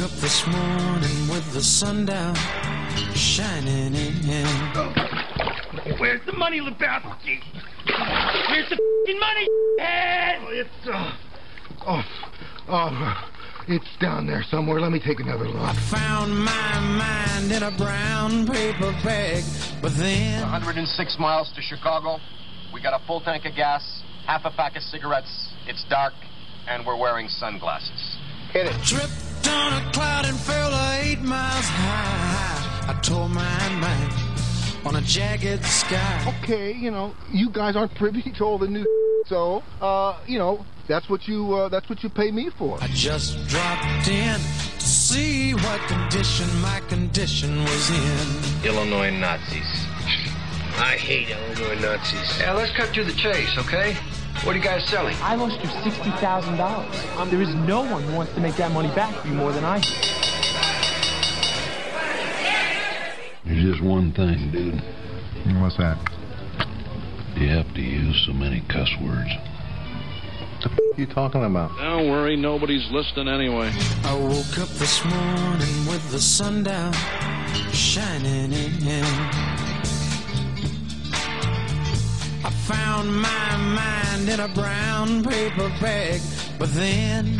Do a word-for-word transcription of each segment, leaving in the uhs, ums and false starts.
up this morning with the sun down, shining in. Where's the money, Lebowski? Where's the f***ing money, head? Oh, it's, uh, oh, oh, it's down there somewhere. Let me take another look. I found my mind in a brown paper bag, but then... one hundred six miles to Chicago. We got a full tank of gas, half a pack of cigarettes. It's dark, and we're wearing sunglasses. Hit it. Tripped on a cloud and fell eight miles high. I tore my mind on a jagged sky. Okay, you know, you guys aren't privy to all the new so, uh, you know, that's what you, uh, that's what you pay me for. I just dropped in to see what condition my condition was in. Illinois Nazis. I hate Illinois Nazis. Yeah, let's cut to the chase, okay? What are you guys selling? I lost you sixty thousand dollars. Um, there is no one who wants to make that money back for you more than I do. There's just one thing, dude. What's that? You have to use so many cuss words. What the f*** are you talking about? Don't worry, nobody's listening anyway. I woke up this morning with the sun down, shining in. I found my mind in a brown paper bag, but then...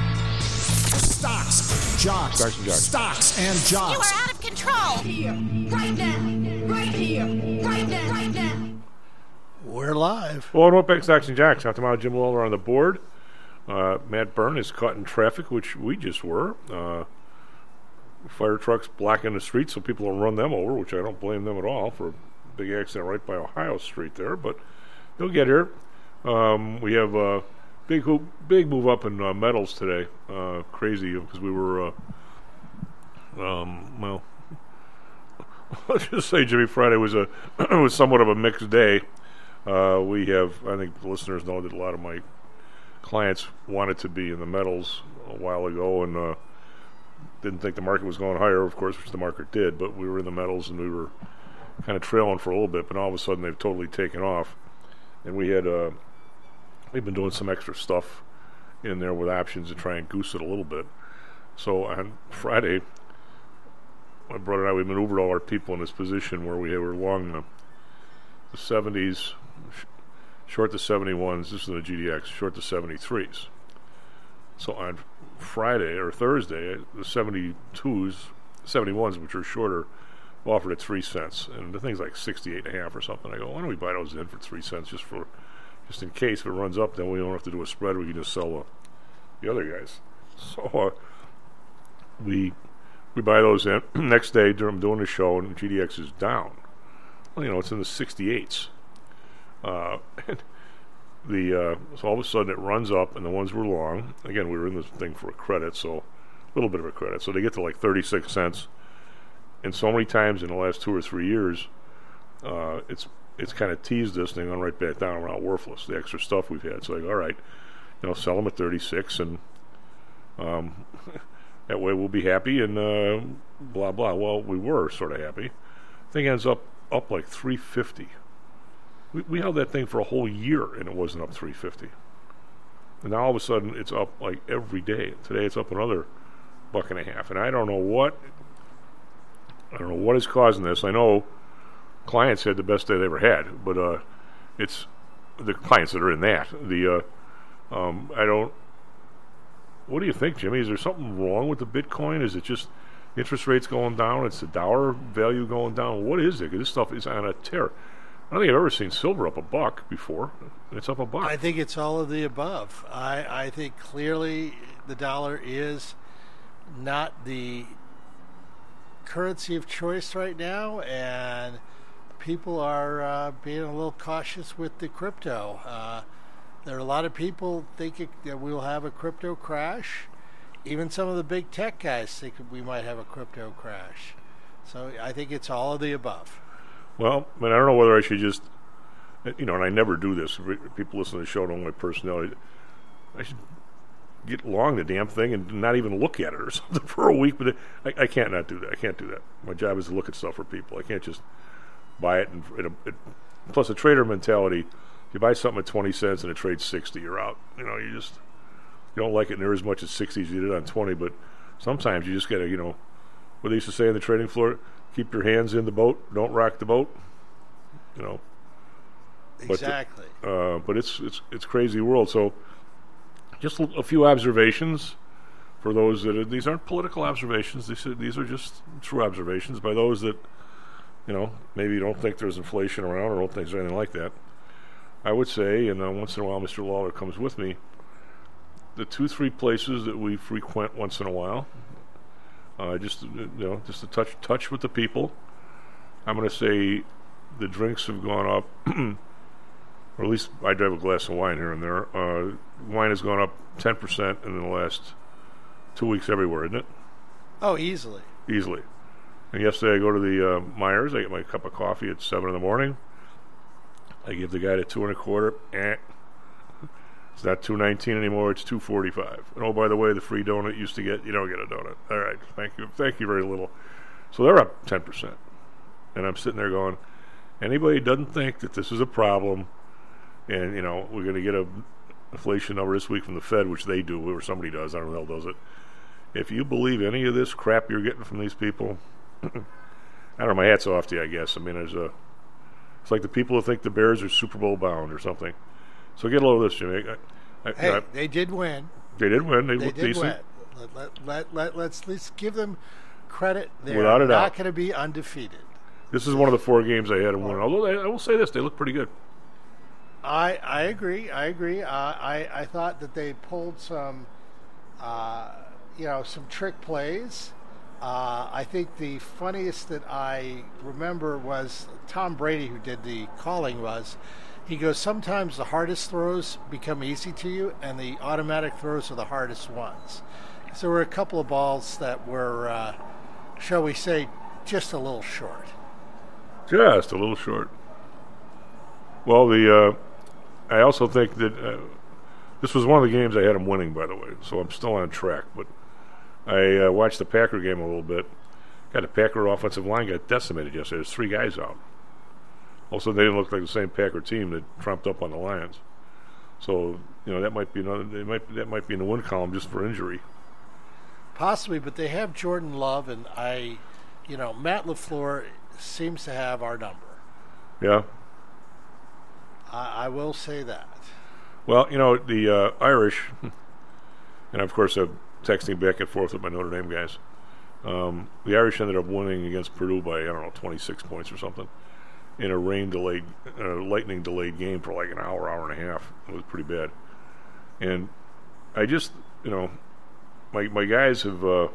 Stocks, jocks, Stocks and jocks. Stocks and jocks. You are out of control. Here, right now, right here, right now, right now. We're live. Well, welcome back, Stocks and Jocks. Out tomorrow, Jim Lawler on the board. Uh, Matt Byrne is caught in traffic, which we just were. Uh, fire trucks blocking the street, so people will run them over, which I don't blame them at all for a big accident right by Ohio Street there. But they'll get here. Um, we have a big hoop, big move up in uh, metals today. Uh, crazy because we were, uh, um, well, let's just say Jimmy Friday was a was somewhat of a mixed day. Uh, we have, I think the listeners know that a lot of my clients wanted to be in the metals a while ago and uh, didn't think the market was going higher, of course, which the market did, but we were in the metals and we were kind of trailing for a little bit, but all of a sudden they've totally taken off. And we had, uh, we've been doing some extra stuff in there with options to try and goose it a little bit. So on Friday, my brother and I, we maneuvered all our people in this position where we were long the, the seventies, short the seventy-ones, this is the G D X, short the seventy-threes. So on Friday or Thursday, the seventy-twos, seventy-ones, which are shorter, offered at three cents, and the thing's like sixty-eight and a half or something. I go, why don't we buy those in for three cents just for, just in case if it runs up, then we don't have to do a spread. We can just sell the, the other guys. So uh, we we buy those in. Next day, I'm doing the show, and G D X is down. Well, you know, it's in the sixty-eights. Uh, and the uh, so all of a sudden it runs up, and the ones were long. Again, we were in this thing for a credit, so a little bit of a credit. So they get to like thirty-six cents. And so many times in the last two or three years, uh, it's it's kind of teased this thing on right back down. We're not worthless. The extra stuff we've had. So like, all right, you know, sell them at thirty-six, and um, that way we'll be happy. And uh, blah blah. Well, we were sort of happy. Thing ends up up like three fifty. We we held that thing for a whole year, and it wasn't up three fifty. And now all of a sudden it's up like every day. Today it's up another buck and a half, and I don't know what. I don't know what is causing this. I know clients had the best day they ever had, but uh, it's the clients that are in that. The uh, um, I don't. What do you think, Jimmy? Is there something wrong with the Bitcoin? Is it just interest rates going down? It's the dollar value going down. What is it? 'Cause this stuff is on a tear. I don't think I've ever seen silver up a buck before. It's up a buck. I think it's all of the above. I, I think clearly the dollar is not the currency of choice right now, and people are uh, being a little cautious with the crypto. Uh, there are a lot of people thinking that we will have a crypto crash. Even some of the big tech guys think that we might have a crypto crash. So I think it's all of the above. Well, I mean, I don't know whether I should just, you know, and I never do this. People listen to the show, don't know my personality. I should get long the damn thing and not even look at it or something for a week. But I, I can't not do that. I can't do that. My job is to look at stuff for people. I can't just buy it. And it, it, plus, a trader mentality, if you buy something at twenty cents and it trades sixty, you're out. You know, you just you don't like it near as much as sixty as you did on twenty. But sometimes you just got to, you know, what they used to say on the trading floor, keep your hands in the boat, don't rock the boat, you know. Exactly. But, uh, but it's it's it's crazy world. So just a few observations for those that are, these aren't political observations. These are, these are just true observations by those that, you know, maybe don't think there's inflation around or don't think there's anything like that. I would say, and uh, once in a while Mister Lawler comes with me, the two, three places that we frequent once in a while, uh, just, you know, just to touch touch with the people. I'm going to say the drinks have gone up, or at least I drive a glass of wine here and there. Uh, wine has gone up ten percent in the last two weeks everywhere, isn't it? Oh, easily. Easily. And yesterday I go to the uh, Myers, I get my cup of coffee at seven in the morning. I give the guy the two and a quarter. Eh. It's not two nineteen anymore, it's two forty-five. And oh, by the way, the free donut used to get, you don't get a donut. All right, thank you. Thank you very little. So they're up ten percent. And I'm sitting there going, anybody doesn't think that this is a problem, and, you know, we're going to get a inflation number this week from the Fed, which they do, or somebody does, I don't know who the hell does it. If you believe any of this crap you're getting from these people, I don't know, my hat's off to you, I guess. I mean, there's a, it's like the people who think the Bears are Super Bowl bound or something. So get a load of this, Jimmy. I, I, Hey, I, they did win. They did win. They, They looked did decent. win. Let, let, let, let, let's at least give them credit. They're Without a doubt. not going to be undefeated. This is one of the four games I had them win. Although I, I will say this, they look pretty good. I I agree. I agree. Uh, I I thought that they pulled some, uh, you know, some trick plays. Uh, I think the funniest that I remember was Tom Brady, who did the calling. Was he goes, sometimes the hardest throws become easy to you, and the automatic throws are the hardest ones. So there were a couple of balls that were, uh, shall we say, just a little short. Just a little short. Well, the uh, I also think that uh, this was one of the games I had them winning, by the way, so I'm still on track. But I uh, watched the Packer game a little bit. God, the Packer offensive line got decimated yesterday. There's three guys out. Also, they didn't look like the same Packer team that trumped up on the Lions. So, you know, that might be another. They might that might be in the win column just for injury. Possibly, but they have Jordan Love, and I, you know, Matt LaFleur seems to have our number. Yeah. I, I will say that. Well, you know, the uh, Irish, and of course I'm texting back and forth with my Notre Dame guys. Um, the Irish ended up winning against Purdue by, I don't know, twenty-six points or something in a rain delayed, uh, lightning delayed game for like an hour, hour and a half. It was pretty bad. And I just, you know, my my guys have. Uh,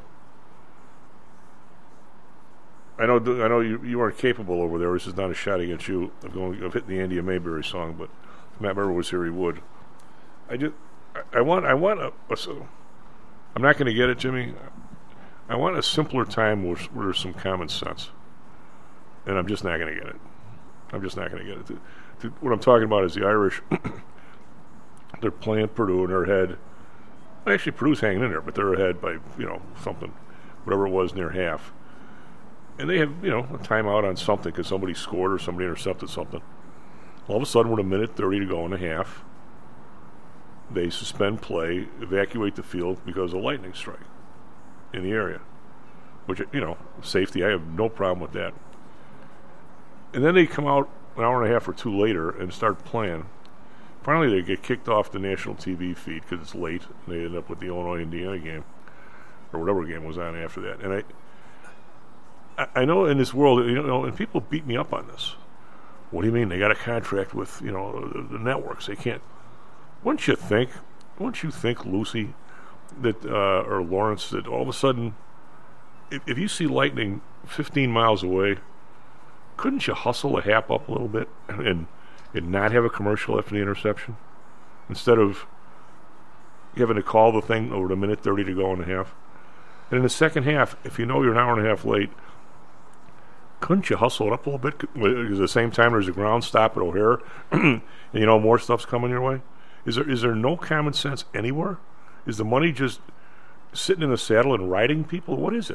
I know, I know you you aren't capable over there. This is not a shot against you of going of hitting the Andy Mayberry song, but if Matt Murray was here, he would. I just, I, I want, I want a. a so, I'm not going to get it, Jimmy. I want a simpler time where, where there's some common sense, and I'm just not going to get it. I'm just not going to get it. To, to, what I'm talking about is the Irish. They're playing Purdue, and they're ahead. Actually, Purdue's hanging in there, but they're ahead by, you know, something, whatever it was, near half. And they have, you know, a timeout on something because somebody scored or somebody intercepted something. All of a sudden, with a minute thirty to go in a half, they suspend play, evacuate the field because of a lightning strike in the area. Which, you know, safety, I have no problem with that. And then they come out an hour and a half or two later and start playing. Finally, they get kicked off the national T V feed because it's late, and they end up with the Illinois-Indiana game, or whatever game was on after that. And I, I, I know in this world, you know, and people beat me up on this. What do you mean? They got a contract with, you know, the, the networks. They can't. Wouldn't you think? Wouldn't you think, Lucy, that uh, or Lawrence, that all of a sudden, if, if you see lightning fifteen miles away, couldn't you hustle the hap up a little bit and, and and not have a commercial after the interception instead of having to call the thing over a minute thirty to go and a half? And in the second half, if you know you're an hour and a half late, couldn't you hustle it up a little bit? Because at the same time there's a ground stop at O'Hare, and you know more stuff's coming your way. Is there is there no common sense anywhere? Is the money just sitting in the saddle and riding people? What is it?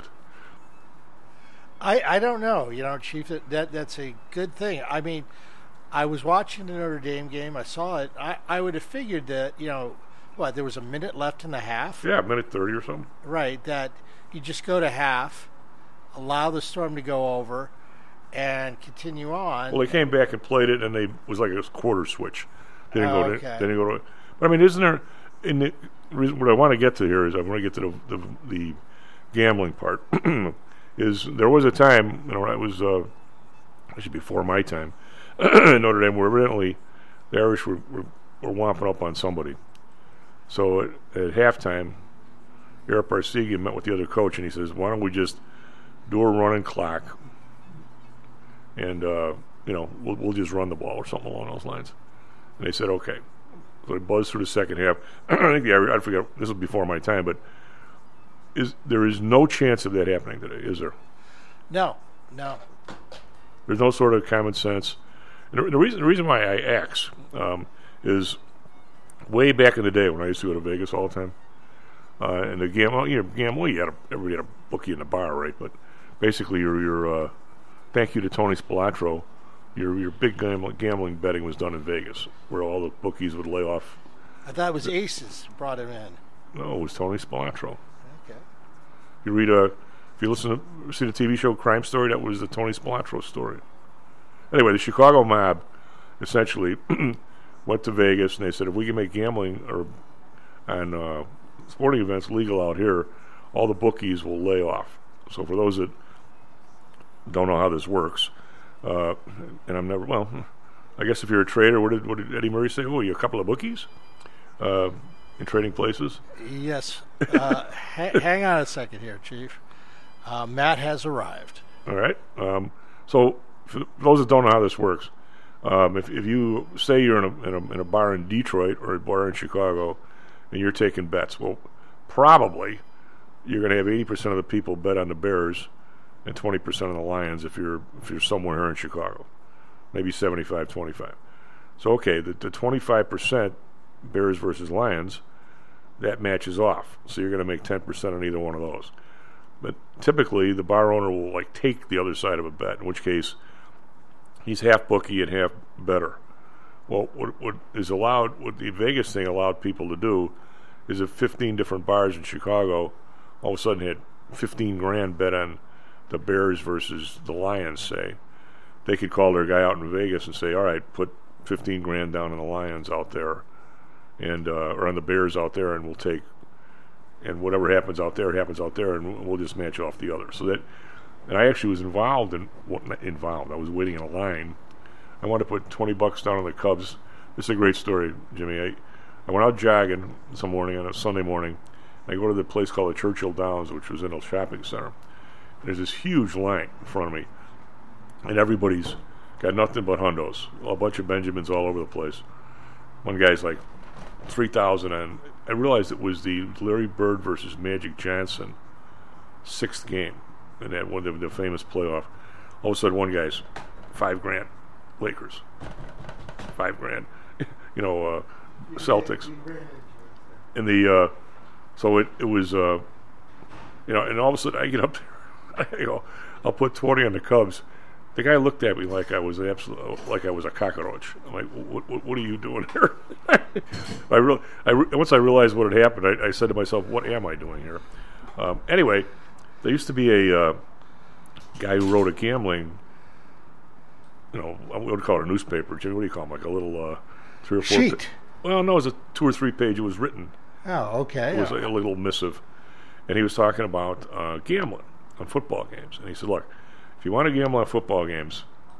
I, I don't know, you know, Chief. That, that that's a good thing. I mean, I was watching the Notre Dame game. I saw it. I, I would have figured that, you know, what, there was a minute left in the half? Yeah, a minute thirty or something. Right, that you just go to half, allow the storm to go over, and continue on. Well, they came back and played it, and they it was like a quarter switch. They didn't Oh, go to. okay. They didn't go to. But I mean, isn't there? In the reason, what I want to get to here is I want to get to the the, the gambling part. Is there was a time, you know, I was uh, actually before my time in Notre Dame, where evidently the Irish were, were were womping up on somebody. So at, at halftime, Eric Barsegian met with the other coach, and he says, "Why don't we just do a running clock, and uh, you know, we'll, we'll just run the ball or something along those lines." And they said, "Okay." So they buzzed through the second half. I think the Irish, I forget, this was before my time, but is there is no chance of that happening today, is there? No, no. There's no sort of common sense. And the, the reason the reason why I ask um, is way back in the day when I used to go to Vegas all the time, uh, and the gamble, you know, gamble, you had a, everybody had a bookie in the bar, right? But basically, your your uh, thank you to Tony Spilatro. Your your big gambling, gambling betting was done in Vegas, where all the bookies would lay off. I thought it was Aces brought him in. No, it was Tony Spilatro. Okay. You read a, if you listen to see the T V show Crime Story, that was the Tony Spilatro story. Anyway, the Chicago mob essentially went to Vegas and they said, if we can make gambling or and uh, sporting events legal out here, all the bookies will lay off. So for those that don't know how this works. Uh, and I'm never, well, I guess if you're a trader, what did, what did Eddie Murray say? Oh, you a couple of bookies uh, in trading places? Yes. Uh, ha- hang on a second here, Chief. Uh, Matt has arrived. All right. Um, so for those that don't know how this works, um, if, if you say you're in a, in a in a bar in Detroit or a bar in Chicago and you're taking bets, well, probably you're going to have eighty percent of the people bet on the Bears and twenty percent on the Lions if you're if you're somewhere here in Chicago. Maybe seventy-five twenty-five. So, okay, the, the twenty-five percent Bears versus Lions, that matches off. So you're going to make ten percent on either one of those. But typically, the bar owner will, like, take the other side of a bet, in which case he's half bookie and half better. Well, what, what is allowed, what the Vegas thing allowed people to do is if fifteen different bars in Chicago all of a sudden had fifteen grand bet on the Bears versus the Lions, say, they could call their guy out in Vegas and say, all right, put fifteen grand down on the Lions out there and uh, or on the Bears out there, and we'll take, and whatever happens out there, it happens out there, and we'll just match off the other. So that, and I actually was involved in, well, not involved, I was waiting in a line. I wanted to put twenty bucks down on the Cubs. This is a great story, Jimmy. I, I went out jogging some morning, on a Sunday morning. I go to the place called the Churchill Downs, which was in a shopping center. There's this huge line in front of me, and everybody's got nothing but hundos, a bunch of Benjamins all over the place. One guy's like three thousand, and I realized it was the Larry Bird versus Magic Johnson sixth game in that one, the, the famous playoff. All of a sudden, one guy's five grand, Lakers, five grand, you know, uh, Celtics. And the uh, so it it was, uh, you know, and all of a sudden I get up there. I go, I'll put twenty on the Cubs. The guy looked at me like I was absolute, like I was a cockroach. I'm like, what, what, what are you doing here? I re- I re- once I realized what had happened, I, I said to myself, what am I doing here? Um, anyway, there used to be a uh, guy who wrote a gambling, you know, I would call it a newspaper. Jimmy, what do you call him? Like a little uh, three or four. Sheet. Pa- well, no, it was a two or three page. It was written. Oh, okay. It was like a little missive, and he was talking about uh, gambling on football games. And he said, look, if you want to gamble on football games,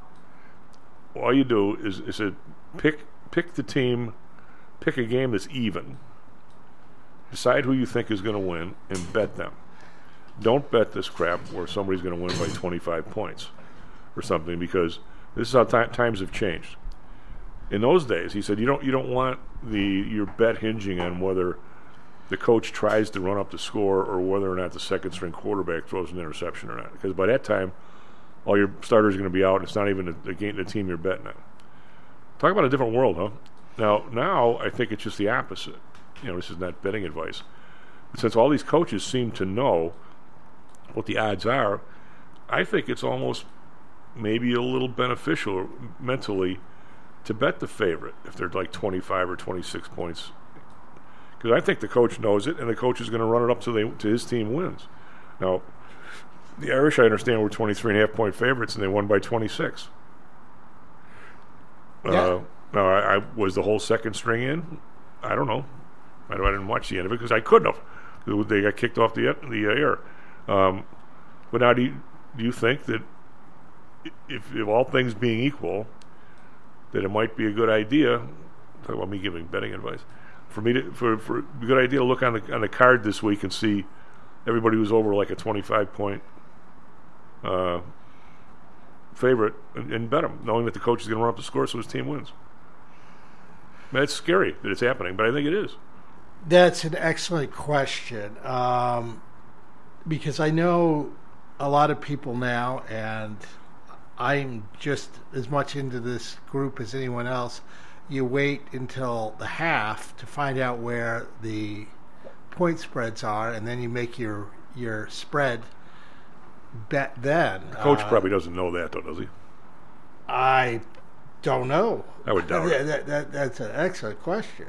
all you do is, is it pick pick the team, pick a game that's even, decide who you think is going to win, and bet them. Don't bet this crap where somebody's going to win by twenty-five points or something, because this is how t- times have changed. In those days, he said, you don't you don't want the your bet hinging on whether the coach tries to run up the score or whether or not the second string quarterback throws an interception or not. Because by that time, all your starters are going to be out, and it's not even the, the, game, the team you're betting on. Talk about a different world, huh? Now, now I think it's just the opposite. You know, this is not betting advice. But since all these coaches seem to know what the odds are, I think it's almost maybe a little beneficial mentally to bet the favorite if they're like twenty-five or twenty-six points. Because I think the coach knows it, and the coach is going to run it up to, they, to his team wins. Now, the Irish, I understand, were twenty-three and a half point favorites, and they won by twenty-six. Yeah. Uh, now, I, I was the whole second string in. I don't know. I, I didn't watch the end of it because I couldn't have. They got kicked off the the air. Um, but now, do you, do you think that if, if all things being equal, that it might be a good idea? Talk about me giving betting advice. For me to for for a good idea to look on the on the card this week and see everybody who's over like a twenty-five point uh, favorite and, and bet them, knowing that the coach is going to run up the score so his team wins. I mean, it's scary that it's happening, but I think it is. That's an excellent question, um, because I know a lot of people now, and I'm just as much into this group as anyone else. You wait until the half to find out where the point spreads are, and then you make your your spread bet then. The coach uh, probably doesn't know that, though, does he? I don't know. I would doubt it. That, that, that's an excellent question.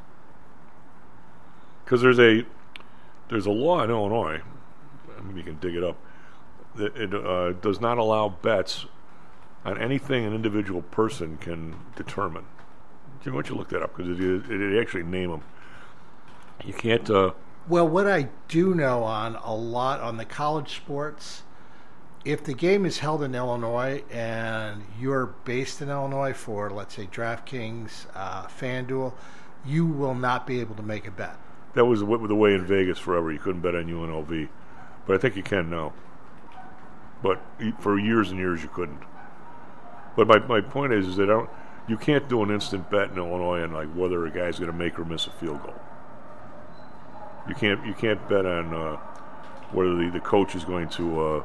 Because there's a there's a law in Illinois, maybe you can dig it up, that it uh, does not allow bets on anything an individual person can determine. Jimmy, why don't you look that up? Because it, it, it actually name them. You can't... Uh, well, what I do know on a lot on the college sports, if the game is held in Illinois and you're based in Illinois for, let's say, DraftKings, uh, FanDuel, you will not be able to make a bet. That was the way in Vegas forever. You couldn't bet on U N L V. But I think you can now. But for years and years you couldn't. But my, my point is, is that I don't, you can't do an instant bet in Illinois on like whether a guy's going to make or miss a field goal. You can't you can't bet on uh, whether the, the coach is going to uh,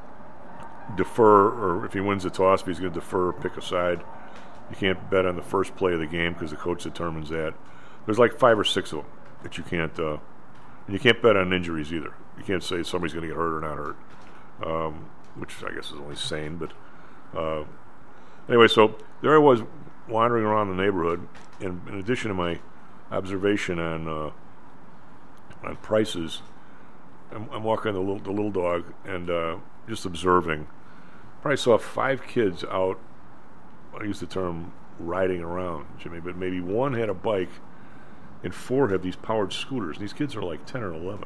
defer, or if he wins the toss, if he's going to defer or pick a side. You can't bet on the first play of the game because the coach determines that. There's like five or six of them that you can't. Uh, and you can't bet on injuries either. You can't say somebody's going to get hurt or not hurt, um, which I guess is only sane. But uh, anyway, so there I was wandering around the neighborhood, and in addition to my observation on uh, on prices, I'm, I'm walking the little, the little dog and uh, just observing. Probably saw five kids out. I use the term riding around, Jimmy, but maybe one had a bike and four have these powered scooters. And these kids are like ten or eleven.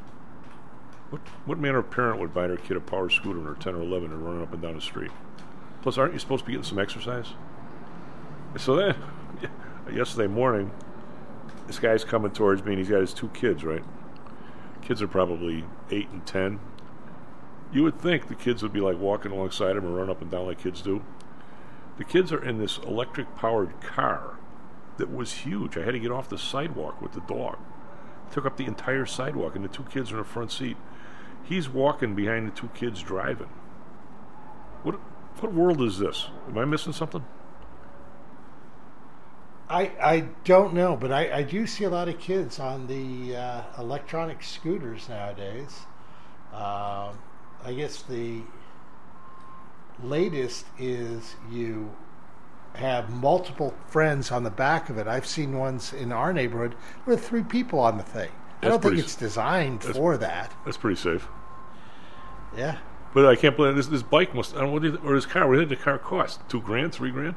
What what manner of parent would buy their kid a powered scooter when they're ten or eleven and running up and down the street? Plus, aren't you supposed to be getting some exercise? So then, yesterday morning, this guy's coming towards me, and he's got his two kids, right? Kids are probably eight and ten. You would think the kids would be like walking alongside him and running up and down like kids do. The kids are in this electric-powered car that was huge. I had to get off the sidewalk with the dog. Took up the entire sidewalk, and the two kids are in the front seat. He's walking behind the two kids driving. What what world is this? Am I missing something? I I don't know, but I, I do see a lot of kids on the uh, electronic scooters nowadays. Uh, I guess the latest is you have multiple friends on the back of it. I've seen ones in our neighborhood with three people on the thing. That's I don't think it's designed for that. That's pretty safe. Yeah. But I can't believe this. This bike must, I don't know, what did, or this car. What did the car cost? Two grand, three grand?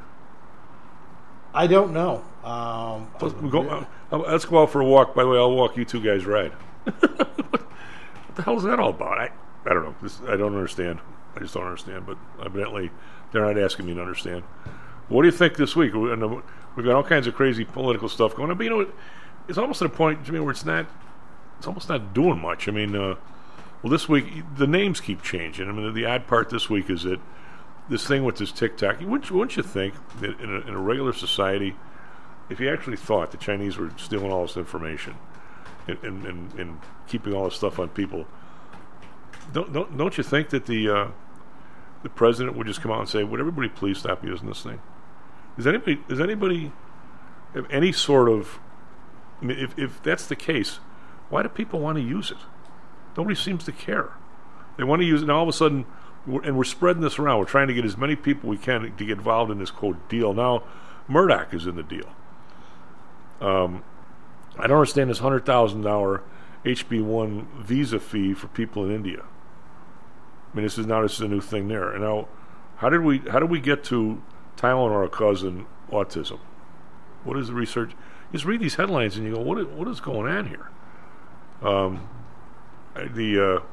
I don't know. Um, let's, go, uh, let's go out for a walk. By the way, I'll walk. You two guys ride. What the hell is that all about? I, I don't know. This, I don't understand. I just don't understand. But evidently, they're not asking me to understand. What do you think this week? We've got all kinds of crazy political stuff going on. But you know, it's almost at a point, Jimmy, where it's not. It's almost not doing much. I mean, uh, well, this week the names keep changing. I mean, the odd part this week is that this thing with this TikTok. Wouldn't you, wouldn't you think that in a, in a regular society, if you actually thought the Chinese were stealing all this information and, and, and, and keeping all this stuff on people, don't don't, don't you think that the uh, the president would just come out and say, "Would everybody please stop using this thing"? Does anybody does anybody have any sort of? I mean, if if that's the case, why do people want to use it? Nobody seems to care. They want to use it, and all of a sudden, we're, and we're spreading this around. We're trying to get as many people we can to get involved in this quote deal. Now, Murdoch is in the deal. Um, I don't understand this hundred thousand dollar H B one visa fee for people in India. I mean, this is now this is a new thing there. And now, how did we how did we get to Tylenol, our cousin, autism? What is the research? You just read these headlines and you go, what is, what is going on here? Um, the uh,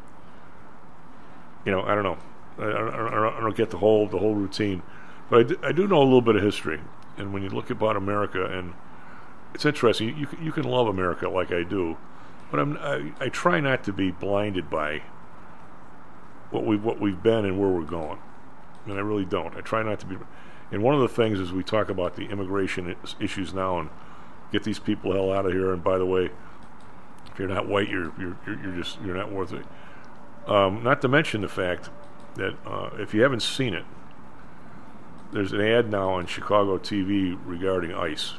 you know, I don't know. I, I, I don't get the whole the whole routine, but I do, I do know a little bit of history. And when you look about America, and it's interesting. You you can love America like I do, but I'm I, I try not to be blinded by what we what we've been and where we're going. And I really don't. I try not to be. And one of the things is we talk about the immigration issues now and get these people the hell out of here. And by the way, if you're not white, you're you're you're just you're not worth it. Um, not to mention the fact that uh, if you haven't seen it, there's an ad now on Chicago T V regarding ICE.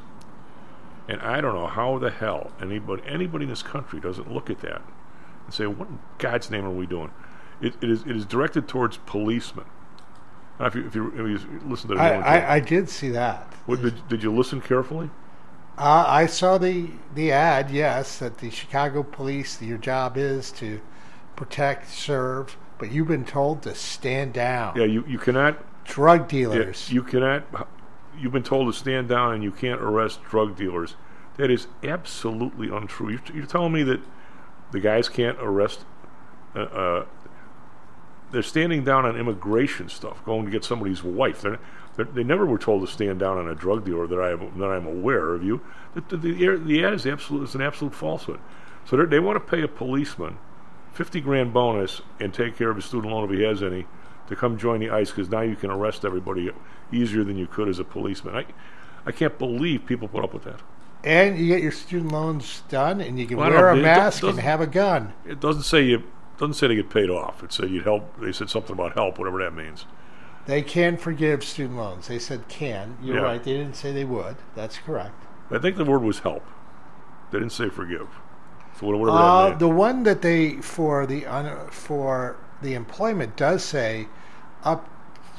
And I don't know how the hell anybody anybody in this country doesn't look at that and say, what in God's name are we doing? It, it is it is directed towards policemen. Now, if you, if you, if you listen to the I, I, I did see that. What, did, did you listen carefully? Uh, I saw the, the ad, yes, that the Chicago police, your job is to protect, serve, but you've been told to stand down. Yeah, you, you cannot... Drug dealers. Yeah, you cannot... You've been told to stand down and you can't arrest drug dealers. That is absolutely untrue. You're, you're telling me that the guys can't arrest... Uh, uh, they're standing down on immigration stuff, going to get somebody's wife. They're, they're, they never were told to stand down on a drug dealer that I am, that I'm aware of. You, the, the, the, the ad is absolute is an absolute falsehood. So they want to pay a policeman fifty grand bonus and take care of his student loan if he has any to come join the ICE, because now you can arrest everybody easier than you could as a policeman. I, I can't believe people put up with that. And you get your student loans done, and you can well, wear a it mask and have a gun. It doesn't say you. Doesn't say they get paid off. It said you'd help. They said something about help, whatever that means. They can forgive student loans. They said can. You're yeah. right. They didn't say they would. That's correct. I think the word was help. They didn't say forgive. So whatever uh, that means. The one that they for the un, for the employment does say up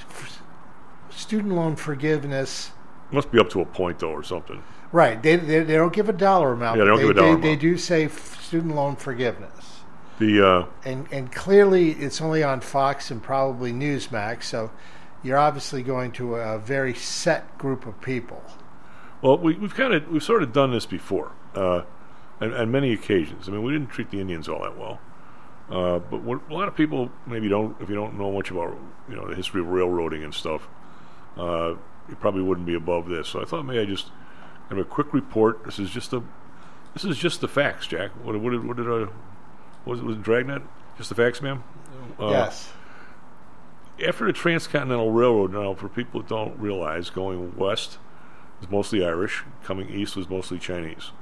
student loan forgiveness. Must be up to a point though, or something. Right. They they, they don't give a dollar amount. Yeah, they don't they, give a dollar they, amount. They do say f- student loan forgiveness. The, uh, and and clearly it's only on Fox and probably Newsmax, so you're obviously going to a very set group of people. Well, we, we've kind of we've sort of done this before, uh, on, on many occasions. I mean, we didn't treat the Indians all that well, uh, but what, a lot of people maybe don't. If you don't know much about you know the history of railroading and stuff, uh, you probably wouldn't be above this. So I thought maybe I just have a quick report. This is just a this is just the facts, Jack. What, what did what did I? Was it was it Dragnet? Just the facts, ma'am? Uh, yes. After the Transcontinental Railroad, now, for people that don't realize, going west was mostly Irish, coming east was mostly Chinese.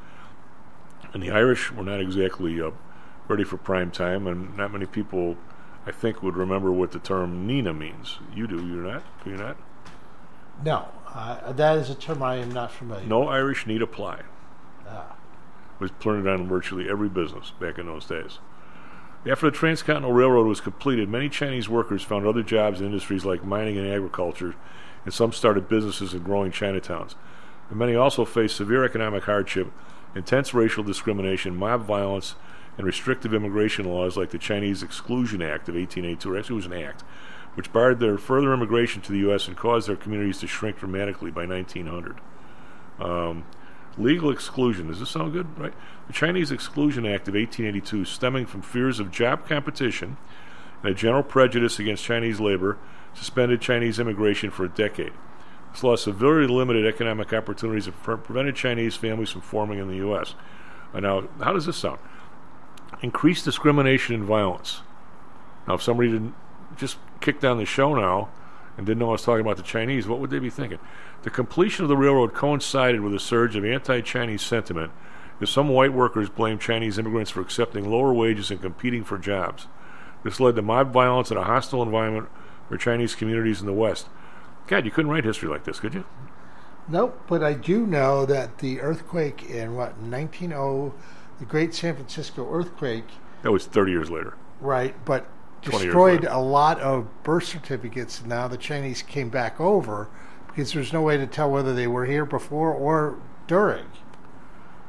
And the Irish were not exactly uh, ready for prime time, and not many people, I think, would remember what the term Nina means. You do, you're not? Do you not? No. Uh, that is a term I am not familiar with. No Irish need apply. Ah. Was printed on virtually every business back in those days. After the Transcontinental Railroad was completed, many Chinese workers found other jobs in industries like mining and agriculture, and some started businesses in growing Chinatowns. And many also faced severe economic hardship, intense racial discrimination, mob violence, and restrictive immigration laws like the Chinese Exclusion Act of eighteen eighty-two. Actually, it was an act which barred their further immigration to the U S and caused their communities to shrink dramatically by nineteen hundred. Um, Legal exclusion. Does this sound good? Right. The Chinese Exclusion Act of eighteen eighty-two, stemming from fears of job competition and a general prejudice against Chinese labor, suspended Chinese immigration for a decade. This law severely limited economic opportunities and pre- prevented Chinese families from forming in the U S. Uh, now, how does this sound? Increased discrimination and violence. Now, if somebody didn't just kick down the show now and didn't know I was talking about the Chinese, what would they be thinking? The completion of the railroad coincided with a surge of anti-Chinese sentiment, as some white workers blamed Chinese immigrants for accepting lower wages and competing for jobs. This led to mob violence and a hostile environment for Chinese communities in the West. God, you couldn't write history like this, could you? Nope, but I do know that the earthquake in, what, nineteen oh, the Great San Francisco earthquake... That was thirty years later. Right, but destroyed a lot of birth certificates. Now the Chinese came back over because there's no way to tell whether they were here before or during.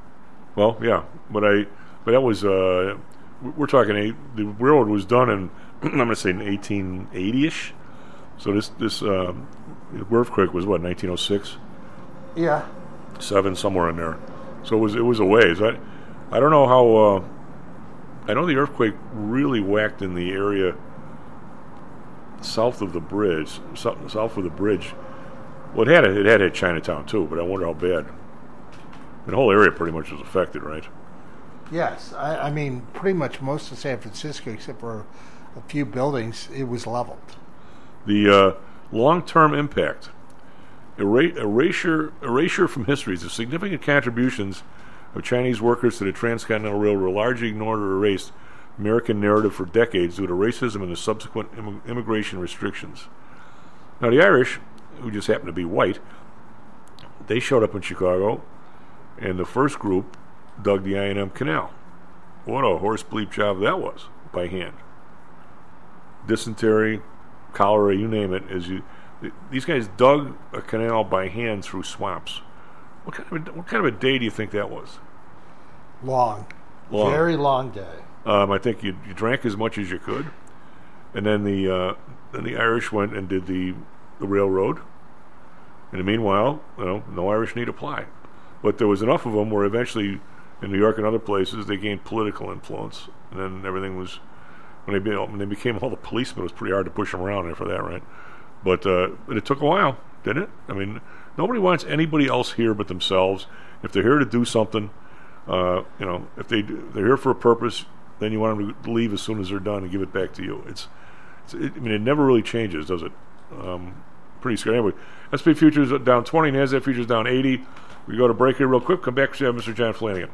Well, yeah, but I, but that was, uh, we're talking, a, the railroad was done in, I'm going to say in eighteen eighty-ish. So this, this, uh, earthquake was what, nineteen oh six? Yeah. Seven, somewhere in there. So it was, it was a ways. I, I don't know how, uh, I know the earthquake really whacked in the area south of the bridge, south, south of the bridge. Well, it had, it had hit Chinatown too, but I wonder how bad. The whole area pretty much was affected, right? Yes, I, I mean, pretty much most of San Francisco, except for a few buildings, it was leveled. The uh, long-term impact, Era- erasure, erasure from history. The significant contributions of Chinese workers to the Transcontinental Railroad largely ignored or erased American narrative for decades due to racism and the subsequent Im- immigration restrictions. Now, the Irish, who just happened to be white, they showed up in Chicago, and the first group dug the I and M Canal. What a horse bleep job that was, by hand. Dysentery, cholera, you name it. As you, these guys dug a canal by hand through swamps. What kind of a, what kind of a day do you think that was? Long. Long. Very long day. Um, I think you, you drank as much as you could, and then the uh, then the Irish went and did the the railroad. In the meanwhile, you know, no Irish need apply. But there was enough of them where eventually, in New York and other places, they gained political influence, and then everything was when they be, when they became all the policemen. It was pretty hard to push them around after that, right? But, uh, but it took a while, didn't it? I mean, nobody wants anybody else here but themselves. If they're here to do something, uh, you know, if they they're here for a purpose, then you want them to leave as soon as they're done and give it back to you. It's, it's it, I mean, it never really changes, does it? Um, pretty scary. Anyway, S and P futures down twenty, NASDAQ futures down eighty. We go to break here real quick. Come back to Mister John Flanagan.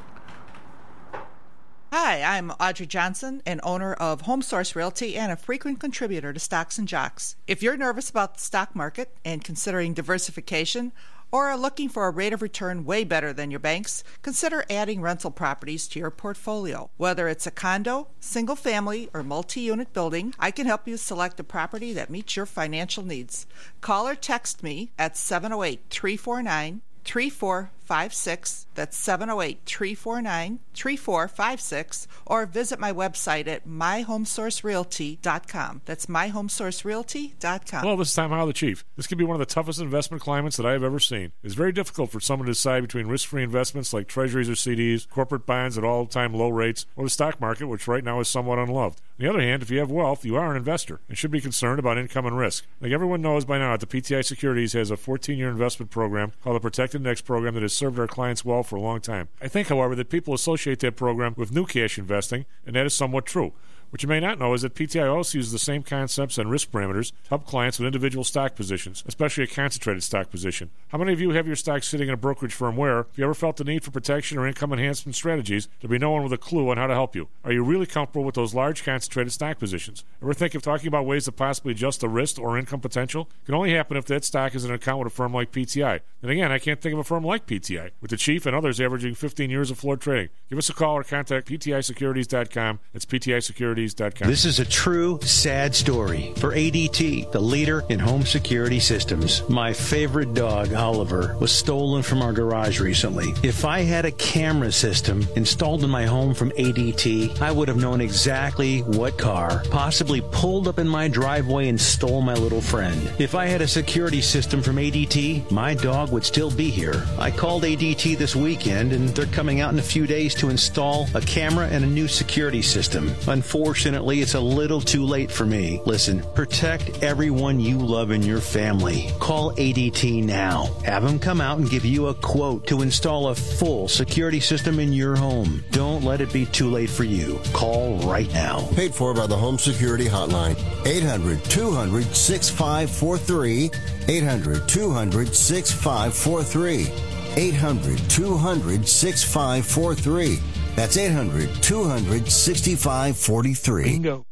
Hi, I'm Audrey Johnson, an owner of Home Source Realty and a frequent contributor to Stocks and Jocks. If you're nervous about the stock market and considering diversification, or are looking for a rate of return way better than your banks, consider adding rental properties to your portfolio. Whether it's a condo, single family, or multi-unit building, I can help you select a property that meets your financial needs. Call or text me at seven oh eight, three four nine, three four five six. That's seven oh eight, three four nine, three four five six, or visit my website at my home source realty dot com. That's my home source realty dot com. Hello, this is Tom Howell, the Chief. This could be one of the toughest investment climates that I have ever seen. It's very difficult for someone to decide between risk-free investments like treasuries or C Ds, corporate bonds at all-time low rates, or the stock market, which right now is somewhat unloved. On the other hand, if you have wealth, you are an investor and should be concerned about income and risk. Like everyone knows by now, the P T I Securities has a fourteen-year investment program called the Protected Index Program that has served our clients well for a long time. I think, however, that people associate that program with new cash investing, and that is somewhat true. What you may not know is that P T I also uses the same concepts and risk parameters to help clients with individual stock positions, especially a concentrated stock position. How many of you have your stocks sitting in a brokerage firm where, if you ever felt the need for protection or income enhancement strategies, there'd be no one with a clue on how to help you? Are you really comfortable with those large concentrated stock positions? Ever think of talking about ways to possibly adjust the risk or income potential? It can only happen if that stock is in an account with a firm like P T I. And again, I can't think of a firm like P T I, with the Chief and others averaging fifteen years of floor trading. Give us a call or contact P T I securities dot com. It's P T I securities dot com. This is a true, sad story for A D T, the leader in home security systems. My favorite dog, Oliver, was stolen from our garage recently. If I had a camera system installed in my home from A D T, I would have known exactly what car possibly pulled up in my driveway and stole my little friend. If I had a security system from A D T, my dog would still be here. I called A D T this weekend, and they're coming out in a few days to install a camera and a new security system. Unfortunately, it's a little too late for me. Listen, protect everyone you love in your family. Call A D T now. Have them come out and give you a quote to install a full security system in your home. Don't let it be too late for you. Call right now. Paid for by the Home Security Hotline. eight hundred, two hundred, sixty-five forty-three. eight hundred, two hundred, sixty-five forty-three. eight hundred, two hundred, sixty-five forty-three. That's eight hundred, two hundred, sixty-five forty-three. Bingo.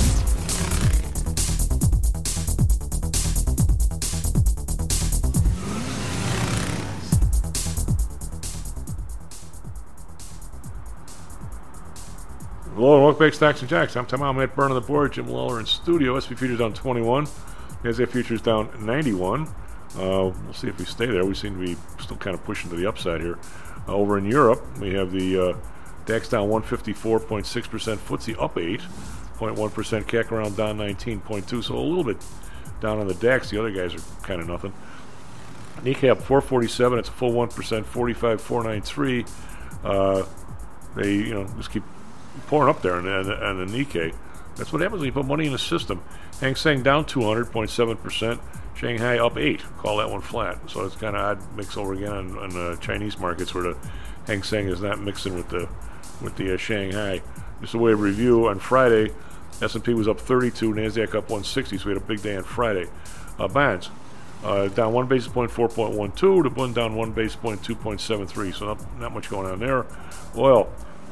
Hello and welcome back to Stocks and Jocks. I'm Tom. I'm Matt Byrne on the board. Jim Lawler in studio. S and P futures down twenty-one. NASDAQ futures down ninety-one. Uh, we'll see if we stay there. We seem to be still kind of pushing to the upside here. Uh, over in Europe, we have the uh, DAX down one fifty-four point six percent, F T S E up eight point one percent, C A C around down nineteen point two, so a little bit down on the DAX. The other guys are kind of nothing. Nikkei up four forty-seven, it's a full one percent, forty-five four ninety-three. Uh, they, you know, just keep pouring up there, and, and, and the Nikkei. That's what happens when you put money in the system. Hang Seng down two hundred point seven percent, Shanghai up eight. Call that one flat. So it's kind of odd mix over again on, on uh, Chinese markets where the Hang Seng is not mixing with the with the uh, Shanghai. Just a way of review, on Friday, S and P was up thirty-two, NASDAQ up one sixty, so we had a big day on Friday. Uh, bonds uh, down one basis point, four point one two. The bund down one basis point, two point seven three. So not, not much going on there. Oil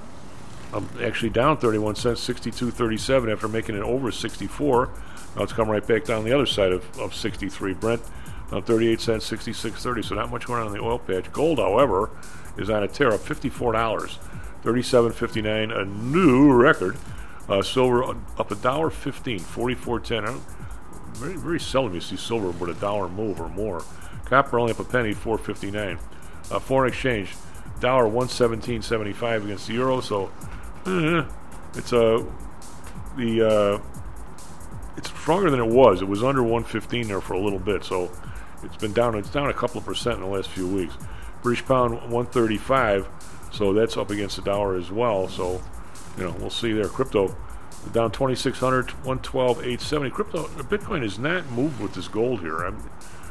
um, actually down thirty-one cents, sixty-two thirty-seven after making it over sixty-four. Now it's come right back down the other side of, of sixty-three. Brent down thirty-eight cents, sixty-six thirty. So not much going on in the oil patch. Gold, however, is on a tear up fifty-four dollars, thirty-seven fifty-nine, a new record. Uh, silver up a dollar fifteen, forty-four ten. Very, very seldom you see silver with a dollar move or more. Copper only up a penny, four fifty-nine. Uh, foreign exchange, dollar one seventeen seventy-five against the euro. So eh, it's a uh, the uh, it's stronger than it was. It was under one fifteen there for a little bit. So it's been down. It's down a couple of percent in the last few weeks. British pound one thirty-five. So that's up against the dollar as well. So you know, we'll see there. Crypto down twenty-six hundred, one twelve eight seventy. Crypto, Bitcoin has not moved with this gold here. I'm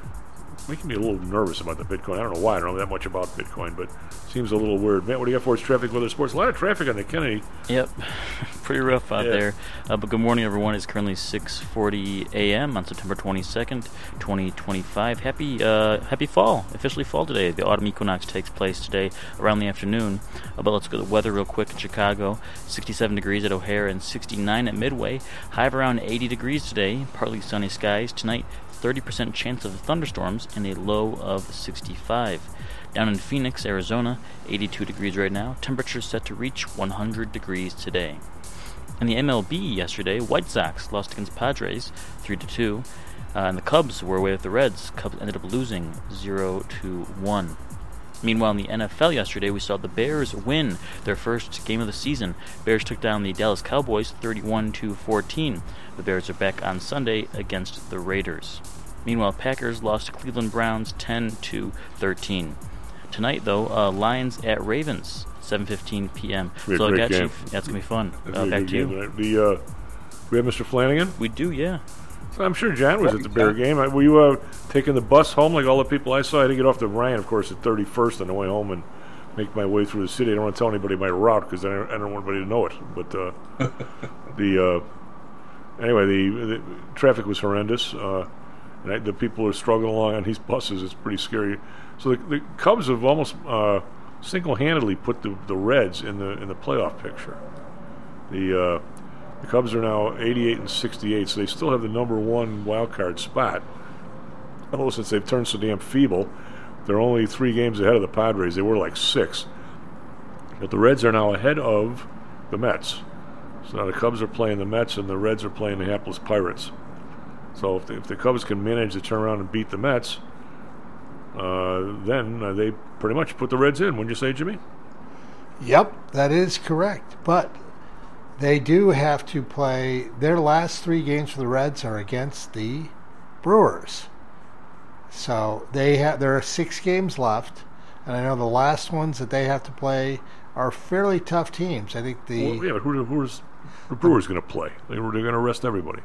making me a little nervous about the Bitcoin. I don't know why. I don't know that much about Bitcoin, but it seems a little weird. Matt, what do you got for us? Traffic, weather, sports. A lot of traffic on the Kennedy. Yep, pretty rough out yeah. there. Uh, but good morning, everyone. It's currently six forty a.m. on September twenty-second, twenty twenty-five. Happy, uh, happy fall. Officially fall today. The autumn equinox takes place today around the afternoon. Uh, but let's go to the weather real quick in Chicago. sixty-seven degrees at O'Hare and sixty-nine at Midway. High of around eighty degrees today. Partly sunny skies. Tonight, thirty percent chance of thunderstorms and a low of sixty-five. Down in Phoenix, Arizona, eighty-two degrees right now. Temperature set to reach one hundred degrees today. In the M L B yesterday, White Sox lost against Padres three to two. Uh, and the Cubs were away with the Reds. Cubs ended up losing zero to one. Meanwhile, in the N F L yesterday, we saw the Bears win their first game of the season. Bears took down the Dallas Cowboys thirty-one to fourteen. The Bears are back on Sunday against the Raiders. Meanwhile, Packers lost to Cleveland Browns ten to thirteen. Tonight, though, uh, Lions at Ravens, seven fifteen p.m. So I got you. That's going to be fun. Uh, back to you. The, uh, we have Mister Flanagan? We do, yeah. So I'm sure John was at the Bear game. Were you uh, taking the bus home like all the people I saw? I had to get off the Ryan, of course, at thirty-first on the way home and make my way through the city. I don't want to tell anybody my route because I, I don't want anybody to know it. But uh, the uh, anyway, the, the traffic was horrendous. Uh, and I, the people are struggling along on these buses. It's pretty scary. So the, the Cubs have almost uh, single-handedly put the, the Reds in the in the playoff picture. The uh, the Cubs are now eighty-eight and sixty-eight, so they still have the number one wild card spot. Although since they've turned so damn feeble, they're only three games ahead of the Padres. They were like six. But the Reds are now ahead of the Mets. So now the Cubs are playing the Mets and the Reds are playing the Minneapolis Pirates. So if the, if the Cubs can manage to turn around and beat the Mets, uh, then uh, they pretty much put the Reds in, wouldn't you say, Jimmy? Yep, that is correct. But they do have to play. Their last three games for the Reds are against the Brewers. So they have there are six games left, and I know the last ones that they have to play are fairly tough teams. I think the well, yeah, but who, who's the Brewers going to play? They, they're going to rest everybody.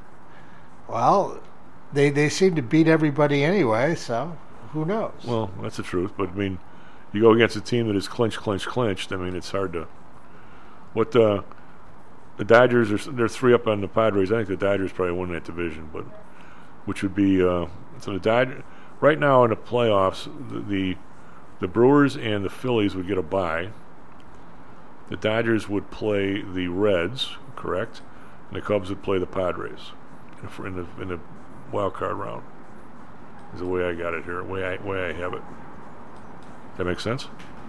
Well, they they seem to beat everybody anyway, so who knows? Well, that's the truth. But I mean, you go against a team that is clinch, clinch, clinched. I mean, it's hard to. What uh, the Dodgers are? They're three up on the Padres. I think the Dodgers probably win that division, but which would be uh, so the Dodgers right now in the playoffs. The, the the Brewers and the Phillies would get a bye. The Dodgers would play the Reds, correct, and the Cubs would play the Padres in the in the wild card round. Is the way I got it here. Way I way I have it. That makes sense?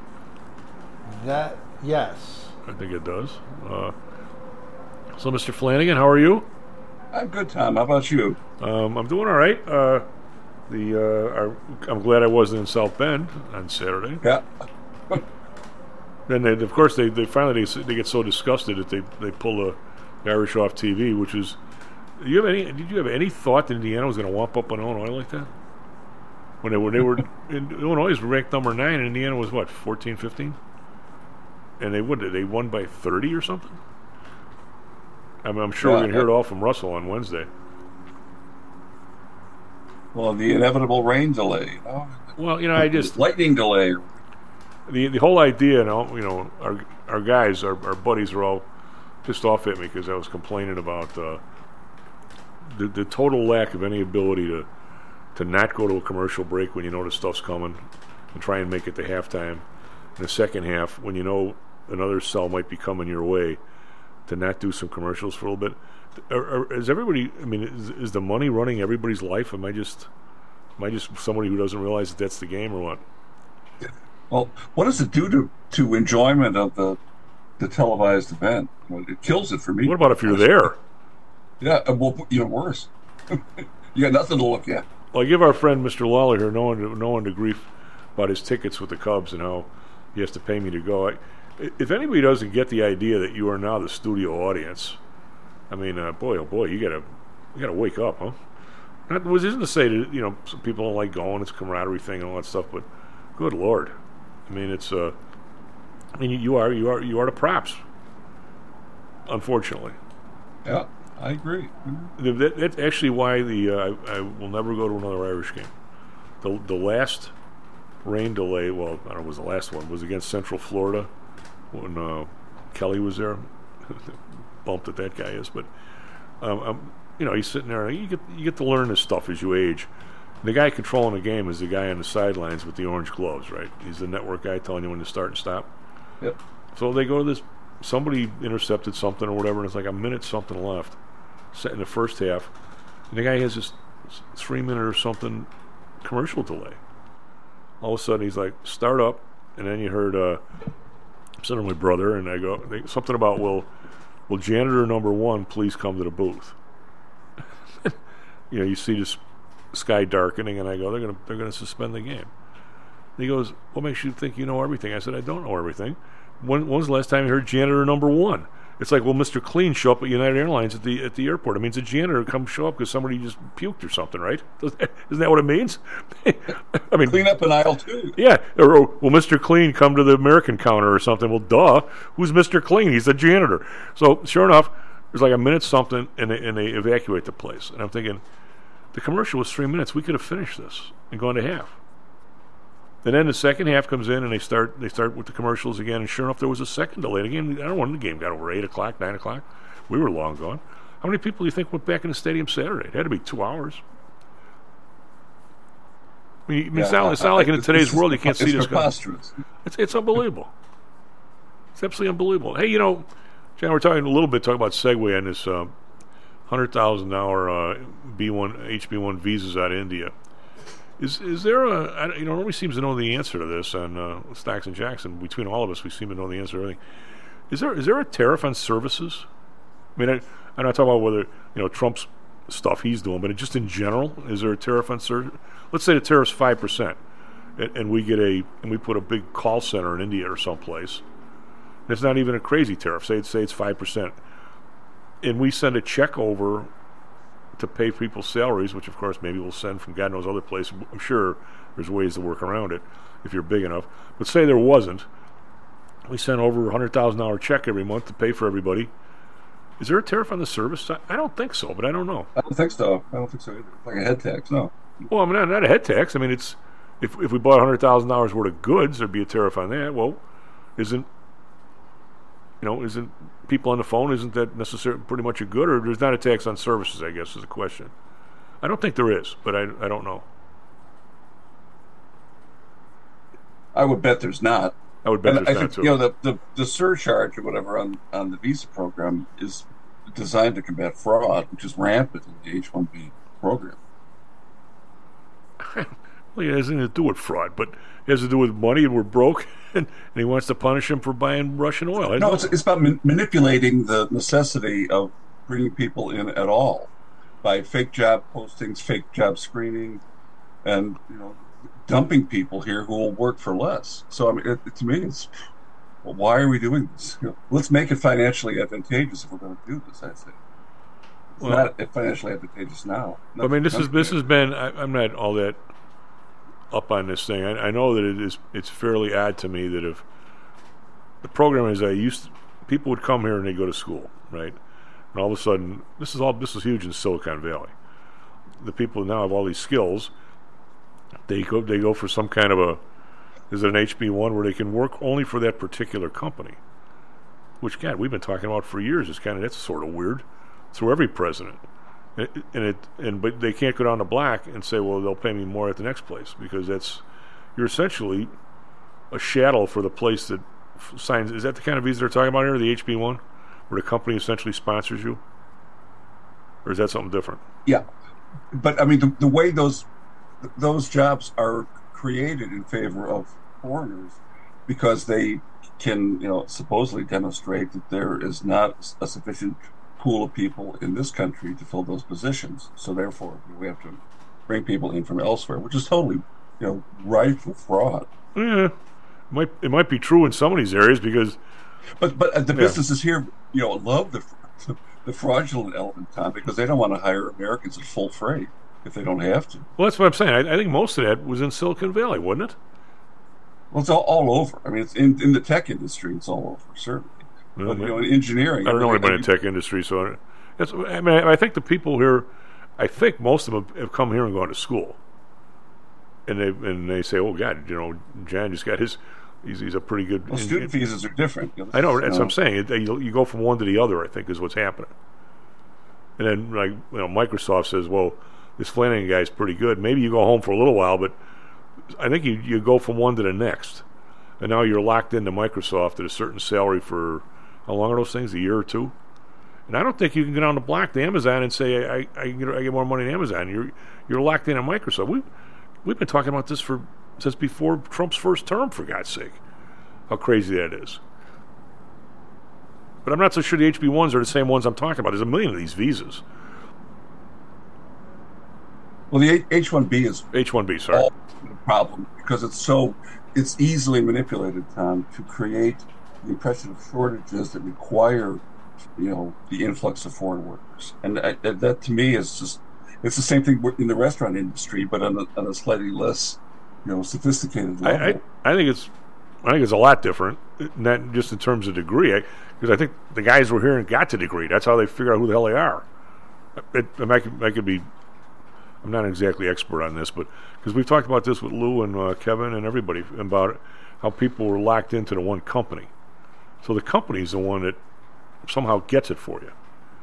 That yes. I think it does. Uh, so, Mister Flanagan, how are you? I'm good, Tom. How about you? Um, I'm doing all right. Uh, the uh, our, I'm glad I wasn't in South Bend on Saturday. Yeah. Then, they, of course, they, they finally they, they get so disgusted that they, they pull the Irish off T V, which is. Do you have any? Did you have any thought that Indiana was going to whomp up on Illinois like that? When they were they were in, Illinois was ranked number nine, and Indiana was what fourteen, fifteen, and they would they won by thirty or something. I mean, I'm sure Yeah, we're going to hear it all from Russell on Wednesday. Well, the inevitable rain delay. You know? Well, you know, I just lightning delay. The the whole idea, you know, you know, our our guys, our, our buddies are all pissed off at me because I was complaining about uh, the the total lack of any ability to to not go to a commercial break when you know the stuff's coming, and try and make it to halftime. In the second half, when you know another cell might be coming your way, to not do some commercials for a little bit. Are, are, is everybody? I mean, is, is the money running everybody's life? Am I just am I just somebody who doesn't realize that that's the game, or what? Well, what does it do to, to enjoyment of the the televised event? Well, it kills it for me. What about if you're there? Yeah, well, even worse. You got nothing to look at. Well, I give our friend Mister Lawler here no one to, no one to grief about his tickets with the Cubs and how he has to pay me to go. I, if anybody doesn't get the idea that you are now the studio audience, I mean, uh, boy, oh boy, you gotta you gotta wake up, huh? Not was isn't to say that you know some people don't like going, it's a camaraderie thing and all that stuff, but good Lord, I mean, it's uh, I mean, you are you are you are the props, unfortunately. Yeah. I agree. Mm-hmm. That, that's actually why the uh, I, I will never go to another Irish game. The the last rain delay, well, I don't know, it was the last one, was against Central Florida when uh, Kelly was there. Bumped that that guy is, but um, um, you know, he's sitting there. You get you get to learn this stuff as you age. The guy controlling the game is the guy on the sidelines with the orange gloves, right? He's the network guy telling you when to start and stop. Yep. So they go to this. Somebody intercepted something or whatever, and it's like a minute something left. Set in the first half, and the guy has this three minute or something commercial delay. All of a sudden, he's like, "Start up," and then you heard, uh, I'm sitting with my brother, and I go they, something about, "Will, will janitor number one please come to the booth?" You know, you see this sky darkening, and I go, "They're gonna, they're gonna suspend the game." And he goes, "What makes you think you know everything?" I said, "I don't know everything." When, when was the last time you heard janitor number one? It's like, well, Mister Clean show up at United Airlines at the at the airport. It means a janitor come show up because somebody just puked or something, right? Isn't that what it means? I mean, clean up an aisle too. Yeah. Or, or will Mister Clean come to the American counter or something? Well, duh. Who's Mister Clean? He's the janitor. So sure enough, there's like a minute something, and they, and they evacuate the place. And I'm thinking, the commercial was three minutes. We could have finished this and gone to half. And then the second half comes in, and they start they start with the commercials again. And sure enough, there was a second delay. The game, I don't know when the game got over eight o'clock, nine o'clock. We were long gone. How many people do you think went back in the stadium Saturday? It had to be two hours. I mean, yeah, it's not, it's not like in today's world you can't see this guy. It's it's unbelievable. It's absolutely unbelievable. Hey, you know, John, we're talking a little bit talking about Segway on this uh, hundred thousand dollar uh, B one H B one visas out of India. Is is there a, I, you know, nobody seems to know the answer to this on uh, Stacks and Jackson. Between all of us, we seem to know the answer to everything. Is there is there a tariff on services? I mean, I, I'm not talking about whether, you know, Trump's stuff he's doing, but just in general, is there a tariff on services? Let's say the tariff's five percent, and, and we get a, and we put a big call center in India or someplace, and it's not even a crazy tariff. Say, say it's five percent, and we send a check over to pay people's salaries, which of course maybe we'll send from God knows other place. I'm sure there's ways to work around it if you're big enough. But say there wasn't, we send over a one hundred thousand dollars check every month to pay for everybody. Is there a tariff on the service? I don't think so, but I don't know. I don't think so. I don't think so either. Like a head tax, no. Well, I mean, not, not a head tax. I mean, it's if if we bought one hundred thousand dollars worth of goods, there'd be a tariff on that. Well, isn't, you know, isn't people on the phone, isn't that necessarily pretty much a good, or there's not a tax on services, I guess, is the question. I don't think there is, but I, I don't know. I would bet there's not. I would bet and there's I not, think, too. You know, the, the, the surcharge or whatever on, on the visa program is designed to combat fraud, which is rampant in the H one B program. Well, it has nothing to do with fraud, but it has to do with money, and we're broke, and, and he wants to punish him for buying Russian oil. No, it's, it's about man- manipulating the necessity of bringing people in at all by fake job postings, fake job screening, and, you know, dumping people here who will work for less. So I mean, it, it, to me, it's well, why are we doing this? You know, let's make it financially advantageous if we're going to do this. I say it's well, not financially advantageous now. I mean, this is this has been. I, I'm not all that up on this thing. I, I know that it is. It's fairly odd to me that if the program is I used to, people would come here and they go to school, right? And all of a sudden, this is all this is huge in Silicon Valley. The people now have all these skills. They go they go for some kind of a is it an H B one where they can work only for that particular company, which God we've been talking about for years. It's kind of that's sort of weird through every president, and it, and it and but they can't go down to black and say, well, they'll pay me more at the next place, because that's you're essentially a chattel for the place that f- signs. Is that the kind of visa they're talking about here, the H B one, where the company essentially sponsors you, or is that something different? Yeah, but I mean the, the way those those jobs are created in favor of foreigners, because they can, you know, supposedly demonstrate that there is not a sufficient pool of people in this country to fill those positions. So therefore, we have to bring people in from elsewhere, which is totally, you know, rife with fraud. Yeah, it might it might be true in some of these areas because, but but the yeah. businesses here, you know, love the the fraudulent element, Tom, because they don't want to hire Americans at full freight if they don't have to. Well, that's what I'm saying. I, I think most of that was in Silicon Valley, wasn't it? Well, it's all, all over. I mean, it's in, in the tech industry, it's all over, certainly. Well, but, you know, in engineering... I don't know anybody in the tech industry, so... It's, I mean, I think the people here... I think most of them have come here and gone to school. And they and they say, oh, God, you know, John just got his... He's, he's a pretty good... Well, student in, visas are different. You know, I know, that's what I'm saying. It, you, you go from one to the other, I think, is what's happening. And then, like, you know, Microsoft says, well... This Flanagan guy's pretty good. Maybe you go home for a little while, but I think you, you go from one to the next. And now you're locked into Microsoft at a certain salary for, how long are those things, a year or two? And I don't think you can go down the block to Amazon and say, I, I, I, get, I get more money than Amazon. You're you're locked in at Microsoft. We, we've been talking about this for since before Trump's first term, for God's sake. How crazy that is. But I'm not so sure the H B ones are the same ones I'm talking about. There's a million of these visas. Well, the H one B is H one B, sorry. The problem, because it's so it's easily manipulated, Tom, to create the impression of shortages that require, you know, the influx of foreign workers, and I, that to me is just it's the same thing in the restaurant industry, but on a, on a slightly less, you know, sophisticated level. I, I, I think it's I think it's a lot different, not just in terms of degree, because I, I think the guys were here and got the degree. That's how they figure out who the hell they are. It, it, I could, I could be. I'm not exactly expert on this, but because we've talked about this with Lou and uh, Kevin and everybody about how people were locked into the one company. So the company is the one that somehow gets it for you.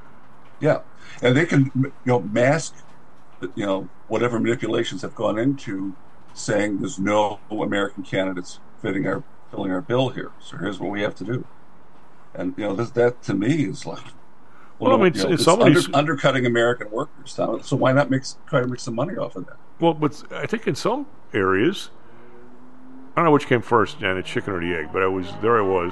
Yeah, and they can, you know, mask, you know, whatever manipulations have gone into saying there's no American candidates fitting our filling our bill here. So here's what we have to do, and you know, this, that to me is like. Well, well, I mean, you know, it's under, undercutting American workers, Tom. So why not make, try to make some money off of that? Well, but I think in some areas, I don't know which came first, Jan, the chicken or the egg, but I was there. I was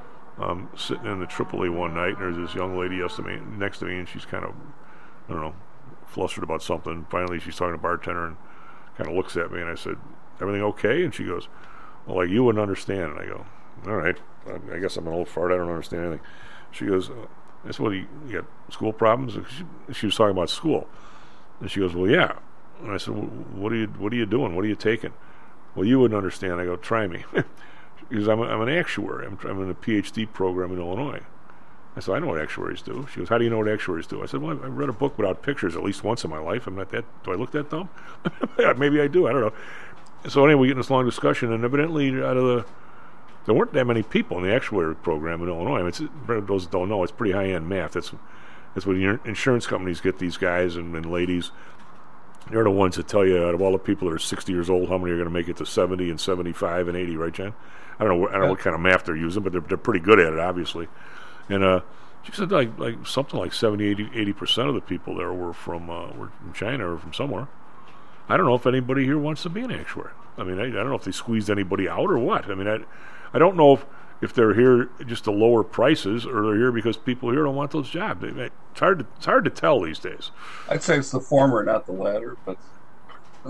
um, sitting in the Tripoli one night, and there's this young lady next to me, and she's kind of, I don't know, flustered about something. Finally, she's talking to a bartender and kind of looks at me, and I said, "Everything okay?" And she goes, "Well, like you wouldn't understand." And I go, "All right, I guess I'm an old fart. I don't understand anything." She goes. I said, well, you, you got school problems? She, she was talking about school. And she goes, well, yeah. And I said, well, what are you what are you doing? What are you taking? Well, you wouldn't understand. I go, try me. She goes, I'm, a, I'm an actuary. I'm, I'm in a P H D program in Illinois. I said, I know what actuaries do. She goes, how do you know what actuaries do? I said, well, I've read a book without pictures at least once in my life. I'm not that, do I look that dumb? Maybe I do, I don't know. So anyway, we get in this long discussion, and evidently out of the there weren't that many people in the actuary program in Illinois. I mean, it's, for those that don't know, it's pretty high-end math. That's that's what the insurance companies get these guys and, and ladies. They're the ones that tell you, out of all the people that are sixty years old, how many are going to make it to seventy and seventy-five and eighty, right, John? I don't know. I don't know what kind of math they're using, but they're they're pretty good at it, obviously. And uh, she said like like something like seventy, eighty percent of the people there were from uh, were from China or from somewhere. I don't know if anybody here wants to be an actuary. I mean, I, I don't know if they squeezed anybody out or what. I mean, I. I don't know if, if they're here just to lower prices or they're here because people here don't want those jobs. It's hard to, it's hard to tell these days. I'd say it's the former, not the latter. But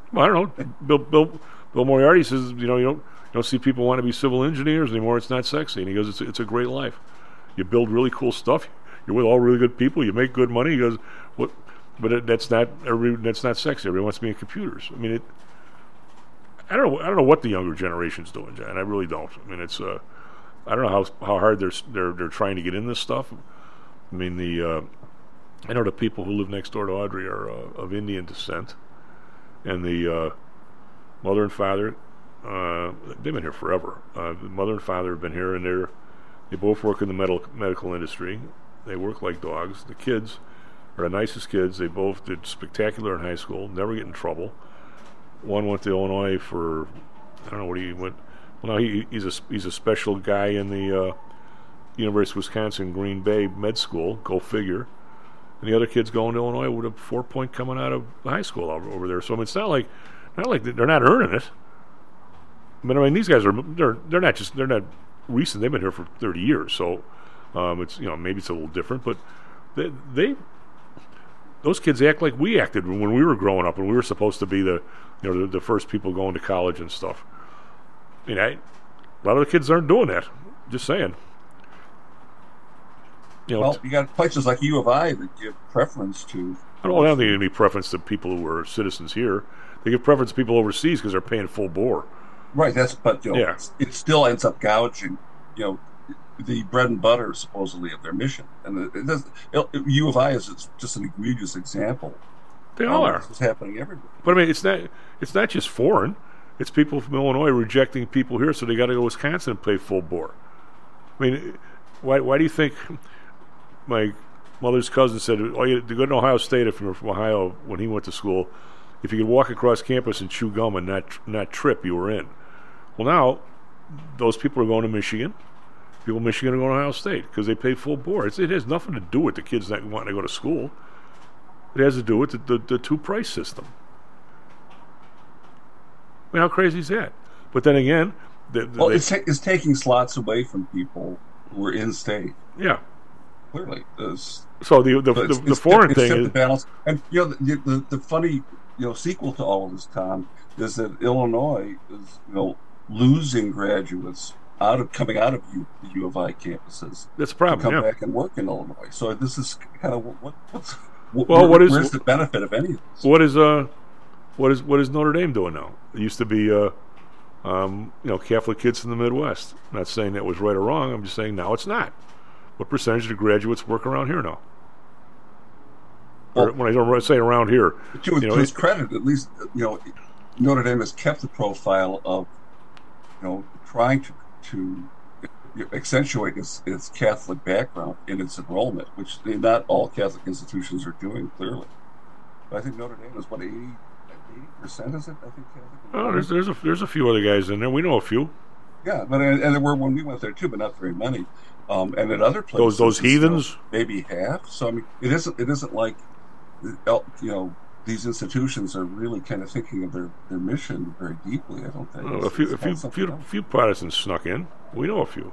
Well, I don't know. Bill Bill Bill Moriarty says, you know, you don't you don't see people want to be civil engineers anymore. It's not sexy, and he goes, it's it's a great life. You build really cool stuff. You're with all really good people. You make good money. He goes, what? But it, that's not every, that's not sexy. Everybody wants to be in computers. I mean, it. I don't know. I don't know what the younger generation's doing, John. I really don't. I mean, it's. Uh, I don't know how how hard they're they're they're trying to get in this stuff. I mean, the. Uh, I know the people who live next door to Audrey are uh, of Indian descent, and the uh, mother and father. Uh, they've been here forever. Uh, the mother and father have been here, and they're they both work in the medical medical industry. They work like dogs. The kids are the nicest kids. They both did spectacular in high school. Never get in trouble. One went to Illinois for I don't know what he went. Well, no, he he's a he's a special guy in the uh, University of Wisconsin Green Bay Med School. Go figure. And the other kid's going to Illinois with a four point coming out of high school over, over there. So I mean, it's not like not like they're not earning it. But I mean, these guys are they're they're not just they're not recent. They've been here for thirty years. So um, it's you know maybe it's a little different, but they they those kids act like we acted when we were growing up, and we were supposed to be the you know the, the first people going to college and stuff. I mean, I, a lot of the kids aren't doing that. Just saying. You know, well, t- you got places like U of I that give preference to. I don't, I don't think any preference to people who are citizens here. They give preference to people overseas because they're paying full bore. Right. That's but you know, yeah. it still ends up gouging. You know, the bread and butter supposedly of their mission, and it, it does, it, U of I is just an egregious example. They all are. This is happening everywhere. But I mean, it's not. It's not just foreign. It's people from Illinois rejecting people here, so they got to go to Wisconsin and pay full bore. I mean, why? Why do you think? My mother's cousin said, "Oh, you to go to Ohio State if you're from Ohio." When he went to school, if you could walk across campus and chew gum and not not trip, you were in. Well, now those people are going to Michigan. People in Michigan are going to Ohio State because they pay full board. It's, it has nothing to do with the kids not wanting to go to school. It has to do with the, the, the two-price system. I mean, how crazy is that? But then again... The, the, well, they, it's, ta- it's taking slots away from people who are in-state. Yeah. Clearly. It's, so the the, it's, the, the it's, foreign it's thing is... The balance. And, you know, the, the, the funny you know sequel to all of this, Tom, is that Illinois is, you know, losing graduates out of coming out of U, the U of I campuses. That's a problem. To come yeah. back and work in Illinois. So this is kind of what what's what, well, where, what is where's the benefit of any of this? What is uh, what is what is Notre Dame doing now? It used to be uh, um, you know, Catholic kids from the Midwest. I'm not saying that was right or wrong. I'm just saying now it's not. What percentage of the graduates work around here now? Well, or when I don't say around here, to, you know, to his credit, at least you know Notre Dame has kept the profile of you know trying to. to accentuate its, its Catholic background in its enrollment, which not all Catholic institutions are doing, clearly. But I think Notre Dame is, what, eighty percent, is it? I think Catholic. Oh, there's, there's, a, there's a few other guys in there. We know a few. Yeah, but and, and there were when we went there, too, but not very many. Um, and at other places... Those those heathens? You know, maybe half. So, I mean, it isn't, it isn't like, you know, these institutions are really kind of thinking of their, their mission very deeply, I don't think. Well, a few, a few, few, few Protestants snuck in. We know a few.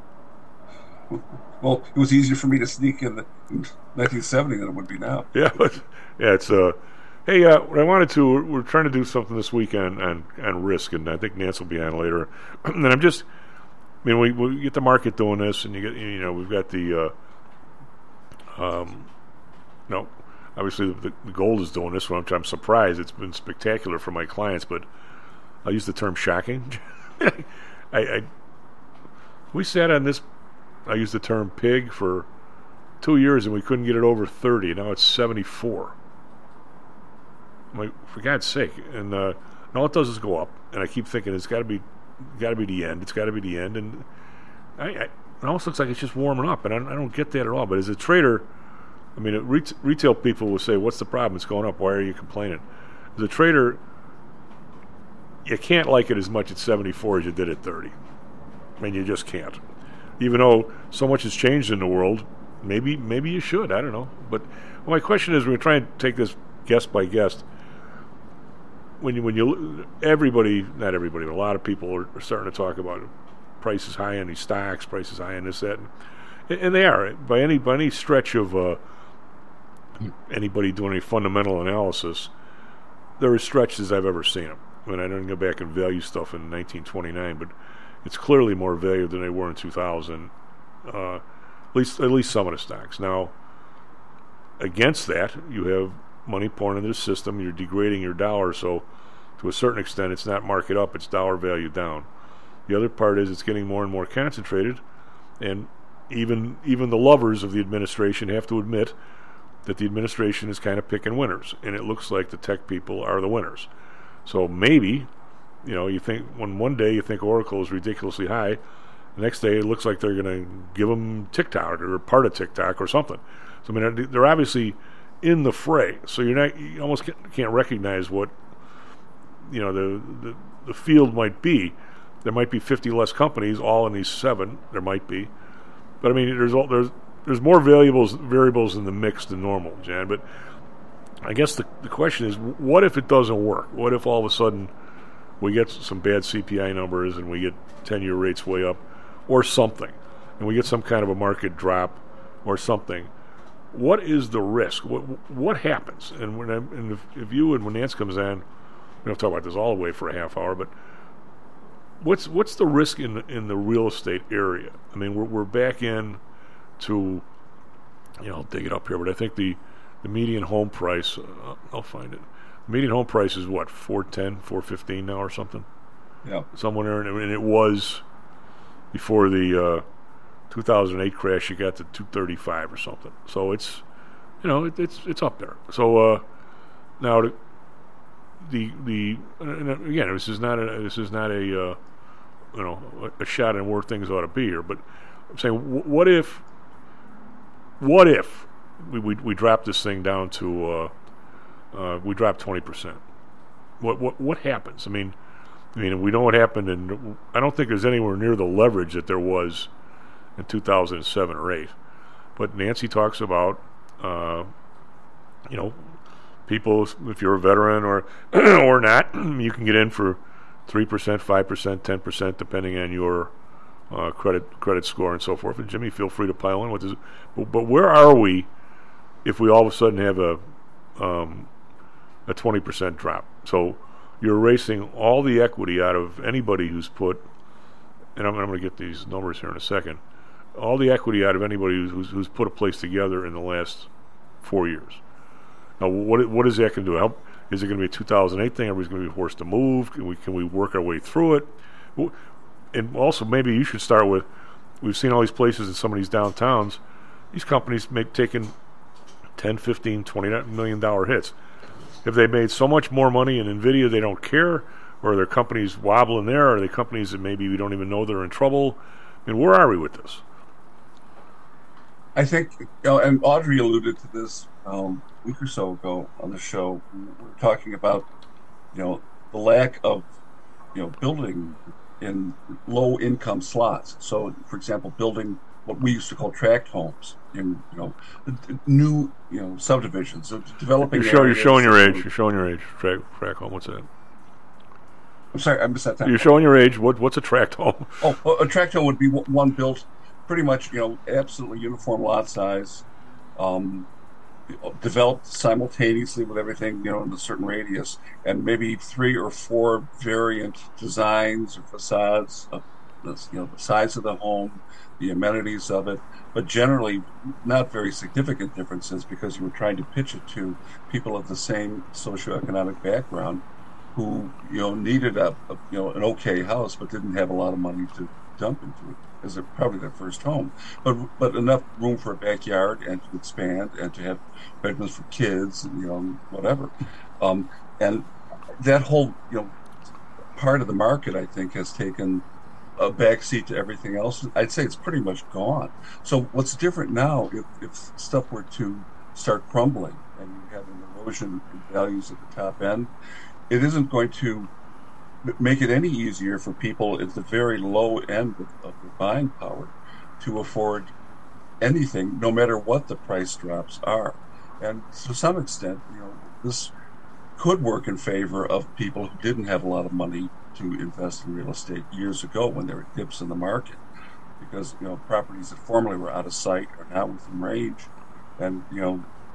Well, it was easier for me to sneak in, the, in nineteen seventy than it would be now. Yeah, but yeah, it's uh, hey, uh, what I wanted to, we're, we're trying to do something this weekend on on risk, and I think Nance will be on later. And I'm just, I mean, we we get the market doing this, and you get, you know, we've got the, uh, um, no, obviously the, the gold is doing this one. I'm, I'm surprised. It's been spectacular for my clients, but I'll use the term shocking. I, I, we sat on this. I used the term pig for two years, and we couldn't get it over thirty. Now it's seventy-four. I'm like, for God's sake! And, uh, and all it does is go up. And I keep thinking it's got to be, got to be the end. It's got to be the end. And I, I, it almost looks like it's just warming up. And I, I don't get that at all. But as a trader, I mean, re- retail people will say, "What's the problem? It's going up. Why are you complaining?" As a trader, you can't like it as much at seventy-four as you did at thirty. I mean, you just can't. Even though so much has changed in the world, maybe maybe you should. I don't know. But well, my question is, we're trying to take this guest by guest. When you when you everybody, not everybody, but a lot of people are, are starting to talk about prices high on these stocks, prices high on this, that, and, and they are by any by any stretch of uh, anybody doing any fundamental analysis. they're as stretched as I've ever seen them. I mean, I didn't go back and value stuff in nineteen twenty-nine, but it's clearly more valued than they were in two thousand. Uh, at least, at least some of the stocks. Now, against that, you have money pouring into the system. You're degrading your dollar, so to a certain extent, it's not market up; it's dollar value down. The other part is it's getting more and more concentrated, and even even the lovers of the administration have to admit that the administration is kind of picking winners, and it looks like the tech people are the winners. So maybe, you know, you think when one day you think Oracle is ridiculously high, the next day it looks like they're going to give them TikTok or part of TikTok or something. So I mean, they're obviously in the fray. So you're not, you almost can't recognize what, you know, the the, the field might be. There might be fifty less companies, all in these seven. There might be, but I mean, there's all, there's there's more variables variables in the mix than normal, Jan. But I guess the the question is, what if it doesn't work? What if all of a sudden we get some bad C P I numbers and we get ten-year rates way up, or something, and we get some kind of a market drop, or something? What is the risk? What what happens? And when I'm, and if, if you and when Nance comes on, we don't talk about this all the way for a half hour, but what's what's the risk in the, in the real estate area? I mean, we're we're back in to, you know, I'll dig it up here, but I think the, the median home price, uh, I'll find it. The median home price is what, four ten, four fifteen now or something? Yeah. Somewhere in, and it was before the uh, two thousand eight crash. You got to two thirty-five or something. So it's, you know, it, it's it's up there. So uh, now the the, the and again, this is not a this is not a uh, you know a shot in where things ought to be here. But I'm saying, w- what if what if we we, we drop this thing down to uh, uh, we drop twenty percent? What what what happens? I mean. I mean, we know what happened, and I don't think there's anywhere near the leverage that there was in two thousand seven or eight. But Nancy talks about, uh, you know, people, if you're a veteran or or not, you can get in for three percent, five percent, ten percent, depending on your uh, credit credit score and so forth. And Jimmy, feel free to pile in with this. But, but where are we if we all of a sudden have a um, a twenty percent drop? So you're erasing all the equity out of anybody who's put, and I'm, I'm going to get these numbers here in a second, all the equity out of anybody who's, who's, who's put a place together in the last four years. Now, what what is that going to do? How, is it going to be a two thousand eight thing? Everybody's going to be forced to move? Can we, can we work our way through it? And also, maybe you should start with, we've seen all these places in some of these downtowns, these companies make taking ten, fifteen, twenty million dollars hits. If they made so much more money in NVIDIA, they don't care, or are there companies wobbling there, or are they companies that maybe we don't even know they're in trouble? I mean, where are we with this? I think, you know, and Audrey alluded to this um, a week or so ago on the show. We were talking about, you know, the lack of, you know, building in low-income slots. So, for example, building what we used to call tract homes in, you know, new, you know, subdivisions, developing. You're, show, you're showing your age. You're showing your age. Tract, tract home. What's that? I'm sorry, I missed that time. You're showing your age. What What's a tract home? Oh, well, a tract home would be one built pretty much, you know, absolutely uniform lot size, um, developed simultaneously with everything, you know, in a certain radius, and maybe three or four variant designs or facades of this, you know, the size of the home, the amenities of it, but generally not very significant differences because you were trying to pitch it to people of the same socioeconomic background who, you know, needed a, a you know an okay house but didn't have a lot of money to dump into it as a, probably their first home, but but enough room for a backyard and to expand and to have bedrooms for kids and, you know, whatever, um, and that whole, you know, part of the market, I think, has taken a backseat to everything else. I'd say it's pretty much gone. So what's different now, if, if stuff were to start crumbling and you have an erosion in values at the top end, it isn't going to make it any easier for people at the very low end of, of the buying power to afford anything, no matter what the price drops are. And to some extent, you know, this could work in favor of people who didn't have a lot of money to invest in real estate years ago when there were dips in the market, because, you know, properties that formerly were out of sight are now within range, and, you know, that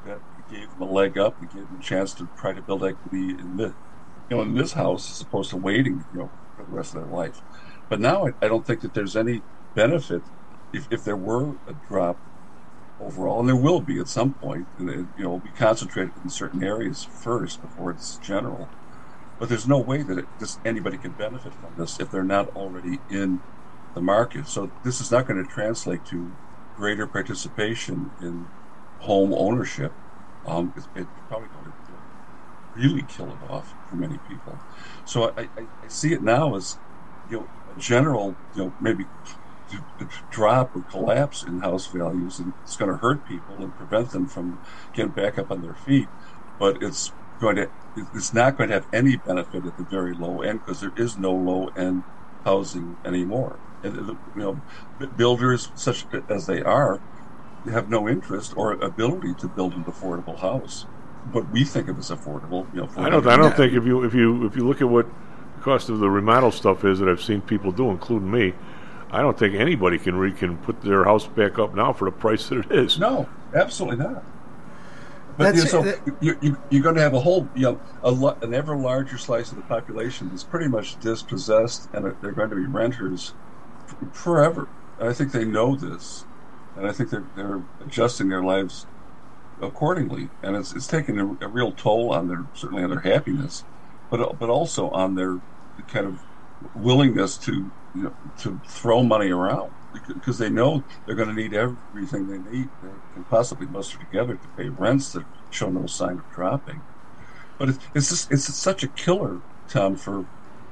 gave them a leg up. It gave them a chance to try to build equity in this, you know, in this house as opposed to waiting, you know, for the rest of their life. But now I, I don't think that there's any benefit if, if there were a drop overall, and there will be at some point, and it, you know, will be concentrated in certain areas first before it's general. But there's no way that it, this, anybody can benefit from this if they're not already in the market. So this is not going to translate to greater participation in home ownership. Um, it's, it's probably going to really kill it off for many people. So I, I, I see it now as, you know, a general, you know, maybe drop or collapse in house values, and it's going to hurt people and prevent them from getting back up on their feet. But it's going to, it's not going to have any benefit at the very low end because there is no low end housing anymore. And, you know, builders such as they are have no interest or ability to build an affordable house. What we think of as affordable, you know. I don't. I don't think if you if you if you look at what the cost of the remodel stuff is that I've seen people do, including me, I don't think anybody can re, can put their house back up now for the price that it is. No, absolutely not. But you know, so that, you, you, you're going to have a whole, you know, a lo- an ever larger slice of the population that's pretty much dispossessed, and they're going to be renters f- forever. And I think they know this, and I think they're they're adjusting their lives accordingly, and it's it's taking a, a real toll on their, certainly on their happiness, but but also on their kind of willingness to, you know, to throw money around, because they know they're going to need everything they need they can possibly muster together to pay rents that show no sign of dropping. But it's it's just, it's such a killer, Tom, for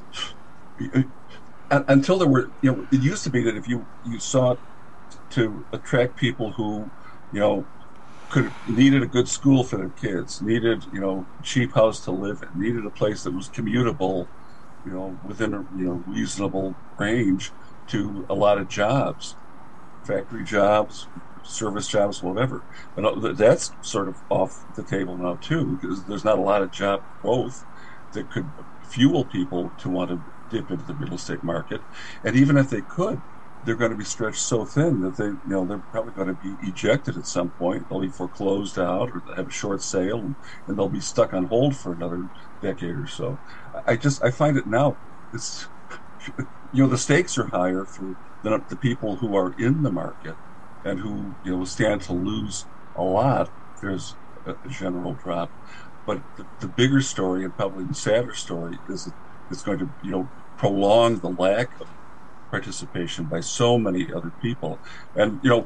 until there were, you know, it used to be that if you you sought to attract people who, you know, could needed a good school for their kids, needed, you know, cheap house to live in, needed a place that was commutable, you know, within a, you know, reasonable range to a lot of jobs, factory jobs, service jobs, whatever. But that's sort of off the table now too, because there's not a lot of job growth that could fuel people to want to dip into the real estate market. And even if they could, they're going to be stretched so thin that they, you know, they're probably going to be ejected at some point. They'll be foreclosed out, or they'll have a short sale, and, and they'll be stuck on hold for another decade or so. I just, I find it now, it's, you know, the stakes are higher for the, the people who are in the market and who, you know, stand to lose a lot if there's a, a general drop. But the, the bigger story, and probably the sadder story, is that it's going to, you know, prolong the lack of participation by so many other people. And, you know,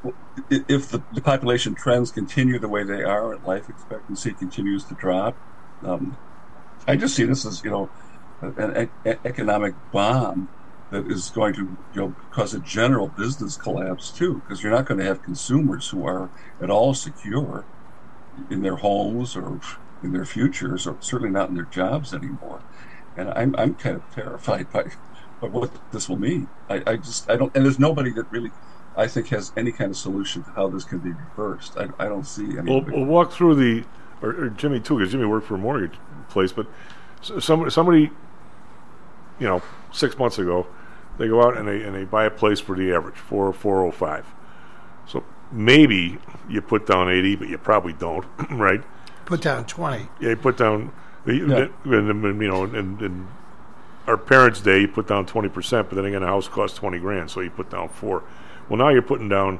if the, the population trends continue the way they are and life expectancy continues to drop, um, I just see this as, you know, an e- economic bomb that is going to, you know, cause a general business collapse too, because you're not going to have consumers who are at all secure in their homes or in their futures, or certainly not in their jobs anymore. And I'm I'm kind of terrified by But what this will mean. I, I just, I don't, and there's nobody that really, I think, has any kind of solution to how this can be reversed. I, I don't see any. We'll, we'll walk through the, or, or Jimmy too, because Jimmy worked for a mortgage place, but some, somebody, you know, six months ago, they go out and they and they buy a place for the average, four, four oh five. So maybe you put down eighty, but you probably don't, right? Put down twenty. Yeah, you put down, the, Yeah. the, and, you know, and, and our parents' day, you put down twenty percent, but then again, a house costs twenty grand, so you put down four. Well, now you're putting down,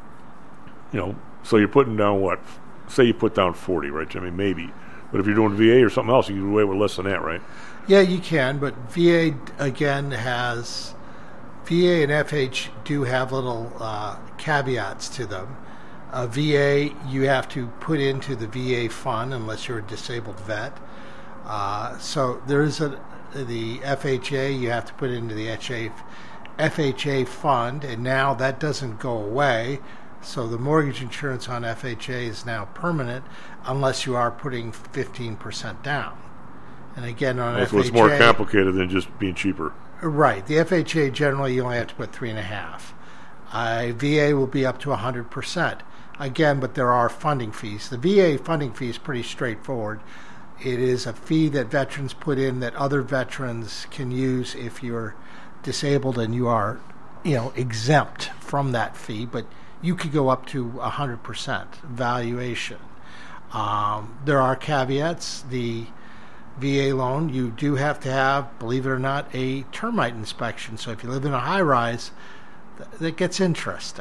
you know, so you're putting down what? Say you put down forty, right, Jimmy? Maybe. But if you're doing V A or something else, you can get away with less than that, right? Yeah, you can, but V A, again, has, V A and F H do have little uh, caveats to them. Uh, V A, you have to put into the V A fund unless you're a disabled vet. Uh, so there is a, the F H A, you have to put into the F H A fund, and now that doesn't go away. So the mortgage insurance on F H A is now permanent unless you are putting fifteen percent down. And again, on well, F H A... So it's more complicated than just being cheaper. Right. The F H A, generally, you only have to put three and a half. Uh, V A will be up to one hundred percent. Again, but there are funding fees. The V A funding fee is pretty straightforward. It is a fee that veterans put in that other veterans can use if you're disabled and you are, you know, exempt from that fee, but you could go up to one hundred percent valuation. Um, there are caveats. The V A loan, you do have to have, believe it or not, a termite inspection. So if you live in a high-rise, th- that gets interesting.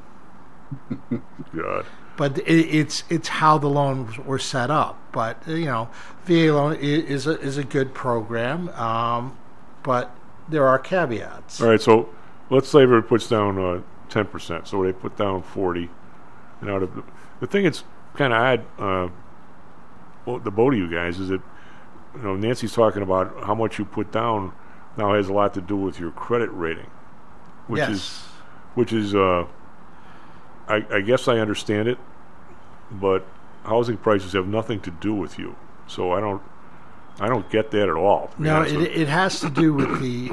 God. But it, it's it's how the loans were set up. But you know, V A loan is a is a good program, um, but there are caveats. All right, so let's say everybody puts down uh, ten percent. So they put down forty. You know, the, the thing that's kind of odd, uh, well, the both of you guys, is that you know Nancy's talking about how much you put down now has a lot to do with your credit rating, which yes. is which is. Uh, I, I guess I understand it, but housing prices have nothing to do with you. So I don't, I don't get that at all. No, it, it has to do with the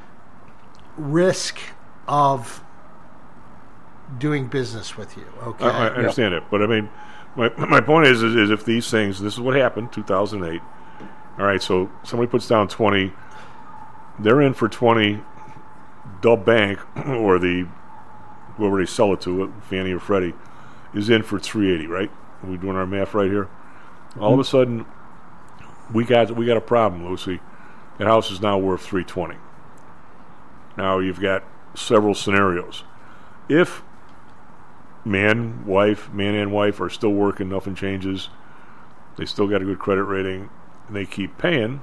risk of doing business with you. Okay, I, I understand yep. it, but I mean, my my point is, is, is if these things, this is what happened, two thousand eight. All right, so somebody puts down twenty, they're in for twenty. The bank or the whoever they sell it to, Fannie or Freddie, is in for three eighty, right? Are we doing our math right here? All mm-hmm. of a sudden, we got we got a problem, Lucy. That house is now worth three twenty. Now you've got several scenarios. If man, wife, man and wife are still working, nothing changes, they still got a good credit rating, and they keep paying,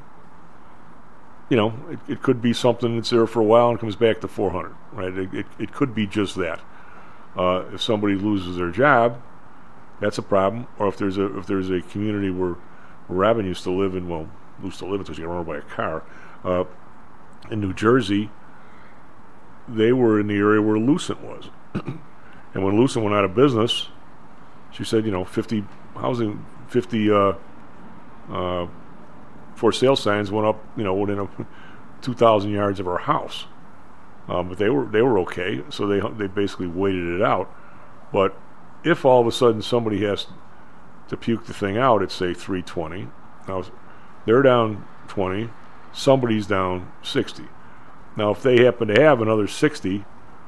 you know, it, it could be something that's there for a while and comes back to four hundred, right? It, it, it could be just that. Uh, if somebody loses their job, that's a problem. Or if there's a if there's a community where, where Robin used to live in, well, used to live in, so she got run over by a car, uh, in New Jersey, they were in the area where Lucent was. And when Lucent went out of business, she said, you know, fifty housing, fifty uh, uh, for sale signs went up, you know, within a two thousand yards of her house. Um, but they were they were okay, so they they basically waited it out. But if all of a sudden somebody has to puke the thing out at say three twenty, now they're down twenty, somebody's down sixty. Now if they happen to have another sixty,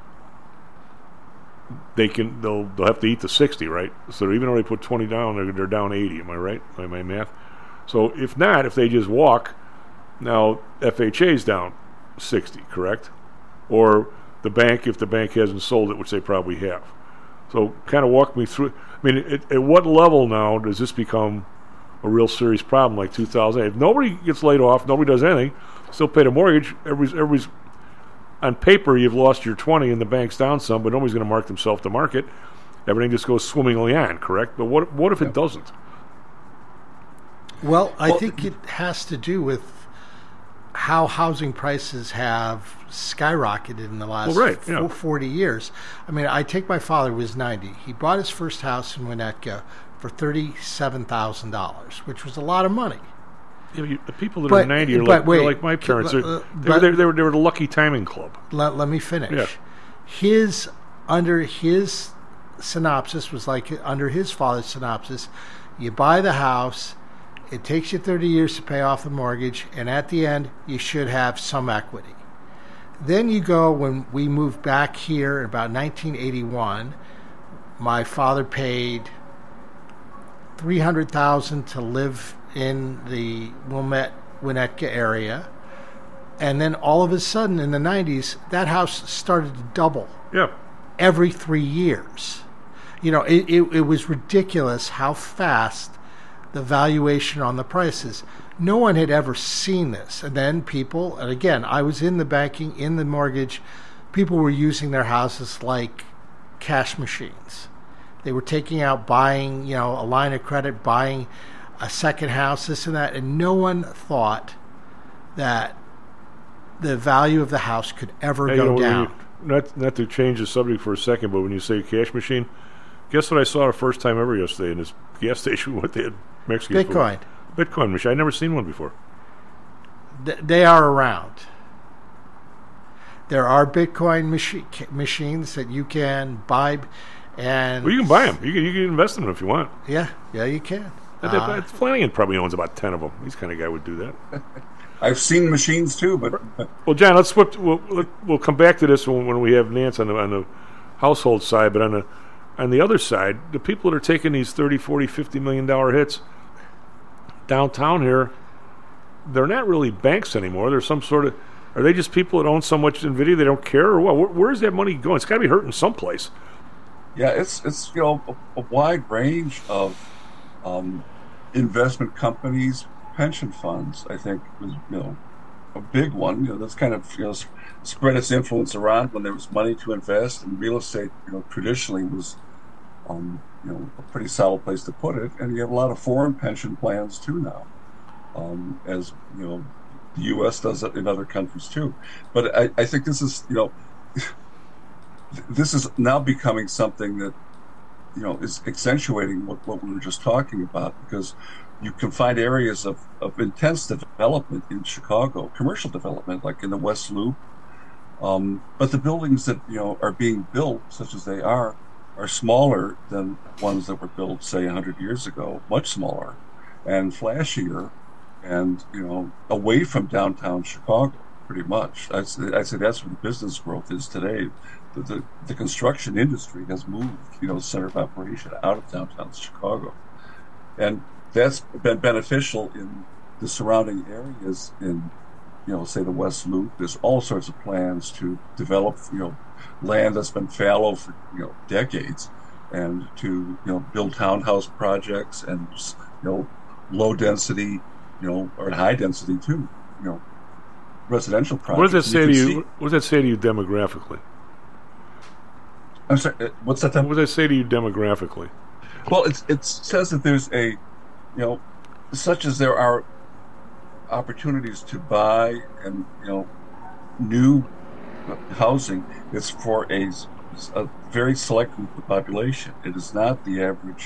they can they'll they'll have to eat the sixty, right? So even though they put twenty down, they're, they're down eighty. Am I right? By my math. So if not, if they just walk, now F H A's down sixty, correct? Or the bank, if the bank hasn't sold it, which they probably have. So kind of walk me through. I mean, at, at what level now does this become a real serious problem like two thousand eight? If nobody gets laid off, nobody does anything, still pay the mortgage, everybody's, everybody's on paper you've lost your twenty and the bank's down some, but nobody's going to mark themselves to market. Everything just goes swimmingly on, correct? But what what if it doesn't? Well, I well, think it has to do with how housing prices have skyrocketed in the last well, right, yeah. forty years. I mean, I take my father, who was ninety. He bought his first house in Winnetka for thirty-seven thousand dollars, which was a lot of money. Yeah, you, the people that but, are ninety are like, wait, like my parents. Uh, they're, but, they, were, they, were, they were the Lucky Timing Club. Let, let me finish. Yeah. His, under his synopsis was like under his father's synopsis, you buy the house, it takes you thirty years to pay off the mortgage, and at the end, you should have some equity. Then you go, when we moved back here in about nineteen eighty-one, my father paid three hundred thousand dollars to live in the Wilmette, Winnetka area, and then all of a sudden in the nineties, that house started to double yeah. every three years. You know, it, it, it was ridiculous how fast the valuation on the prices. No one had ever seen this. And then people, and again, I was in the banking, in the mortgage, people were using their houses like cash machines. They were taking out, buying, you know, a line of credit, buying a second house, this and that, and no one thought that the value of the house could ever hey, go you know, down. You, not, not to change the subject for a second, but when you say cash machine, guess what I saw the first time ever yesterday in this gas station? What they had Mexican Bitcoin. Food. Bitcoin machine. I'd never seen one before. Th- they are around. There are Bitcoin machi- machines that you can buy, and well, you can buy them. You can, you can invest in them if you want. Yeah, yeah, you can. Uh, Flanagan probably owns about ten of them. He's the kind of guy who would do that. I've seen machines too, but well, John, let's flip. We'll we'll come back to this when, when we have Nance on the on the household side, but on the on the other side, the people that are taking these thirty, forty, fifty million dollar hits downtown here, they're not really banks anymore. They're some sort of, are they just people that own so much NVIDIA they don't care, or what? Where, where's that money going? It's got to be hurting someplace. Yeah, it's it's you know a, a wide range of um, investment companies, pension funds. I think was you know a big one. You know that's kind of you know spread its influence around when there was money to invest, and real estate you know traditionally was um, you know a pretty solid place to put it. And you have a lot of foreign pension plans too now, um, as you know the U S does it in other countries too. But I, I think this is you know. This is now becoming something that, you know, is accentuating what, what we were just talking about, because you can find areas of, of intense development in Chicago, commercial development, like in the West Loop. Um, but the buildings that, you know, are being built, such as they are, are smaller than ones that were built, say, one hundred years ago, much smaller and flashier and, you know, away from downtown Chicago, pretty much. I'd say, I'd say that's where the business growth is today. The, the, the construction industry has moved, you know, center of operation out of downtown Chicago. And that's been beneficial in the surrounding areas in, you know, say the West Loop. There's all sorts of plans to develop, you know, land that's been fallow for, you know, decades, and to, you know, build townhouse projects and, you know, low density, you know, or high density too, you know, residential projects. What does that say to you? See, what does that say to you demographically? I'm sorry, what's that? What does that say to you demographically? Well, it's, it says that there's a, you know, such as there are opportunities to buy and, you know, new housing, it's for a, a very select group of the population. It is not the average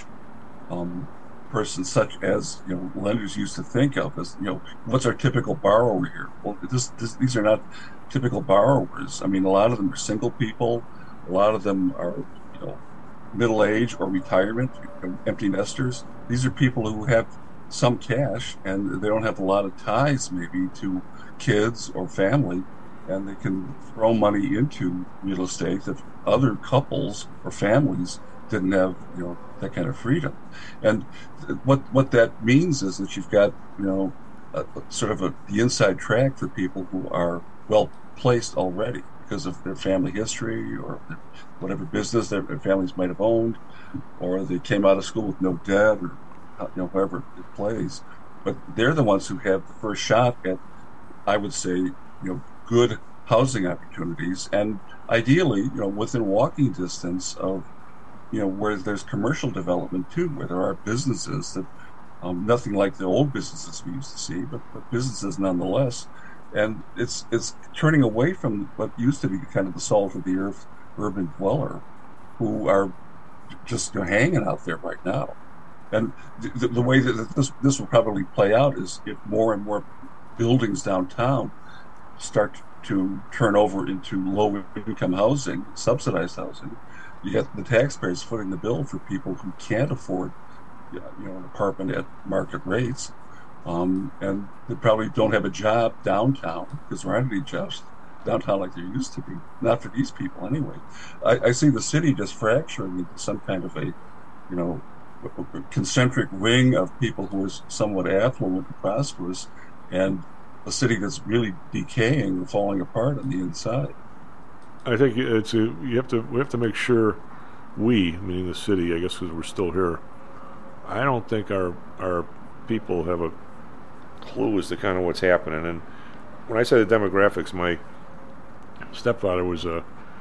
um, person, such as, you know, lenders used to think of as, you know, what's our typical borrower here? Well, this, this, these are not typical borrowers. I mean, a lot of them are single people. A lot of them are, you know, middle age or retirement, you know, empty nesters. These are people who have some cash and they don't have a lot of ties, maybe, to kids or family, and they can throw money into real estate that other couples or families didn't have, you know, that kind of freedom. And what what that means is that you've got, you know, a, sort of a, the inside track for people who are well placed already, because of their family history or whatever business their families might have owned, or they came out of school with no debt, or, you know, however it plays. But they're the ones who have the first shot at, I would say, you know, good housing opportunities, and ideally, you know, within walking distance of, you know, where there's commercial development too, where there are businesses that, um, nothing like the old businesses we used to see, but, but businesses nonetheless. And it's it's turning away from what used to be kind of the salt of the earth urban dweller, who are just, you know, hanging out there right now. And the, the way that this this will probably play out is if more and more buildings downtown start to turn over into low income housing, subsidized housing, you get the taxpayers footing the bill for people who can't afford, you know, an apartment at market rates. Um, and they probably don't have a job downtown, because there aren't any jobs downtown like there used to be. Not for these people, anyway. I, I see the city just fracturing into some kind of a, you know, a, a concentric ring of people who are somewhat affluent and prosperous, and a city that's really decaying and falling apart on the inside. I think it's a, you have to we have to make sure we, meaning the city, I guess, because we're still here. I don't think our our people have a clue as to kind of what's happening. And when I say the demographics, my stepfather was a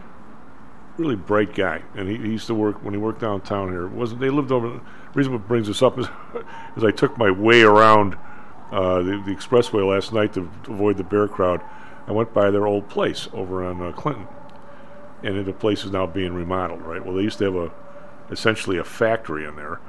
really bright guy, and he, he used to work when he worked downtown here. It wasn't they lived over? The reason what brings this up is, is I took my way around uh, the, the expressway last night to, to avoid the bear crowd. I went by their old place over on uh, Clinton, and the place is now being remodeled. Right. Well, they used to have a essentially a factory in there.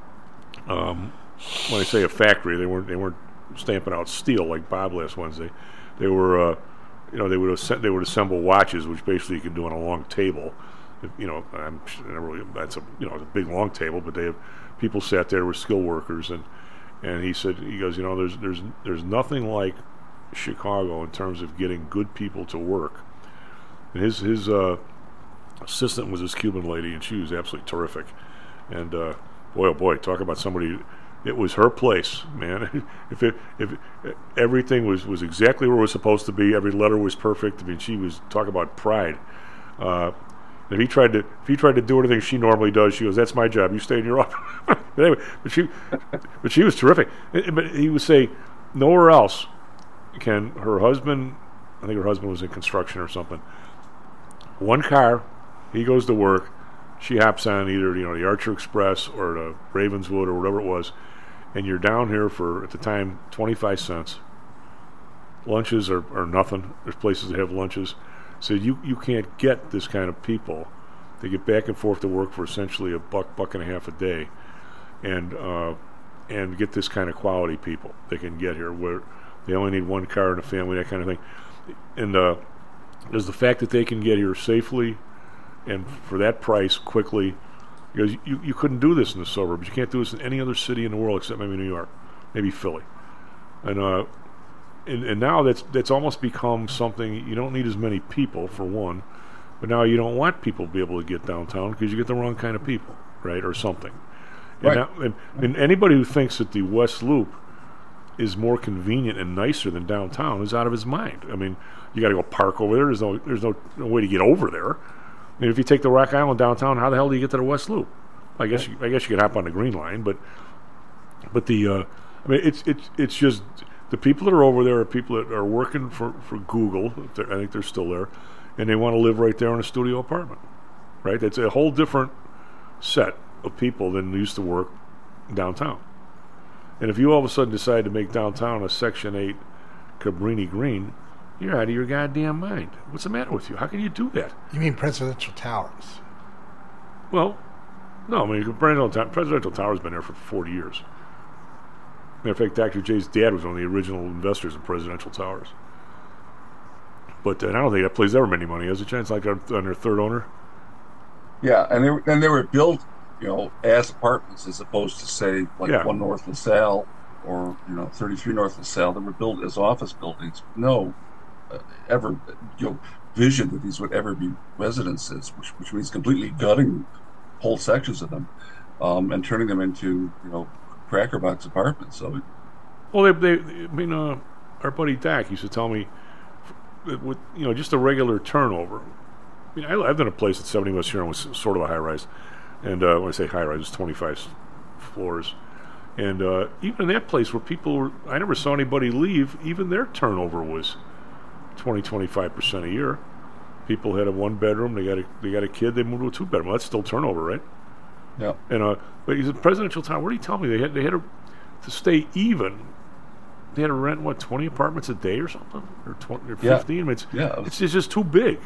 Um, when I say a factory, they weren't they weren't stamping out steel like Bob last Wednesday. They were, uh, you know, they would ass- they would assemble watches, which basically you could do on a long table. If, you know, I'm really, that's a you know it's a big long table, but they have people sat there with skilled workers, and and he said he goes, you know, there's there's there's nothing like Chicago in terms of getting good people to work. And his his uh, assistant was this Cuban lady, and she was absolutely terrific. And uh, boy, oh boy, talk about somebody. It was her place, man. if it, if it, everything was, was exactly where it was supposed to be, every letter was perfect. I mean, she was talk about pride. Uh, if he tried to, if he tried to do anything she normally does, she goes, "That's my job. You stay in your office." but anyway, but she, but she was terrific. But he would say, nowhere else can her husband. I think her husband was in construction or something. One car, he goes to work. She hops on either you know the Archer Express or the Ravenswood or whatever it was. And you're down here for, at the time, twenty-five cents. Lunches are, are nothing. There's places that have lunches. So you, you can't get this kind of people. They get back and forth to work for essentially a buck, buck and a half a day. And uh, and get this kind of quality people they can get here where they only need one car in a family, that kind of thing. And uh, there's the fact that they can get here safely and for that price quickly. Because you, you couldn't do this in the suburbs. You can't do this in any other city in the world except maybe New York, maybe Philly. And uh, and, and now that's that's almost become something. You don't need as many people, for one, but now you don't want people to be able to get downtown because you get the wrong kind of people, right, or something. And, right. now, and, and anybody who thinks that the West Loop is more convenient and nicer than downtown is out of his mind. I mean, you got to go park over there. There's no there's no, no way to get over there. I mean, if you take the Rock Island downtown, how the hell do you get to the West Loop? I guess you, I guess you could hop on the Green Line, but but the uh, I mean, it's it's it's just the people that are over there are people that are working for for Google. I think they're still there, and they want to live right there in a studio apartment, right? That's a whole different set of people than used to work downtown. And if you all of a sudden decide to make downtown a Section eight Cabrini Green, you're out of your goddamn mind. What's the matter with you? How can you do that? You mean Presidential Towers? Well, no. I mean, Presidential, Presidential Towers has been there for forty years. Matter of fact, Doctor J's dad was one of the original investors in Presidential Towers. But uh, I don't think that place ever made any money. Has a chance, like on their third owner. Yeah, and they were, and they were built, you know, as apartments as opposed to say like Yeah. One North LaSalle or you know thirty-three North LaSalle. They were built as office buildings. No. Uh, ever you know vision that these would ever be residences, which which means completely gutting whole sections of them um, and turning them into you know cracker box apartments. So, well, they, they I mean, uh, our buddy Dak used to tell me, that with you know just a regular turnover. I mean, I, I've done a place at seventy West Huron was sort of a high rise, and uh, when I say high rise, it's twenty-five floors, and uh, even in that place where people were, I never saw anybody leave. Even their turnover was twenty, twenty-five percent a year. People had a one bedroom, they got a they got a kid, they moved to a two bedroom. Well, that's still turnover, right? Yeah. And uh, but he's a presidential town. What do you tell me? They had they had to, to stay even. They had to rent what twenty apartments a day or something, or twenty or Yeah. fifteen. It's Yeah, it was- it's, it's just too big.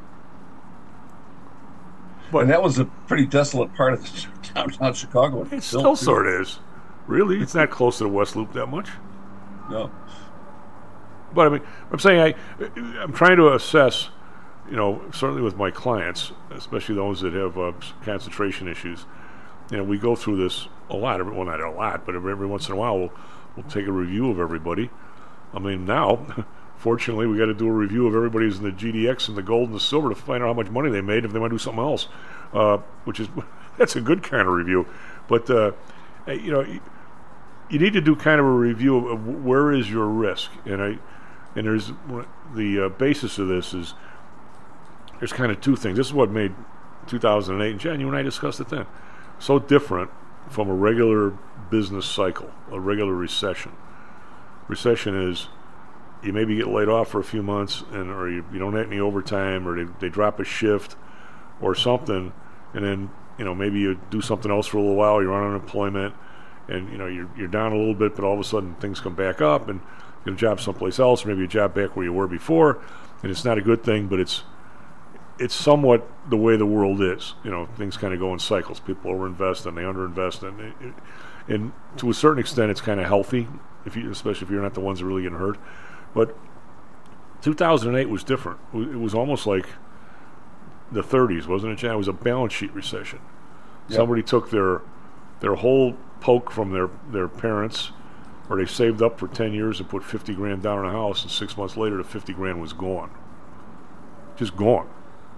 But and that was a pretty desolate part of the downtown Chicago. It still sort of is. Really, it's not close to the West Loop that much. No. But I mean, I'm saying I, I'm trying to assess, you know, certainly with my clients, especially those that have uh, concentration issues. You know, we go through this a lot. Every, well, not a lot, but every, every once in a while we'll we'll take a review of everybody. I mean, now, fortunately, we got to do a review of everybody who's in the G D X and the gold and the silver to find out how much money they made if they want to do something else, uh, which is that's a good kind of review. But uh, you know, you need to do kind of a review of, of where is your risk, and I. And there's the uh, basis of this is there's kind of two things. This is what made two thousand eight, and Jen, you and I discussed it then, so different from a regular business cycle, a regular recession. Recession is you maybe get laid off for a few months, and or you, you don't have any overtime, or they, they drop a shift or something, and then you know maybe you do something else for a little while. You're on unemployment, and you know you're you're down a little bit, but all of a sudden things come back up, and get a job someplace else, or maybe a job back where you were before, and it's not a good thing, but it's it's somewhat the way the world is. You know, things kind of go in cycles. People overinvest and they underinvest, and it, it, and to a certain extent, it's kind of healthy, if you, especially if you're not the ones that really get hurt. But two thousand eight was different. It was almost like the thirties, wasn't it, Jan? It was a balance sheet recession. Yep. Somebody took their their whole poke from their, their parents, or they saved up for ten years and put fifty grand down on a house, and six months later the fifty grand was gone. Just gone.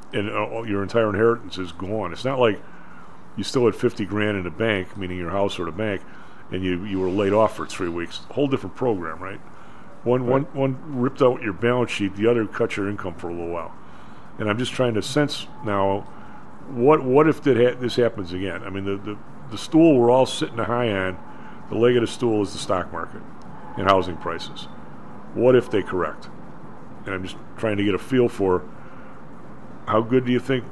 and uh, your entire inheritance is gone. It's not like you still had fifty grand in the bank, meaning your house or the bank, and you, you were laid off for three weeks. A whole different program, right? One, right. one, one ripped out your balance sheet, the other cut your income for a little while. And I'm just trying to sense now, what what if that ha- this happens again? I mean, the, the, the stool we're all sitting high on, the leg of the stool is the stock market and housing prices. What if they correct? And I'm just trying to get a feel for how good do you think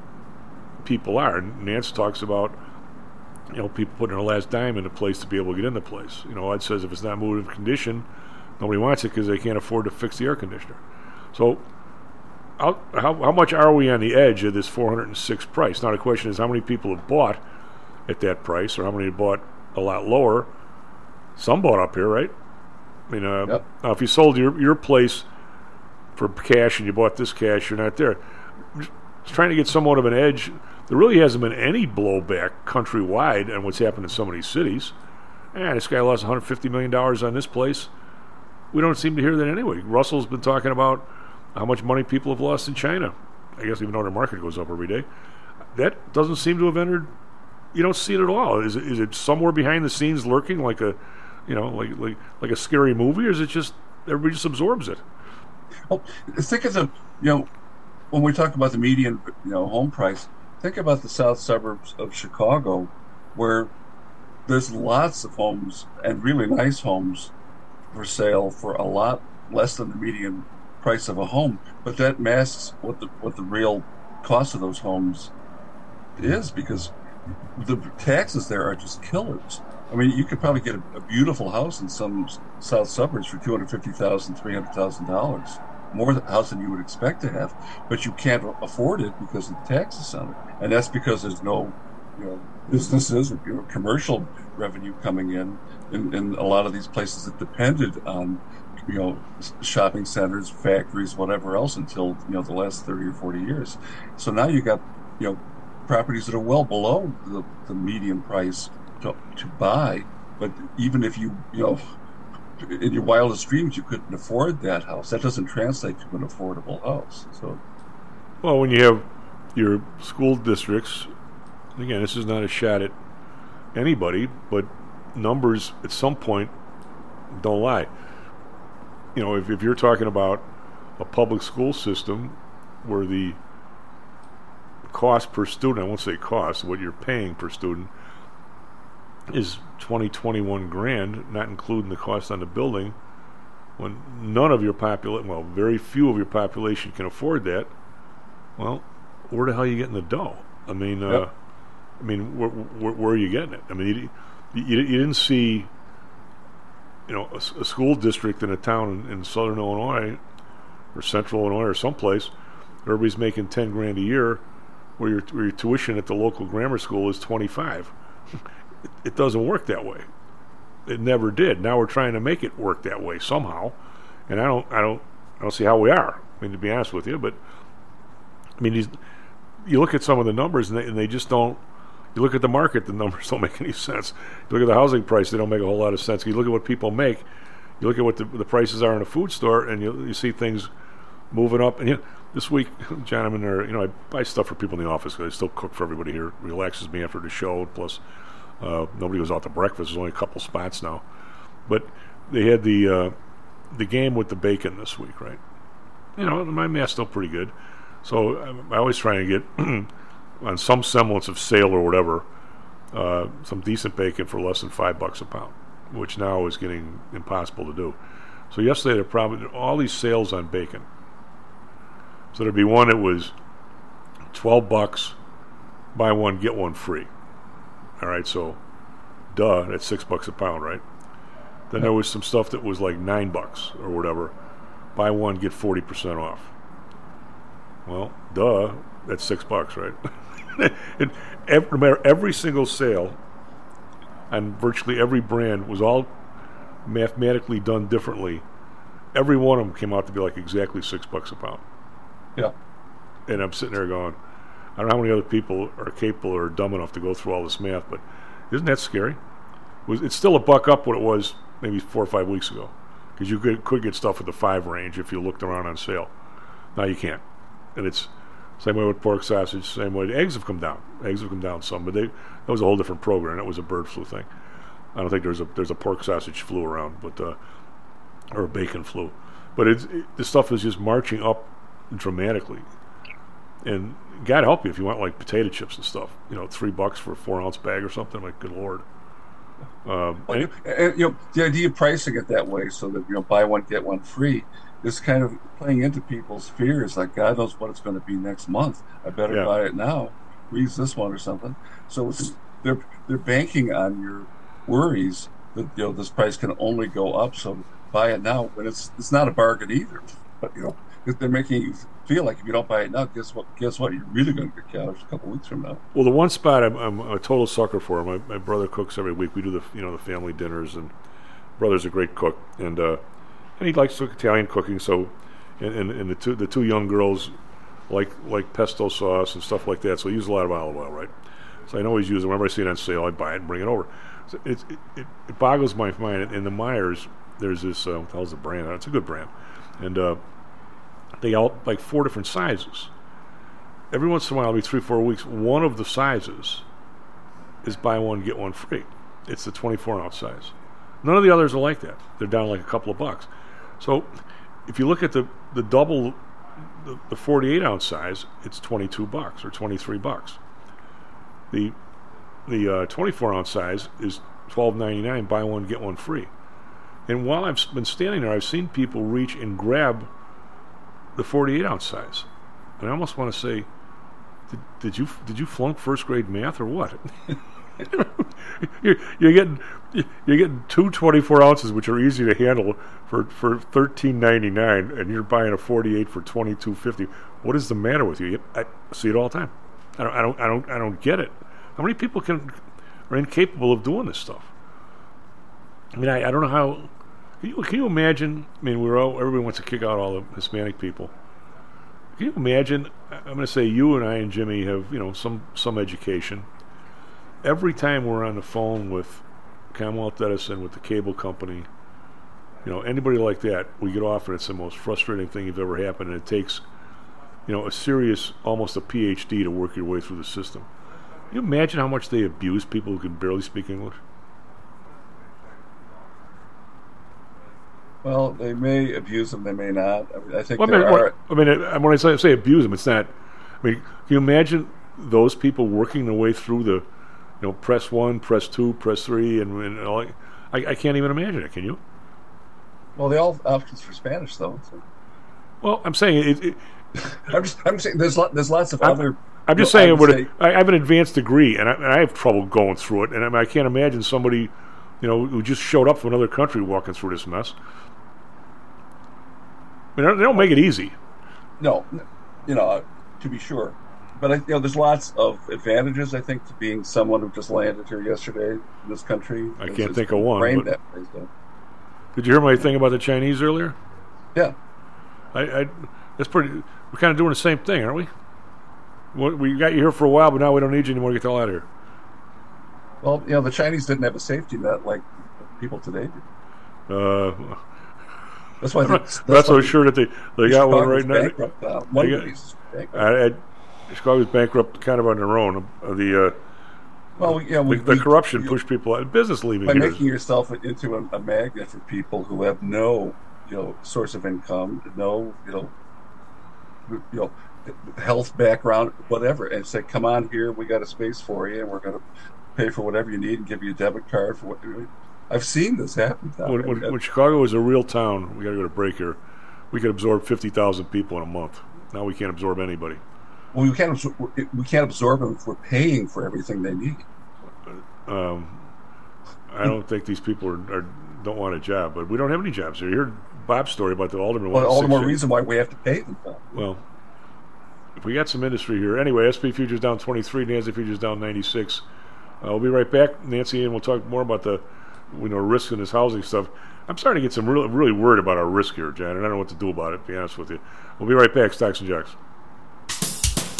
people are. And Nance talks about, you know, people putting their last dime into place to be able to get in the place. You know, Ed says if it's not moved in condition, nobody wants it because they can't afford to fix the air conditioner. So how, how how much are we on the edge of this four hundred six price? Now the question is how many people have bought at that price, or how many have bought a lot lower? Some bought up here, right? I mean, uh, yep. Now if you sold your your place for cash and you bought this cash, you're not there. Just trying to get somewhat of an edge. There really hasn't been any blowback countrywide on what's happened in some of these cities. Eh, this guy lost one hundred fifty million dollars on this place. We don't seem to hear that anyway. Russell's been talking about how much money people have lost in China. I guess even though their market goes up every day. That doesn't seem to have entered. You don't see it at all. Is it, is it somewhere behind the scenes lurking like a, you know, like like like a scary movie, or is it just everybody just absorbs it? Well, think of the, you know, when we talk about the median, you know, home price, think about the south suburbs of Chicago, where there's lots of homes and really nice homes for sale for a lot less than the median price of a home, but that masks what the what the real cost of those homes is, because the taxes there are just killers. I mean, you could probably get a, a beautiful house in some south suburbs for two hundred fifty thousand dollars, three hundred thousand dollars, more house than you would expect to have, but you can't afford it because of the taxes on it. And that's because there's no, you know, businesses or, you know, commercial revenue coming in, in in a lot of these places that depended on, you know, shopping centers, factories, whatever else until, you know, the last thirty or forty years. So now you got, you know, properties that are well below the, the median price to, to buy, but even if you, you know, in your wildest dreams, you couldn't afford that house. That doesn't translate to an affordable house. So, well, when you have your school districts, again, this is not a shot at anybody, but numbers at some point don't lie. You know, if, if you're talking about a public school system where the cost per student, I won't say cost, what you're paying per student is twenty, twenty-one grand, not including the cost on the building, when none of your population, well, very few of your population can afford that, well, where the hell are you getting the dough? I mean, uh, yep. I mean, where, where, where are you getting it? I mean, you, you, you didn't see, you know, a, a school district in a town in, in southern Illinois or central Illinois or someplace, everybody's making ten grand a year, where your, where your tuition at the local grammar school is twenty-five. it, it doesn't work that way. It never did. Now we're trying to make it work that way somehow, and I don't, I don't, I don't see how we are. I mean, to be honest with you, but I mean, these, you look at some of the numbers, and they, and they just don't. You look at the market, the numbers don't make any sense. You look at the housing price, they don't make a whole lot of sense. You look at what people make, you look at what the, the prices are in a food store, and you, you see things moving up. And you know, this week, John, I'm in there, you know, I buy stuff for people in the office because I still cook for everybody here. It relaxes me after the show. Plus, uh, nobody goes out to breakfast. There's only a couple spots now. But they had the uh, the game with the bacon this week, right? You know, my math's still pretty good. So I, I always try and get on some semblance of sale or whatever, uh, some decent bacon for less than five bucks a pound, which now is getting impossible to do. So yesterday, there probably all these sales on bacon. So there'd be one that was twelve bucks, buy one get one free. All right, so duh, that's six bucks a pound, right? Then there was some stuff that was like nine bucks or whatever, buy one get forty percent off. Well, duh, that's six bucks, right? And every, every single sale on virtually every brand was all mathematically done differently. Every one of them came out to be like exactly six bucks a pound. Yeah. And I'm sitting there going, I don't know how many other people are capable or dumb enough to go through all this math, but isn't that scary? It was, it's still a buck up what it was maybe four or five weeks ago, because you could, could get stuff at the five range if you looked around on sale. Now you can't. And it's Same way with pork sausage. Same way. Eggs have come down. Eggs have come down some, but they that was a whole different program. That was a bird flu thing. I don't think there's a there's a pork sausage flu around, but uh, or a bacon flu. But it's it, the stuff is just marching up dramatically. And God help you if you want like potato chips and stuff. You know, three bucks for a four ounce bag or something. Like, good Lord. Um, well, and, you know, the idea of pricing it that way, so that you know, buy one get one free, is kind of playing into people's fears. Like, God knows what it's going to be next month. I better yeah. buy it now. Freeze this one or something. So it's, they're they're banking on your worries that you know this price can only go up. So buy it now when it's it's not a bargain either. But you know, they're making you feel like if you don't buy it now, guess what? Guess what? You're really going to get gouged a couple weeks from now. Well, the one spot I'm, I'm a total sucker for. My my brother cooks every week. We do the you know the family dinners, and brother's a great cook, and uh, and he likes Italian cooking. So, and, and and the two the two young girls like like pesto sauce and stuff like that. So he uses a lot of olive oil, right? So I know he's using. Whenever I see it on sale, I buy it and bring it over. So it, it it boggles my mind. In the Myers, there's this uh, what the hell's the brand? It's a good brand, and. Uh, They all like four different sizes. Every once in a while, every three, four weeks, one of the sizes is buy one, get one free. It's the twenty-four ounce size. None of the others are like that. They're down like a couple of bucks. So if you look at the, the double, the, the forty-eight ounce size, it's twenty-two bucks or twenty-three bucks. The the uh, twenty-four ounce size is twelve ninety-nine, buy one, get one free. And while I've been standing there, I've seen people reach and grab the forty-eight ounce size, and I almost want to say, did, did you did you flunk first grade math or what? you're, you're getting you're getting two twenty-four ounces, which are easy to handle, for for thirteen ninety-nine, and you're buying a forty-eight for twenty-two fifty. What is the matter with you? I see it all the time. I don't I don't I don't I don't get it. How many people can are incapable of doing this stuff? I mean, I, I don't know how. Can you, can you imagine? I mean, we're all, everybody wants to kick out all the Hispanic people. Can you imagine? I'm going to say you and I and Jimmy have, you know, some some education. Every time we're on the phone with Commonwealth Edison, with the cable company, you know, anybody like that, we get off and it's the most frustrating thing you've ever happened, and it takes, you know, a serious, almost a P H D to work your way through the system. Can you imagine how much they abuse people who can barely speak English? Well, they may abuse them, they may not. I, mean, I think well, there I mean, are... I mean, when I say, say abuse them, it's not... I mean, can you imagine those people working their way through the, you know, press one, press two, press three, and, and all... I, I can't even imagine it, can you? Well, they all options for Spanish, though. So. Well, I'm saying... It, it, I'm, just, I'm saying there's, lot, there's lots of I'm, other... I'm just you know, saying, I, say, I have an advanced degree, and I, and I have trouble going through it, and I, mean, I can't imagine somebody, you know, who just showed up from another country walking through this mess. I mean, they don't make it easy. No, you know, to be sure. But, I, you know, there's lots of advantages, I think, to being someone who just landed here yesterday in this country. I it's, can't it's think of one. But that way, so. Did you hear my thing about the Chinese earlier? Yeah. I, I that's pretty. We're kind of doing the same thing, aren't we? We got you here for a while, but now we don't need you anymore. Get the hell out of here. Well, you know, the Chinese didn't have a safety net like people today do. Uh... That's why. I'm not, that's not so sure that they, they got one right now. Bankrupt, uh, one got, bankrupt. I, I, Chicago's bankrupt kind of on their own. Uh, the uh, well, yeah, we, the, the we, corruption we, pushed people out of business leaving by here. making yourself into a, a magnet for people who have no, you know, source of income, no, you know, you know, health background, whatever, and say, "Come on here, we got a space for you, and we're going to pay for whatever you need and give you a debit card for what." I've seen this happen. When, when, when Chicago was a real town, we got to go to break here. We could absorb fifty thousand people in a month. Now we can't absorb anybody. Well, we can't. Absorb, we can't absorb them if we're paying for everything they need. Um, I don't think these people are, are don't want a job, but we don't have any jobs here. You heard Bob's story about the alderman. Well, all the more reason why we have to pay them. Though. Well, if we got some industry here, anyway. S and P futures down twenty-three. Nasdaq futures down ninety-six. Uh, we'll be right back, Nancy, and we'll talk more about the. We know risk in this housing stuff. I'm starting to get some really, really worried about our risk here, Jan, and I don't know what to do about it, to be honest with you. We'll be right back, Stocks and Jocks.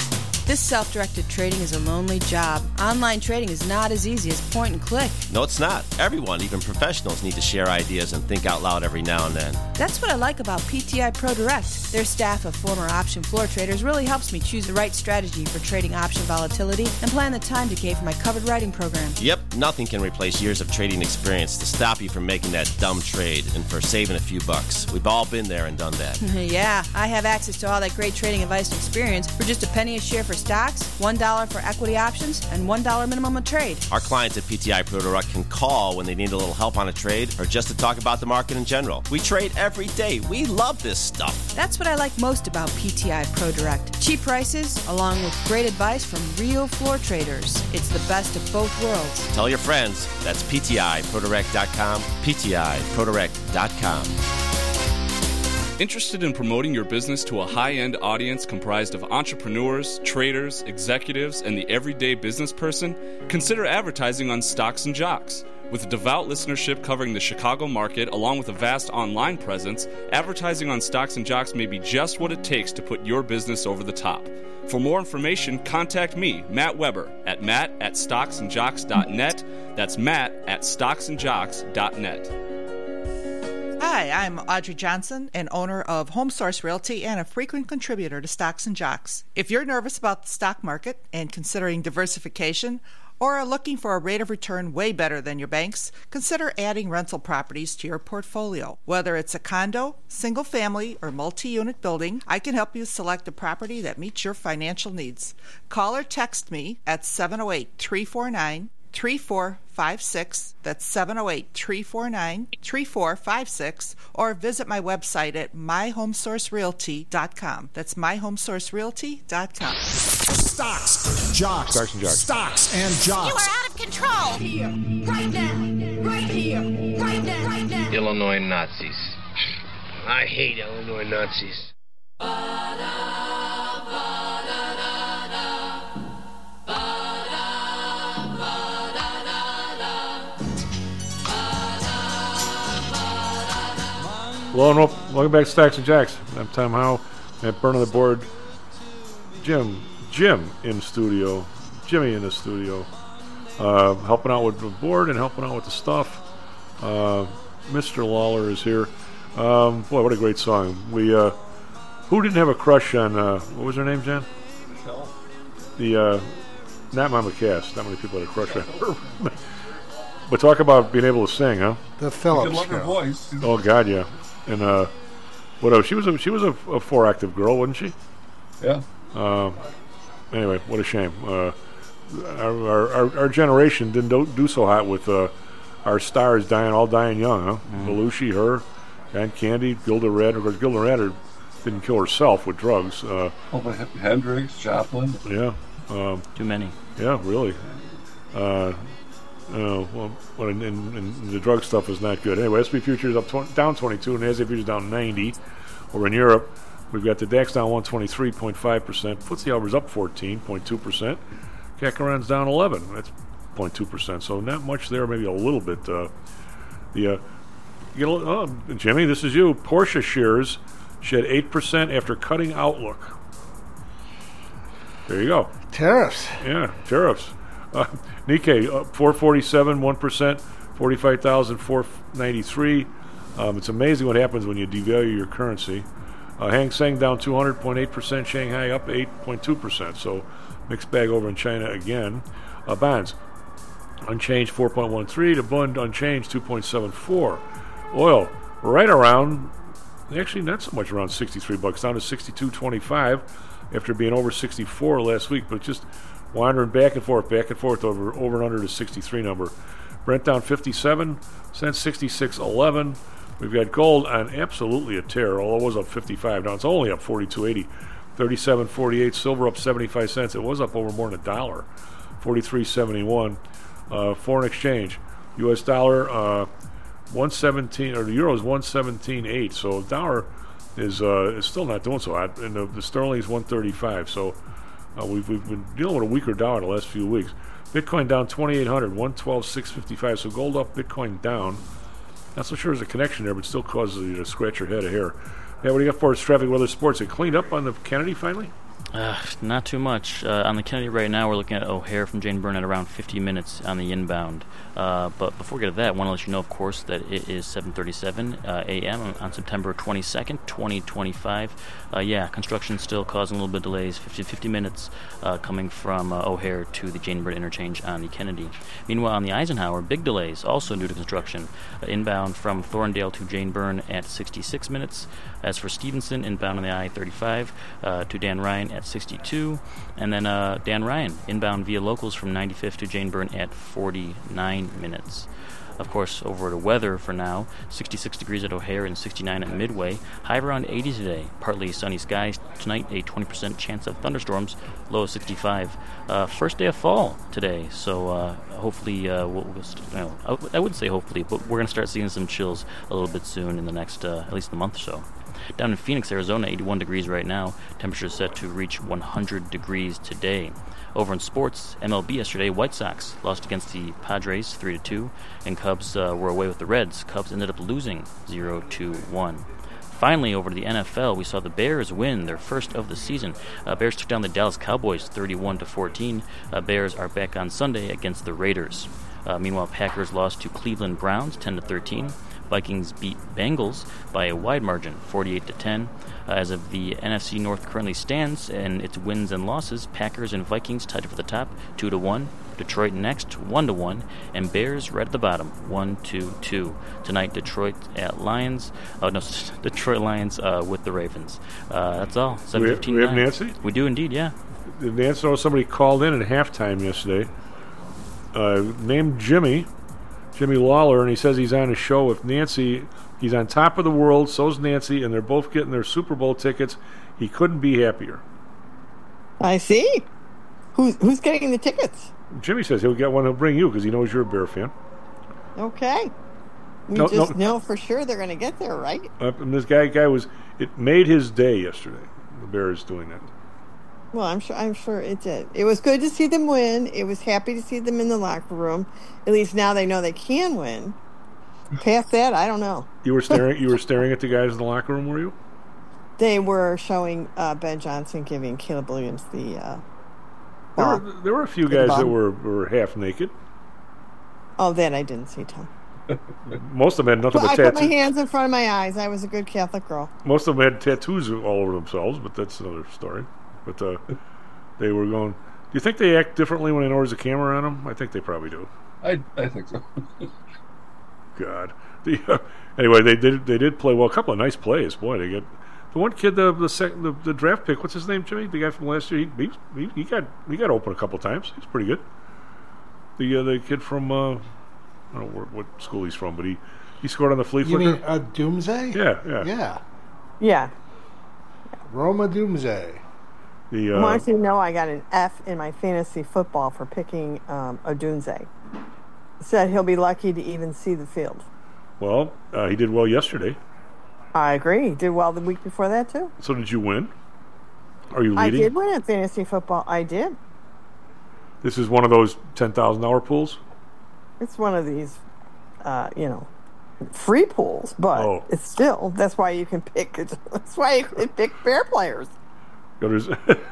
This self-directed trading is a lonely job. Online trading is not as easy as point and click. No, it's not. Everyone, even professionals, need to share ideas and think out loud every now and then. That's what I like about P T I Pro Direct. Their staff of former option floor traders really helps me choose the right strategy for trading option volatility and plan the time decay for my covered writing program. Yep, nothing can replace years of trading experience to stop you from making that dumb trade and for saving a few bucks. We've all been there and done that. Yeah, I have access to all that great trading advice and experience for just a penny a share for stocks, one dollar for equity options, and one dollar minimum a trade. Our clients at P T I Pro Direct can call when they need a little help on a trade or just to talk about the market in general. We trade every day. We love this stuff. That's what I like most about P T I Pro Direct. Cheap prices, along with great advice from real floor traders. It's the best of both worlds. Tell your friends. That's P T I Pro Direct dot com, P T I Pro Direct dot com. Interested in promoting your business to a high-end audience comprised of entrepreneurs, traders, executives, and the everyday business person? Consider advertising on Stocks and Jocks. With a devout listenership covering the Chicago market, along with a vast online presence, advertising on Stocks and Jocks may be just what it takes to put your business over the top. For more information, contact me, Matt Weber, at matt at stocks and jocks dot net. That's matt at stocks and jocks dot net. Hi, I'm Audrey Johnson, an owner of Home Source Realty and a frequent contributor to Stocks and Jocks. If you're nervous about the stock market and considering diversification, or are looking for a rate of return way better than your banks, consider adding rental properties to your portfolio. Whether it's a condo, single family, or multi-unit building, I can help you select a property that meets your financial needs. Call or text me at seven oh eight, three four nine, three four five six. That's seven oh eight, three four nine, three four five six, or visit my website at my home source realty dot com. That's my home source realty dot com. Stocks, jocks, Stocks and jocks. Stocks and jocks. You are out of control. Here, right now, right here, right now, right now. Illinois Nazis. I hate Illinois Nazis. Hello and welcome back to Stocks and Jacks. I'm Tom Howe. At Burn on the Board. Jim, Jim in studio. Jimmy in the studio. Uh, helping out with the board and helping out with the stuff. Uh, Mister Lawler is here. Um, boy, what a great song. We uh, who didn't have a crush on uh, what was her name, Jen? Michelle. The uh, not Mama Cass. Not many people had a crush on her. But talk about being able to sing, huh? The Phillips You love her Show. voice. Oh God, yeah. And uh, what else? She was a she was a, a four active girl, wasn't she? Yeah. Uh, anyway, what a shame. Uh, our, our, our our generation didn't do, do so hot with uh, our stars dying, all dying young, huh? Mm-hmm. Belushi, her, and Candy, Gilda Radner. Of course, Gilda Radner didn't kill herself with drugs. Uh, Oh, but Hendrix, Joplin. yeah. Um, Too many. yeah, really. Uh, Uh, well, well and, and, and the drug stuff is not good. Anyway, S and P futures up twenty, down twenty-two, and NASDAQ futures down ninety. Over in Europe, we've got the DAX down one twenty-three point five percent. F T S E Alber's up fourteen point two percent. C A C Iran's down eleven. That's zero point two percent. So not much there, maybe a little bit. Uh, the uh, you know, oh, Jimmy, this is you. Porsche shares shed eight percent after cutting outlook. There you go. Tariffs. Yeah, tariffs. Uh, Nikkei up four forty-seven, one percent, forty-five thousand four ninety-three. Um, it's amazing what happens when you devalue your currency. Uh, Hang Seng down two hundred point eight percent, Shanghai up eight point two percent. So mixed bag over in China again. Uh, bonds unchanged four point one three, the Bund unchanged two point seven four. Oil right around, actually not so much, around sixty-three bucks, down to sixty-two twenty-five after being over sixty-four last week, but just wandering back and forth, back and forth over over and under the sixty-three number. Brent down fifty-seven cents, sixty-six eleven. We've got gold on absolutely a tear, although it was up fifty-five. Now it's only up forty-two eighty. thirty-seven forty-eight. Silver up seventy-five cents. It was up over more than a dollar. forty-three seventy-one. Uh, foreign exchange. U S dollar uh, one seventeen, or the euro is one seventeen eight. So the dollar is uh, is still not doing so hot, and the, the sterling is one thirty-five. So Uh, we've, we've been dealing with a weaker dollar the last few weeks. Bitcoin down twenty-eight hundred, one twelve six fifty-five. So gold up, Bitcoin down. Not so sure there's a connection there, but still causes you to scratch your head a hair. Yeah, what do you got for us? Traffic, weather, sports. It cleaned up on the Kennedy finally? Uh, not too much. Uh, on the Kennedy right now, we're looking at O'Hare from Jane Byrne at around fifty minutes on the inbound. Uh, but before we get to that, I want to let you know, of course, that it is seven thirty-seven uh, a m on September twenty-second, twenty twenty-five. Uh, yeah, construction still causing a little bit of delays, fifty, fifty minutes uh, coming from uh, O'Hare to the Jane Byrne interchange on the Kennedy. Meanwhile, on the Eisenhower, big delays, also due to construction. Uh, inbound from Thorndale to Jane Byrne at sixty-six minutes. As for Stevenson, inbound on the I thirty-five uh, to Dan Ryan at sixty-two. And then uh, Dan Ryan, inbound via locals from ninety-fifth to Jane Byrne at forty-nine minutes. Of course, over to weather for now, sixty-six degrees at O'Hare and sixty-nine at Midway. High around eighty today. Partly sunny skies tonight, a twenty percent chance of thunderstorms, low of sixty-five. Uh, first day of fall today, so uh, hopefully, uh, we'll, we'll st- you know, I, I wouldn't say hopefully, but we're going to start seeing some chills a little bit soon in the next, uh, at least a month or so. Down in Phoenix, Arizona, eighty-one degrees right now. Temperature set to reach one hundred degrees today. Over in sports, M L B yesterday, White Sox lost against the Padres three to two, and Cubs uh, were away with the Reds. Cubs ended up losing zero to one. Finally, over to the N F L, we saw the Bears win their first of the season. Uh, Bears took down the Dallas Cowboys thirty-one to fourteen. Uh, Bears are back on Sunday against the Raiders. Uh, meanwhile, Packers lost to Cleveland Browns ten to thirteen. Vikings beat Bengals by a wide margin, forty-eight to ten. Uh, as of the N F C North currently stands and its wins and losses, Packers and Vikings tied for the top, two to one. Detroit next, one to one, and Bears right at the bottom, one to two. Tonight, Detroit at Lions. Oh no, Detroit Lions uh, with the Ravens. Uh, that's all. seven fifteen. We have, we have Nancy. We do indeed, yeah. Nancy, know somebody called in at halftime yesterday, uh, named Jimmy. Jimmy Lawler, and he says he's on a show with Nancy. He's on top of the world, so's Nancy, and they're both getting their Super Bowl tickets. He couldn't be happier. I see. Who's who's getting the tickets? Jimmy says he'll get one. He'll bring you because he knows you're a Bear fan. Okay. We No, just no. know for sure they're going to get there, right? Uh, and this guy, guy was. It made his day yesterday. The Bears doing that. Well, I'm sure. I'm sure it did. It was good to see them win. It was happy to see them in the locker room. At least now they know they can win. Past that, I don't know. You were staring. You were staring at the guys in the locker room, were you? They were showing uh, Ben Johnson giving Caleb Williams the. Uh, There ball. were, there were a few With the guys ball. that were, were half naked. Oh, that I didn't see, Tom. Most of them had nothing Well, I but put my tattoos. hands in front of my eyes. I was a good Catholic girl. Most of them had tattoos all over themselves, but that's another story. But uh, they were going. Do you think they act differently when they know there's a camera on them? I think they probably do. I I think so. God. The, uh, anyway, they did they did play well. A couple of nice plays. Boy, they get the one kid, the the, sec, the the draft pick. What's his name, Jimmy? The guy from last year. He he, he got he got open a couple of times. He's pretty good. The uh, the kid from uh, I don't know where, what school he's from, but he, he scored on the flea You flicker. mean uh, Doomsday? Yeah, yeah, Yeah. Yeah. Roma Doomsday. The I uh, want you to know I got an F in my fantasy football for picking um, Odunze. Said he'll be lucky to even see the field. well, uh, he did well yesterday. I agree. He did well the week before that, too. So did you win? Are you I leading? did win at fantasy football. I did. This is one of those ten thousand dollar pools. It's one of these, uh, you know, free pools, but Oh. it's still, that's why you can pick, that's why you can pick fair players. There's-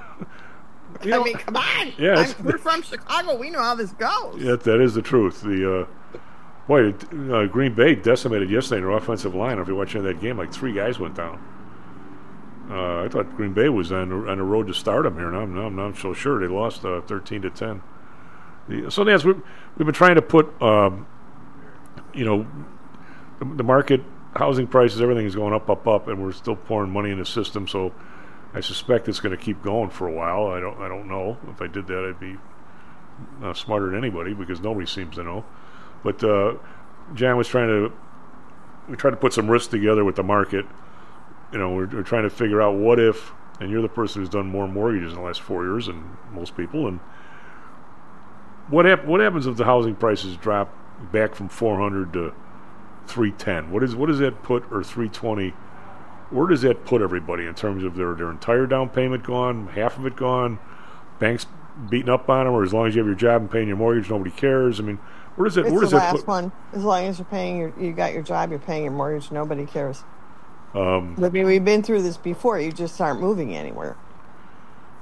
I mean, come on. Yeah, I'm, it's- we're from Chicago. We know how this goes. Yeah, that is the truth. The uh, boy, it- uh, Green Bay decimated yesterday in their offensive line. If you're watching that game, like three guys went down. Uh, I thought Green Bay was on the, on the road to stardom here. Now I'm, now I'm not so sure. They lost uh, thirteen to ten. The, so yes, we've we've been trying to put, um, you know, the, the market, housing prices, everything is going up, up, up, and we're still pouring money in the system. So I suspect it's going to keep going for a while. I don't I don't know. If I did that, I'd be uh, smarter than anybody because nobody seems to know. But uh, Jan was trying to we tried to put some risk together with the market. You know, we're, we're trying to figure out what if, and you're the person who's done more mortgages in the last four years than most people, and what hap- what happens if the housing prices drop back from four hundred to three ten? What is what does that put, or three twenty? Where does that put everybody in terms of their their entire down payment gone, half of it gone, banks beating up on them, or as long as you have your job and paying your mortgage, nobody cares? I mean, where does it? It's Where the does that last put? one. As long as you're paying, your, you got your job, you're paying your mortgage, nobody cares. Um, I mean, we've been through this before. You just aren't moving anywhere.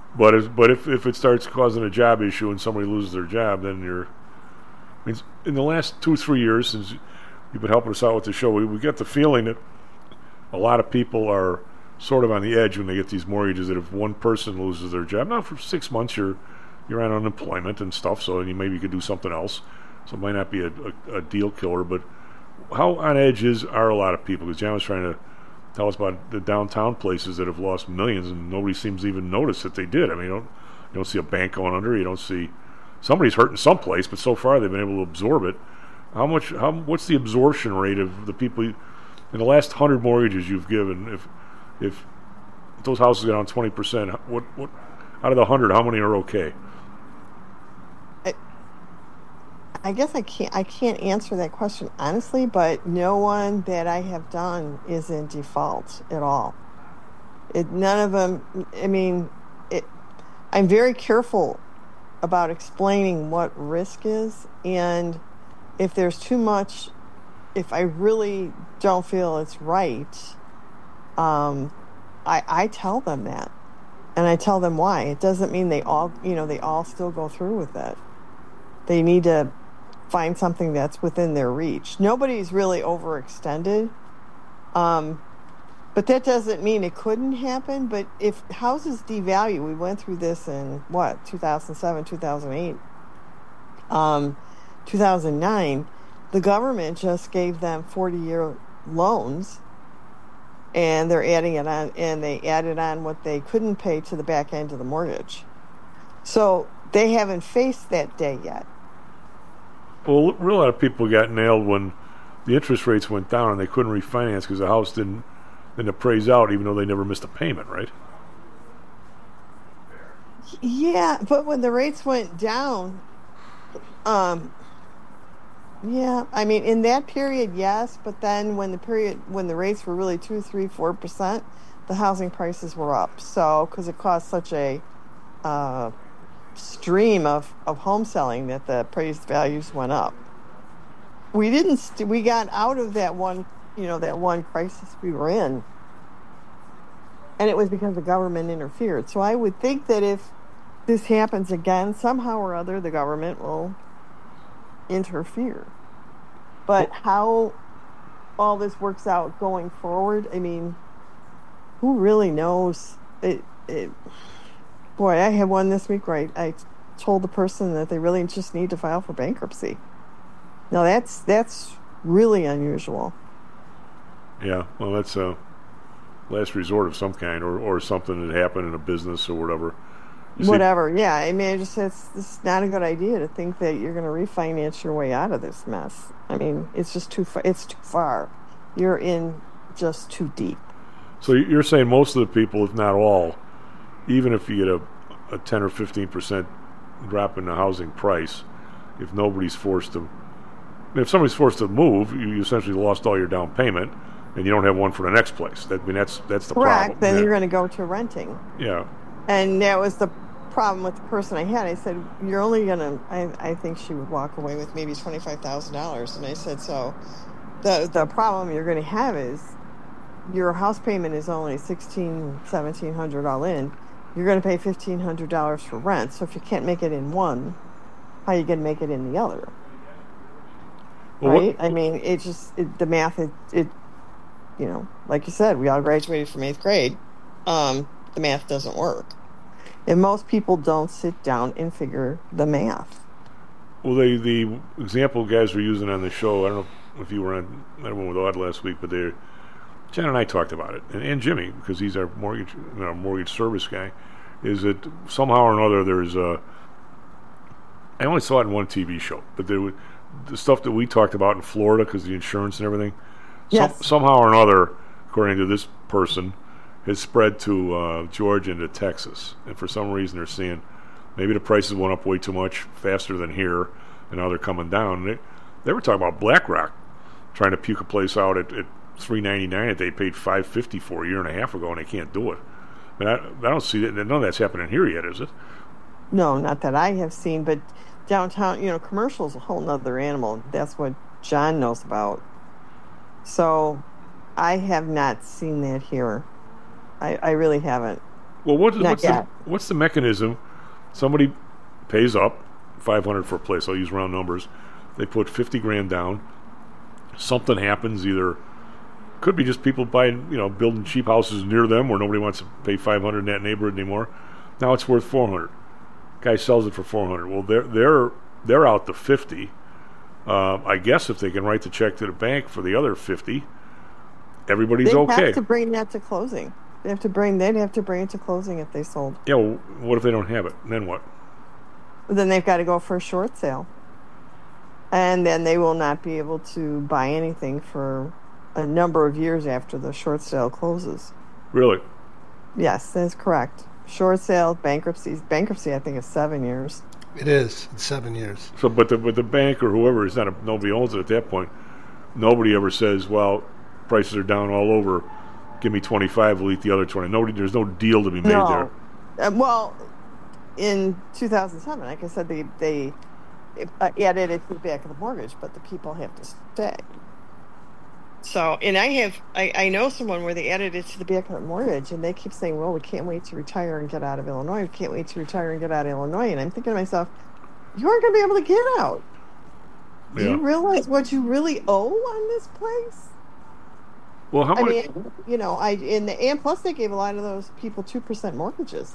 But if but if, if it starts causing a job issue and somebody loses their job, then you're. I mean, in the last two three years since you've been helping us out with the show, we, we get the feeling that a lot of people are sort of on the edge when they get these mortgages. That if one person loses their job, now for six months you're you're on unemployment and stuff, so you maybe you could do something else. So it might not be a, a, a deal killer, but how on edge is are a lot of people? Because John was trying to tell us about the downtown places that have lost millions, and nobody seems to even notice that they did. I mean, you don't you don't see a bank going under. You don't see somebody's hurting someplace, but so far they've been able to absorb it. How much? How what's the absorption rate of the people you, in the last hundred mortgages you've given? If if those houses go down twenty percent, what what out of the hundred, how many are okay? I, I guess I can't I can't answer that question honestly, but no one that I have done is in default at all. It none of them. I mean, it. I'm very careful about explaining what risk is, and if there's too much, if I really don't feel it's right, um, I I tell them that, and I tell them why. It doesn't mean they all, you know, they all still go through with it. They need to find something that's within their reach. Nobody's really overextended, um, but that doesn't mean it couldn't happen. But if houses devalue, we went through this in what two thousand seven, two thousand eight, um, two thousand nine. The government just gave them forty-year loans, and they're adding it on, and they added on what they couldn't pay to the back end of the mortgage. So they haven't faced that day yet. Well, a real lot of people got nailed when the interest rates went down and they couldn't refinance because the house didn't didn't appraise out, even though they never missed a payment, right? Yeah, but when the rates went down, um, yeah, I mean, in that period, yes, but then when the period when the rates were really two, three, four percent, the housing prices were up. So because it caused such a uh, stream of, of home selling that the appraised values went up. We didn't. St- we got out of that one, you know, that one crisis we were in, and it was because the government interfered. So I would think that if this happens again, somehow or other, the government will interfere. But how all this works out going forward, I mean, who really knows? It, it, boy, I had one this week where I, I told the person that they really just need to file for bankruptcy. Now that's that's really unusual. Yeah, well, that's a last resort of some kind, or, or something that happened in a business or whatever. You Whatever, see, yeah. I mean, I just it's, it's not a good idea to think that you're going to refinance your way out of this mess. I mean, it's just too far. It's too far. You're in just too deep. So you're saying most of the people, if not all, even if you get a, a ten or fifteen percent drop in the housing price, if nobody's forced to, if somebody's forced to move, you, you essentially lost all your down payment, and you don't have one for the next place. That, I mean, that's that's the Correct. problem. Then yeah. you're going to go to renting. Yeah. And that was the problem with the person I had. I said, you're only going to, I, I think she would walk away with maybe twenty-five thousand dollars. And I said, so the the problem you're going to have is your house payment is only sixteen, seventeen hundred all in. You're going to pay fifteen hundred dollars for rent. So if you can't make it in one, how are you going to make it in the other? Well, right? What, I mean, it just, it, the math, it, it, you know, like you said, we all graduated from eighth grade. Um, the math doesn't work. And most people don't sit down and figure the math. Well, they, the example guys were using on the show, I don't know if you were on, I don't know, with Odd last week, but they, Jen and I talked about it, and, and Jimmy, because he's our mortgage, you know, mortgage service guy, is that somehow or another there's a, I only saw it in one T V show, but there was, the stuff that we talked about in Florida, because the insurance and everything, yes. some, somehow or another, according to this person, has spread to uh, Georgia and to Texas. And for some reason they're seeing maybe the prices went up way too much faster than here, and now they're coming down. They, they were talking about BlackRock trying to puke a place out at, at three ninety-nine that they paid five fifty for a year and a half ago, and they can't do it. I mean, I, I don't see that. None of that's happening here yet, is it? No, not that I have seen, but downtown, you know, commercial is a whole nother animal. That's what John knows about. So I have not seen that here. I, I really haven't. Well, what, Not what's the yet. what's the mechanism? Somebody pays up five hundred for a place. I'll use round numbers. They put fifty grand down. Something happens. Either could be just people buying, you know, building cheap houses near them where nobody wants to pay five hundred in that neighborhood anymore. Now it's worth four hundred. Guy sells it for four hundred. Well, they're they're they're out the fifty. Uh, I guess if they can write the check to the bank for the other fifty, everybody's They okay. have to bring that to closing. They have to bring. They'd have to bring it to closing if they sold. Yeah. Well, what if they don't have it? Then what? Then they've got to go for a short sale, and then they will not be able to buy anything for a number of years after the short sale closes. Really? Yes, that's correct. Short sale, bankruptcy. Bankruptcy, I think, is seven years. It is. It's seven years. So, but the but the bank or whoever is not a, nobody owns it at that point. Nobody ever says, "Well, prices are down all over. Give me twenty-five. We'll eat the other twenty." Nobody. There's no deal to be made No. there. Uh, well, in two thousand seven, like I said, they they uh, added it to the back of the mortgage, but the people have to stay. So, and I have, I, I know someone where they added it to the back of the mortgage, and they keep saying, well, we can't wait to retire and get out of Illinois. We can't wait to retire and get out of Illinois. And I'm thinking to myself, you aren't going to be able to get out. Do Yeah. you realize what you really owe on this place? Well, how I much? mean, you know, I in the, and plus they gave a lot of those people two percent mortgages.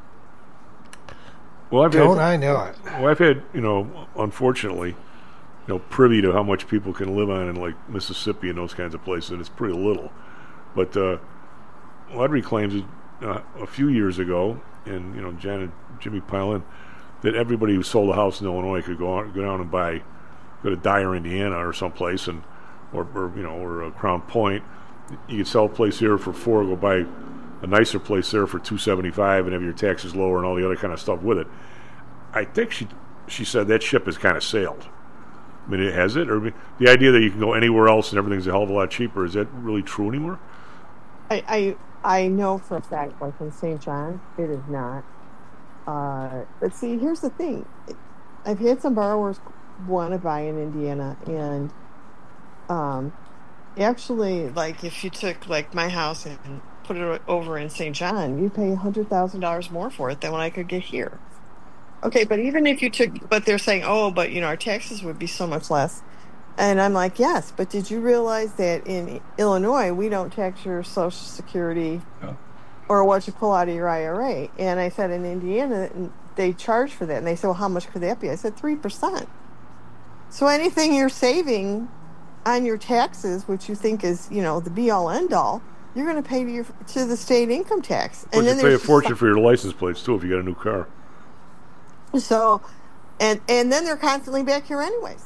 Well, I've Don't had, I know it? Well, I've had, you know, unfortunately, you know, privy to how much people can live on in like Mississippi and those kinds of places, and it's pretty little. But uh, Audrey claims it, uh, a few years ago, and you know, Jan and Jimmy pile in, that everybody who sold a house in Illinois could go on, go down and buy, go to Dyer, Indiana, or someplace, and or, or you know, or uh, Crown Point. You could sell a place here for four, go buy a nicer place there for two seventy five, and have your taxes lower and all the other kind of stuff with it. I think she she said that ship has kind of sailed. I mean, it has it, or the idea that you can go anywhere else and everything's a hell of a lot cheaper, is that really true anymore? I I, I know for a fact, like in Saint John, it is not. Uh, but see, here's the thing: I've had some borrowers want to buy in Indiana, and um, actually, like if you took like my house and put it over in Saint John, you pay a hundred thousand dollars more for it than what I could get here. Okay, but even if you took, but they're saying, oh, but you know, our taxes would be so much less. And I'm like, yes, but did you realize that in Illinois, we don't tax your Social Security Yeah. or what you pull out of your I R A? And I said, in Indiana, they charge for that. And they said, well, how much could that be? I said, three percent. So anything you're saving on your taxes, which you think is, you know, the be-all, end-all, you're going to pay to, your, to the state income tax. But you pay a fortune for your license plates, too, if you get a new car. So, and and then they're constantly back here anyways.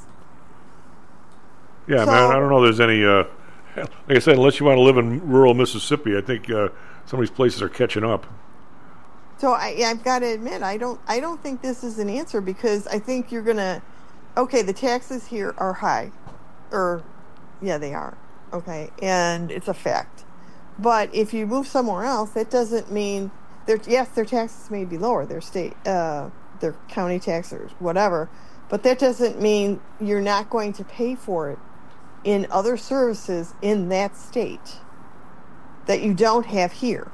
Yeah, So- man, I don't know there's any, uh, like I said, unless you want to live in rural Mississippi, I think uh, some of these places are catching up. So I, I've got to admit, I don't, I don't think this is an answer, because I think you're gonna, okay, the taxes here are high, or, yeah, they are, okay, and it's a fact. But if you move somewhere else, that doesn't mean, their yes, their taxes may be lower, their state, uh, their county taxes, whatever, but that doesn't mean you're not going to pay for it in other services in that state that you don't have here.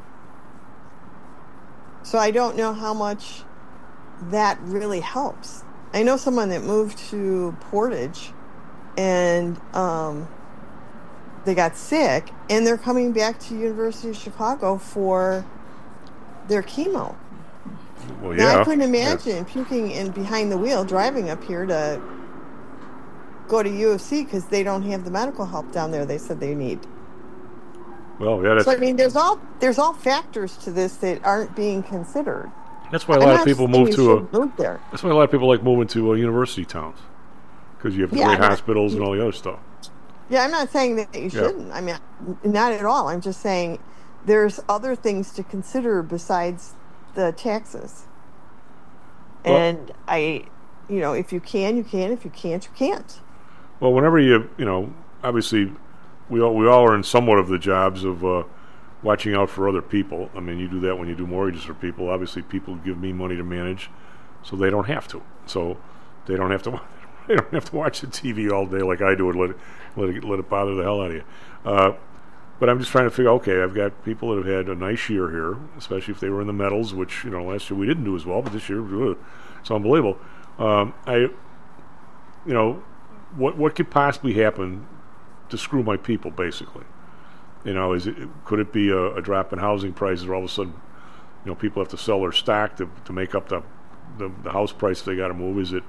So I don't know how much that really helps. I know someone that moved to Portage, and um, they got sick, and they're coming back to University of Chicago for their chemo. Well, Now, yeah. I couldn't imagine puking in behind the wheel driving up here to go to U of C because they don't have the medical help down there they said they need. Well, yeah, that's, So I mean, there's all there's all factors to this that aren't being considered. that's why a I'm lot not of people saying move you to a. should move there. That's why a lot of people like moving to uh, university towns, because you have the Yeah, great I'm not- hospitals and all the other stuff. Yeah, I'm not saying that you Yeah. shouldn't. I mean, not at all. I'm just saying there's other things to consider besides the taxes. Well- And I, you know, if you can, you can. If you can't, you can't. Well, whenever you, you know, obviously, we all, we all are in somewhat of the jobs of uh, watching out for other people. I mean, you do that when you do mortgages for people. Obviously, people give me money to manage, so they don't have to. So they don't have to. They don't have to watch the T V all day like I do and let it let it, let it bother the hell out of you. Uh, but I'm just trying to figure. Okay, I've got people that have had a nice year here, especially if they were in the metals, which you know last year we didn't do as well, but this year ugh, it's unbelievable. Um, I, you know, what what could possibly happen to screw my people, basically? You know, is it could it be a, a drop in housing prices, or all of a sudden, you know, people have to sell their stock to to make up the the, the house price they got to move? Is it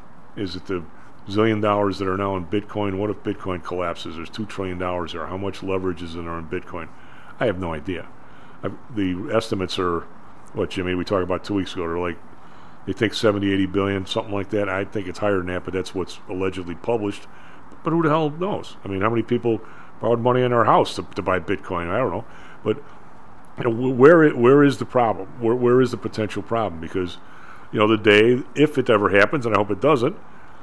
is it the zillion dollars that are now in Bitcoin? What if Bitcoin collapses? There's two trillion dollars there. How much leverage is in there in Bitcoin? I have no idea. I, the estimates are what, Jimmy? We talked about two weeks ago. They're like they think seventy, eighty billion, something like that. I think it's higher than that, but that's what's allegedly published. But who the hell knows? I mean, how many people borrowed money in our house to, to buy Bitcoin? I don't know. But you know, where it, where is the problem? Where where is the potential problem? Because you know, the day if it ever happens, and I hope it doesn't,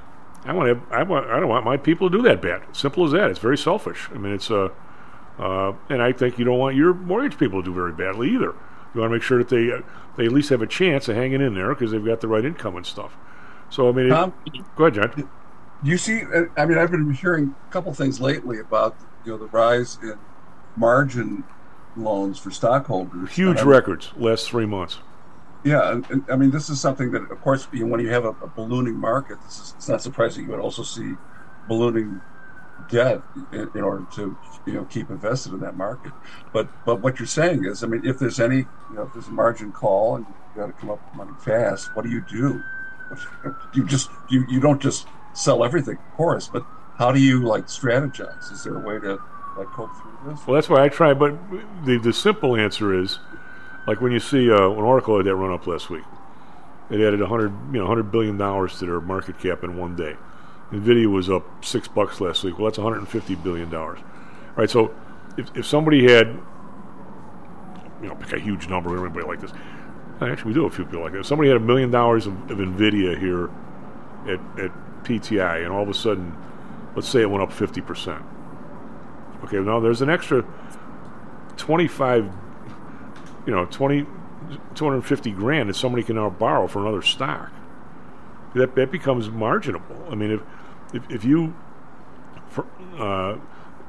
I want to. I want. I don't want my people to do that bad. Simple as that. It's very selfish. I mean, it's a. Uh, uh, and I think you don't want your mortgage people to do very badly either. You want to make sure that they uh, they at least have a chance of hanging in there because they've got the right income and stuff. So I mean, Tom, it, go ahead, John. You see, I mean, I've been hearing a couple things lately about you know the rise in margin loans for stockholders. Huge records last three months. Yeah, and, and I mean, this is something that, of course, you know, when you have a, a ballooning market, this is it's not surprising you would also see ballooning debt in, in order to you know keep invested in that market. But but what you're saying is, I mean, if there's any, you know, if there's a margin call and you got to come up with money fast, what do you do? You just you, you don't just sell everything, of course, but how do you like strategize? Is there a way to like cope through this? Well, that's why I try. But the the simple answer is, like when you see uh, when Oracle had that run up last week, it added a hundred you know hundred billion dollars to their market cap in one day. Nvidia was up six bucks last week. Well, that's one hundred fifty billion dollars. All right, so if if somebody had, you know, pick a huge number, everybody like this. Actually, we do have a few people like that. If somebody had a million dollars of, of Nvidia here at at P T I, and all of a sudden, let's say it went up fifty percent. Okay, now there's an extra twenty-five, you know, twenty, two hundred fifty grand that somebody can now borrow for another stock. That that becomes marginable. I mean, if if, if you for, uh,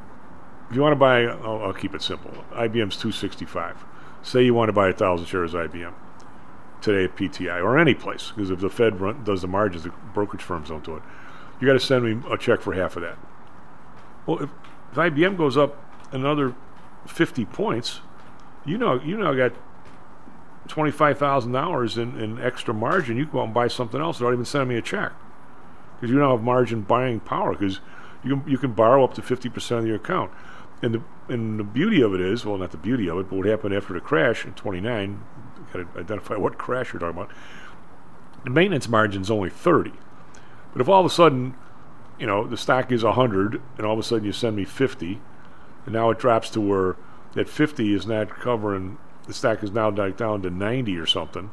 if you want to buy, I'll, I'll keep it simple. I B M's two sixty-five. Say you want to buy a thousand shares of I B M today at P T I or any place, because if the Fed run, does the margins, the brokerage firms don't do it. You got to send me a check for half of that. Well, if, if I B M goes up another fifty points, you know you now got twenty-five thousand dollars in, in extra margin. You can go out and buy something else without even sending me a check, because you now have margin buying power, because you can, you can borrow up to fifty percent of your account. And the and the beauty of it is, well, not the beauty of it, but what happened after the crash in twenty-nine, you got to identify what crash you're talking about. The maintenance margin is only thirty. But if all of a sudden, you know, the stock is one hundred, and all of a sudden you send me fifty, and now it drops to where that fifty is not covering, the stock is now down to ninety or something.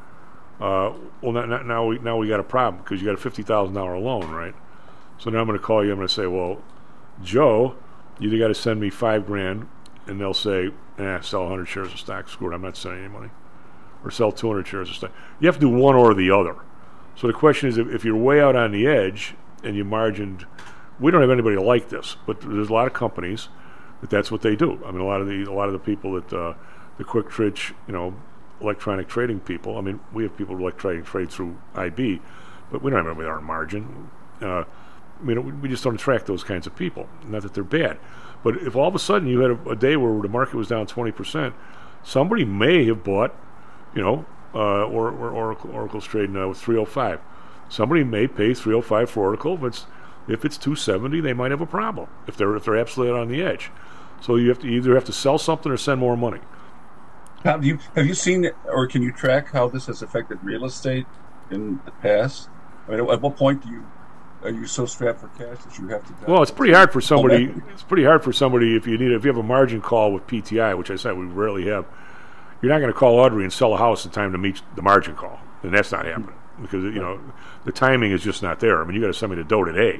Uh, well, now, now we now we got a problem, because you got a fifty thousand dollars loan, right? So now I'm going to call you. I'm going to say, well, Joe, you either got to send me five grand, and they'll say, eh, sell one hundred shares of stock. Screw it, I'm not sending any money. Or sell two hundred shares of stock. You have to do one or the other. So the question is, if, if you're way out on the edge and you margined, we don't have anybody like this, but there's a lot of companies that that's what they do. I mean, a lot of the a lot of the people that uh, the quick trade, you know, electronic trading people. I mean, we have people who like trading trade through I B, but we don't have anybody on margin. Uh, I mean, we just don't attract those kinds of people. Not that they're bad, but if all of a sudden you had a, a day where the market was down twenty percent, somebody may have bought, you know, uh, or, or Oracle, Oracle's trading uh, with three oh five. Somebody may pay three oh five for Oracle. If it's if it's two seventy, they might have a problem. If they're if they're absolutely on the edge, so you have to you either have to sell something or send more money. Have you have you seen, or can you track how this has affected real estate in the past? I mean, at what point do you? Are you so strapped for cash that you have to? Well, it's pretty hard for somebody. It's pretty hard for somebody if you need if you have a margin call with P T I, which I said we rarely have. You're not going to call Audrey and sell a house in time to meet the margin call, and that's not happening because you know the timing is just not there. I mean, you got to send me the dough today.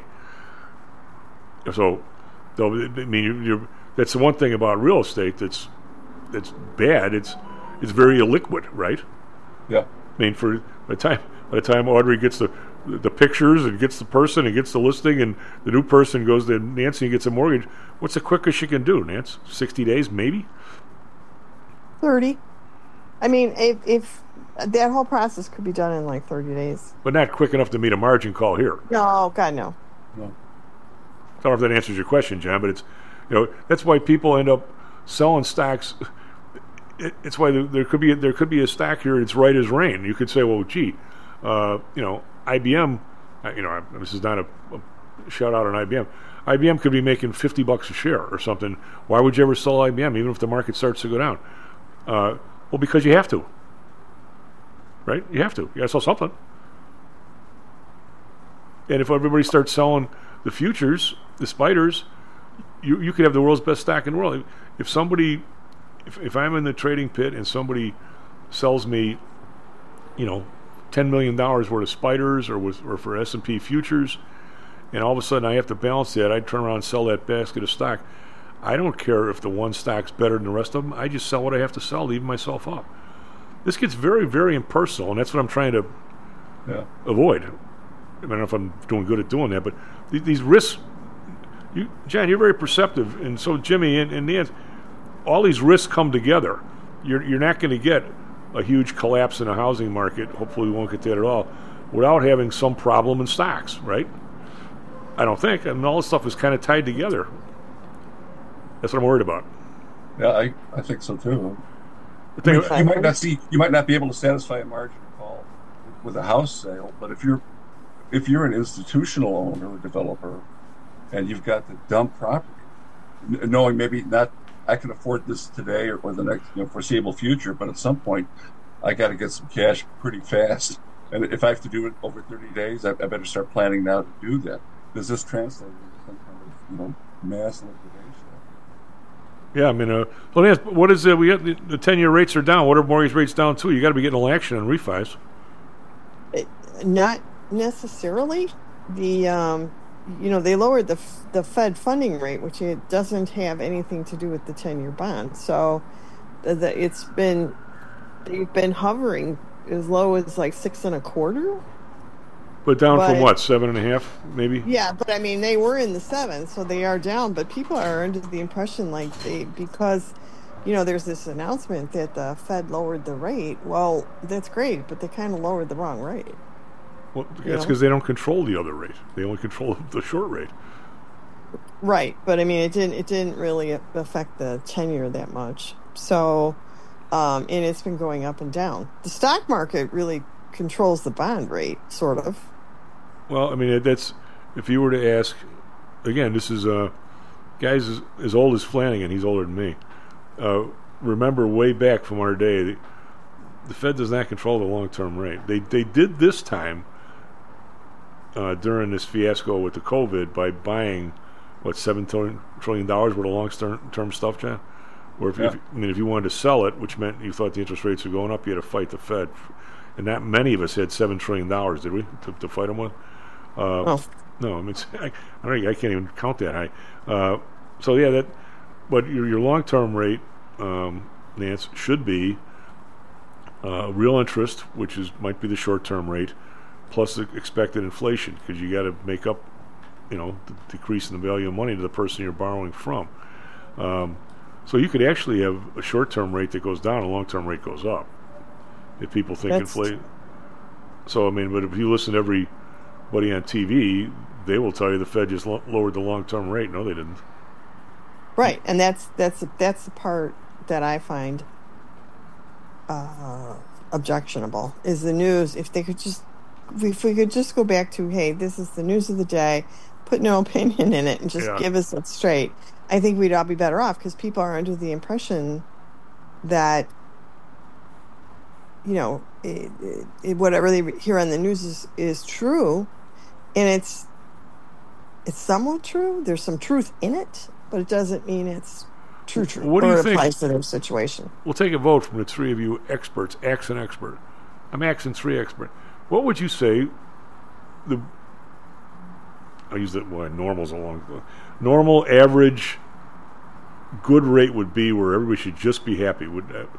So, though, I mean, you're, you're, that's the one thing about real estate that's that's bad. It's it's very illiquid, right? Yeah. I mean, for by the time by the time Audrey gets the the, the pictures and gets the person and gets the listing, and the new person goes to Nancy and gets a mortgage. What's the quickest she can do, Nance? sixty days, maybe? thirty. I mean, if, if that whole process could be done in like thirty days. But not quick enough to meet a margin call here. No, God, no. No. I don't know if that answers your question, John, but it's, you know, that's why people end up selling stocks. It, it's why there, there could be there could be a stock here. It's right as rain. You could say, well, gee, uh, you know, I B M. Uh, you know, this is not a, a shout out on I B M. I B M could be making fifty bucks a share or something. Why would you ever sell I B M, even if the market starts to go down? Uh, well, because you have to. Right? You have to. You got to sell something. And if everybody starts selling the futures, the spiders, you you could have the world's best stock in the world. If somebody, if if I'm in the trading pit and somebody sells me, you know, ten million dollars worth of spiders or with or for S and P futures, and all of a sudden I have to balance that, I'd turn around and sell that basket of stock. I don't care if the one stock's better than the rest of them. I just sell what I have to sell to even myself up. This gets very, very impersonal, and that's what I'm trying to yeah. avoid. I don't know if I'm doing good at doing that, but th- these risks, you, John, you're very perceptive, and so Jimmy and, and Nancy, all these risks come together. You're you're not going to get a huge collapse in the housing market. Hopefully, we won't get that at all, without having some problem in stocks, right? I don't think. I mean, all this stuff is kind of tied together. That's what I'm worried about. Yeah, I, I think so too. I mean, you might not see, you might not be able to satisfy a margin call with a house sale, but if you're if you're an institutional owner or developer, and you've got the dump property, knowing maybe not I can afford this today or, or the next you know, foreseeable future, but at some point I got to get some cash pretty fast, and if I have to do it over thirty days, I, I better start planning now to do that. Does this translate into some kind of you know mass liquidation? Yeah, I mean, uh, let me ask, what is uh, we got the, the ten-year rates are down. What are mortgage rates down too? You got to be getting a little action on refis. It, not necessarily. The um, you know they lowered the the Fed funding rate, which it doesn't have anything to do with the ten-year bond. So, the, the, it's been they've been hovering as low as like six and a quarter. But down but, from what, seven and a half, maybe? Yeah, but I mean, they were in the sevens, so they are down. But people are under the impression like they, because, you know, there's this announcement that the Fed lowered the rate. Well, that's great, but they kind of lowered the wrong rate. Well, that's because they don't control the other rate. They only control the short rate. Right, but I mean, it didn't. It didn't really affect the ten-year that much. So, um, and it's been going up and down. The stock market really controls the bond rate, sort of. Well, I mean, that's if you were to ask, again, this is uh, guys as, as old as Flanagan. He's older than me. Uh, remember way back from our day, the, the Fed does not control the long-term rate. They they did this time uh, during this fiasco with the COVID by buying what seven trillion dollars worth of long-term stuff, John. Where if, yeah. if I mean, if you wanted to sell it, which meant you thought the interest rates were going up, you had to fight the Fed. And not many of us had seven trillion dollars, did we, to, to fight them with? Uh, oh. No, I mean, it's, I, I, don't, I can't even count that high. Uh, so yeah, that. But your, your long-term rate, um, Nance, should be uh, real interest, which is might be the short-term rate, plus the expected inflation, because you got to make up, you know, the decrease in the value of money to the person you're borrowing from. Um, so you could actually have a short-term rate that goes down, a long-term rate goes up. If people think inflation. So I mean, but if you listen to every Buddy on T V, they will tell you the Fed just lo- lowered the long-term rate. No, they didn't. Right, and that's that's that's the part that I find uh, objectionable is the news. If they could just, if we could just go back to, hey, this is the news of the day, put no opinion in it, and just yeah. give us it straight. I think we'd all be better off because people are under the impression that, you know, it, it, it, whatever they hear on the news is, is true, and it's it's somewhat true. There's some truth in it, but it doesn't mean it's true. True. What do you or think? Applies to their situation. We'll take a vote from the three of you experts. Axe and expert. I'm Axe and three expert. What would you say? The I'll use that. Well, normal's a long. Normal, average, good rate would be where everybody should just be happy. Would uh,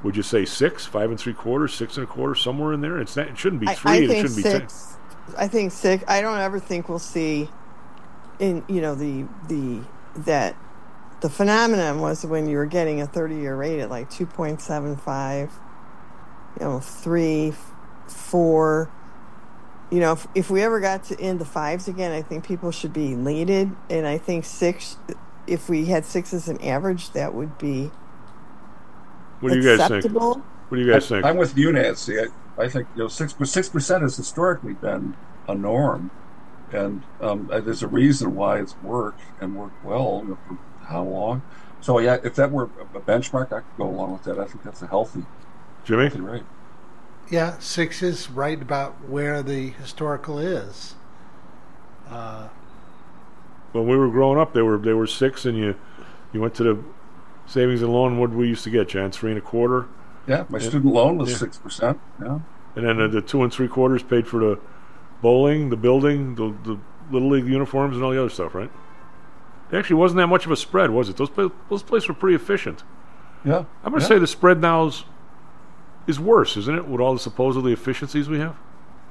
would you say six, five and three quarters, six and a quarter, somewhere in there? It's not. It shouldn't be I, three. I and it think shouldn't be ten. six. I think six. I don't ever think we'll see, in you know the the that the phenomenon was when you were getting a thirty-year rate at like two point seven five, you know, three, four. You know, if, if we ever got to in the fives again, I think people should be elated. And I think six, if we had six as an average, that would be What do you guys think? acceptable. What do you guys I, think? I'm with you, Nancy. I, I think you know six six percent has historically been a norm, and um, there's a reason why it's worked and worked well. You know, for how long? So yeah, if that were a benchmark, I could go along with that. I think that's a healthy, Jimmy. healthy rate. Yeah, six is right about where the historical is. Uh, When we were growing up, they were they were six, and you you went to the savings and loan. What did we used to get, John? Three and a quarter. Yeah, my and, student loan was yeah. six percent. Yeah, and then the, the two and three quarters paid for the bowling, the building, the, the little league uniforms, and all the other stuff, right? It actually wasn't that much of a spread, was it? Those pla- those places were pretty efficient. Yeah, I'm going to yeah. say the spread now is is worse, isn't it? With all the supposedly efficiencies we have,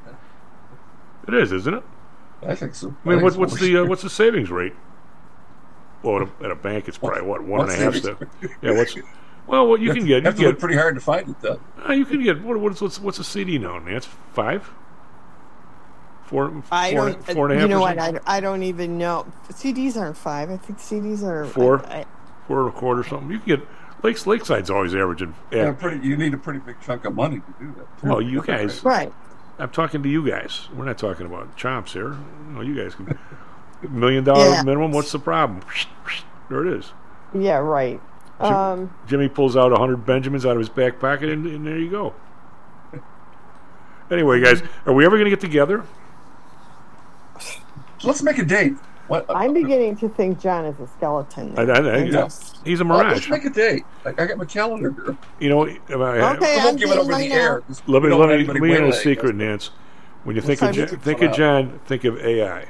it is, isn't it? I think so. I mean, I what, think what's it's the uh, worse. what's the savings rate? Well, at a, at a bank, it's probably what one and a half. What's Step. the- Yeah, what's well, what you can get? You have can to look get pretty hard to find it, though. uh, you can get what, what's what's what's a C D now? Man, it's five, four, I four, don't. four and a half. You know or what? something? I, I don't even know. C Ds aren't five. I think C Ds are Four, I, I, four and a quarter, something. You can get Lakes Lakeside's always averaging. Yeah, pretty. You need a pretty big chunk of money to do that. too. Well, you guys, right? I'm talking to you guys. We're not talking about chomps here. You know, you guys can million dollar Yeah. minimum. What's the problem? There it is. Yeah, right. Jim- Um, Jimmy pulls out a hundred Benjamins out of his back pocket, and, and there you go. Anyway, guys, are we ever going to get together? So let's make a date. What? I'm beginning to think John is a skeleton. I, I, I, And yeah. just- He's a Well, mirage. let's make a date. I, I got my calendar here. You know, if I, Okay, We I'm won't give it being over right the air. now. 'cause let we me don't let want me anybody let me in a waylaying us. secret, Nance. When you think of Sorry, John, we think keep of it John, think of A I.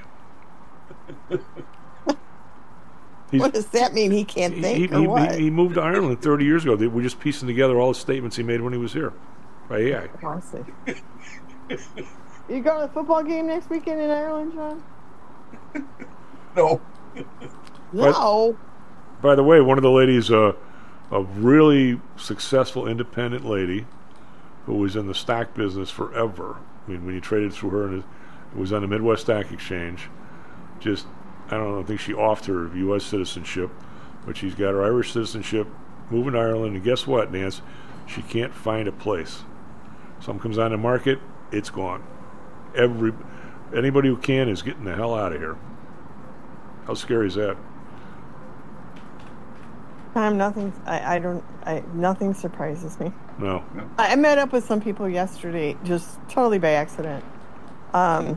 He's- What does that mean? He can't He, think, he, or he, what? he moved to Ireland thirty years ago. They- We're just piecing together all the statements he made when he was here by A I. Oh, I see. You going to the football game next weekend in Ireland, John? No. No. By the way, one of the ladies, uh, a really successful independent lady who was in the stock business forever. I mean, when you traded through her, and it it was on the Midwest Stock Exchange. Just, I don't know, I think she offed her U S citizenship, but she's got her Irish citizenship, moving to Ireland, and guess what, Nance? She can't find a place. Something comes on the market, it's gone. Every anybody who can is getting the hell out of here. How scary is that? Tom, nothing. I, I don't. I nothing surprises me. No. I I met up with some people yesterday, just totally by accident, um,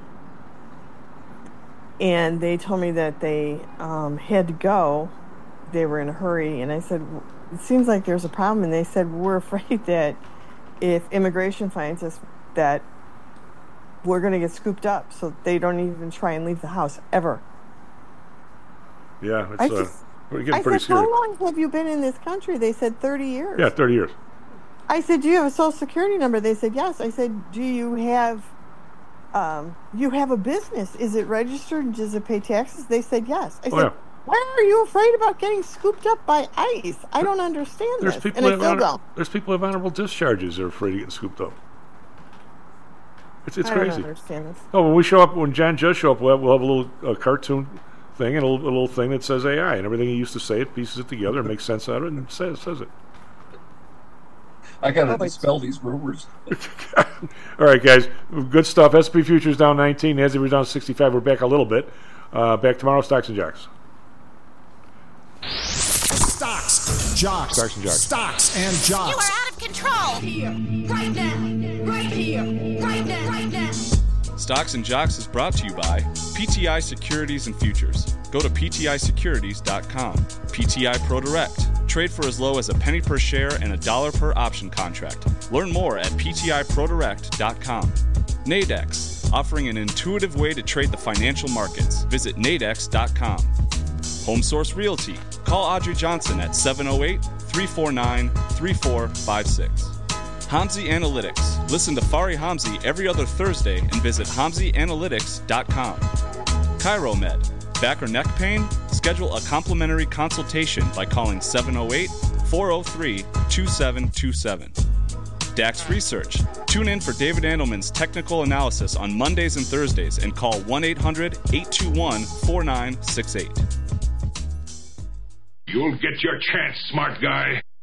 and they told me that they um, had to go. They were in a hurry, and I said, "It seems like there's a problem." And they said, "We're afraid that if immigration finds us, that we're going to get scooped up, so they don't even try and leave the house ever." Yeah, it's I uh, just- we're getting I pretty said, scary. "How long have you been in this country?" They said, thirty years. Yeah, thirty years. I said, "Do you have a social security number?" They said, "Yes." I said, "Do you have, um, you have a business? Is it registered? Does it pay taxes?" They said, "Yes." I Oh, said, yeah. "Why are you afraid about getting scooped up by ICE? I don't understand There's this." people And I have still honor- don't. there's people who have honorable discharges. They're afraid of getting scooped up. It's it's I crazy. don't understand this. Oh, when we show up, when John does show up, we'll have, we'll have a little uh, cartoon thing and a little, a little thing that says A I, and everything he used to say, it pieces it together and makes sense out of it and says says it. I got to Oh, dispel these rumors. All right, guys, good stuff. S and P futures down nineteen, Nasdaq was down sixty-five. We're back a little bit. Uh, back tomorrow, Stocks and Jocks. Stocks, jocks, Stocks and jocks. Stocks and jocks. You are out of control. Here, right now, right here, right now, right now. Stocks and Jocks is brought to you by P T I Securities and Futures. Go to P T I securities dot com. P T I Pro Direct. Trade for as low as a penny per share and a dollar per option contract. Learn more at P T I pro direct dot com. Nadex, offering an intuitive way to trade the financial markets. Visit nadex dot com. Home Source Realty. Call Audrey Johnson at seven oh eight, three four nine, three four five six. Hamzy Analytics. Listen to Fari Hamzy every other Thursday and visit hamzy analytics dot com. ChiroMed. Back or neck pain? Schedule a complimentary consultation by calling seven oh eight, four oh three, two seven two seven. Dax Research. Tune in for David Andelman's technical analysis on Mondays and Thursdays and call one eight hundred, eight two one, four nine six eight. You'll get your chance, smart guy.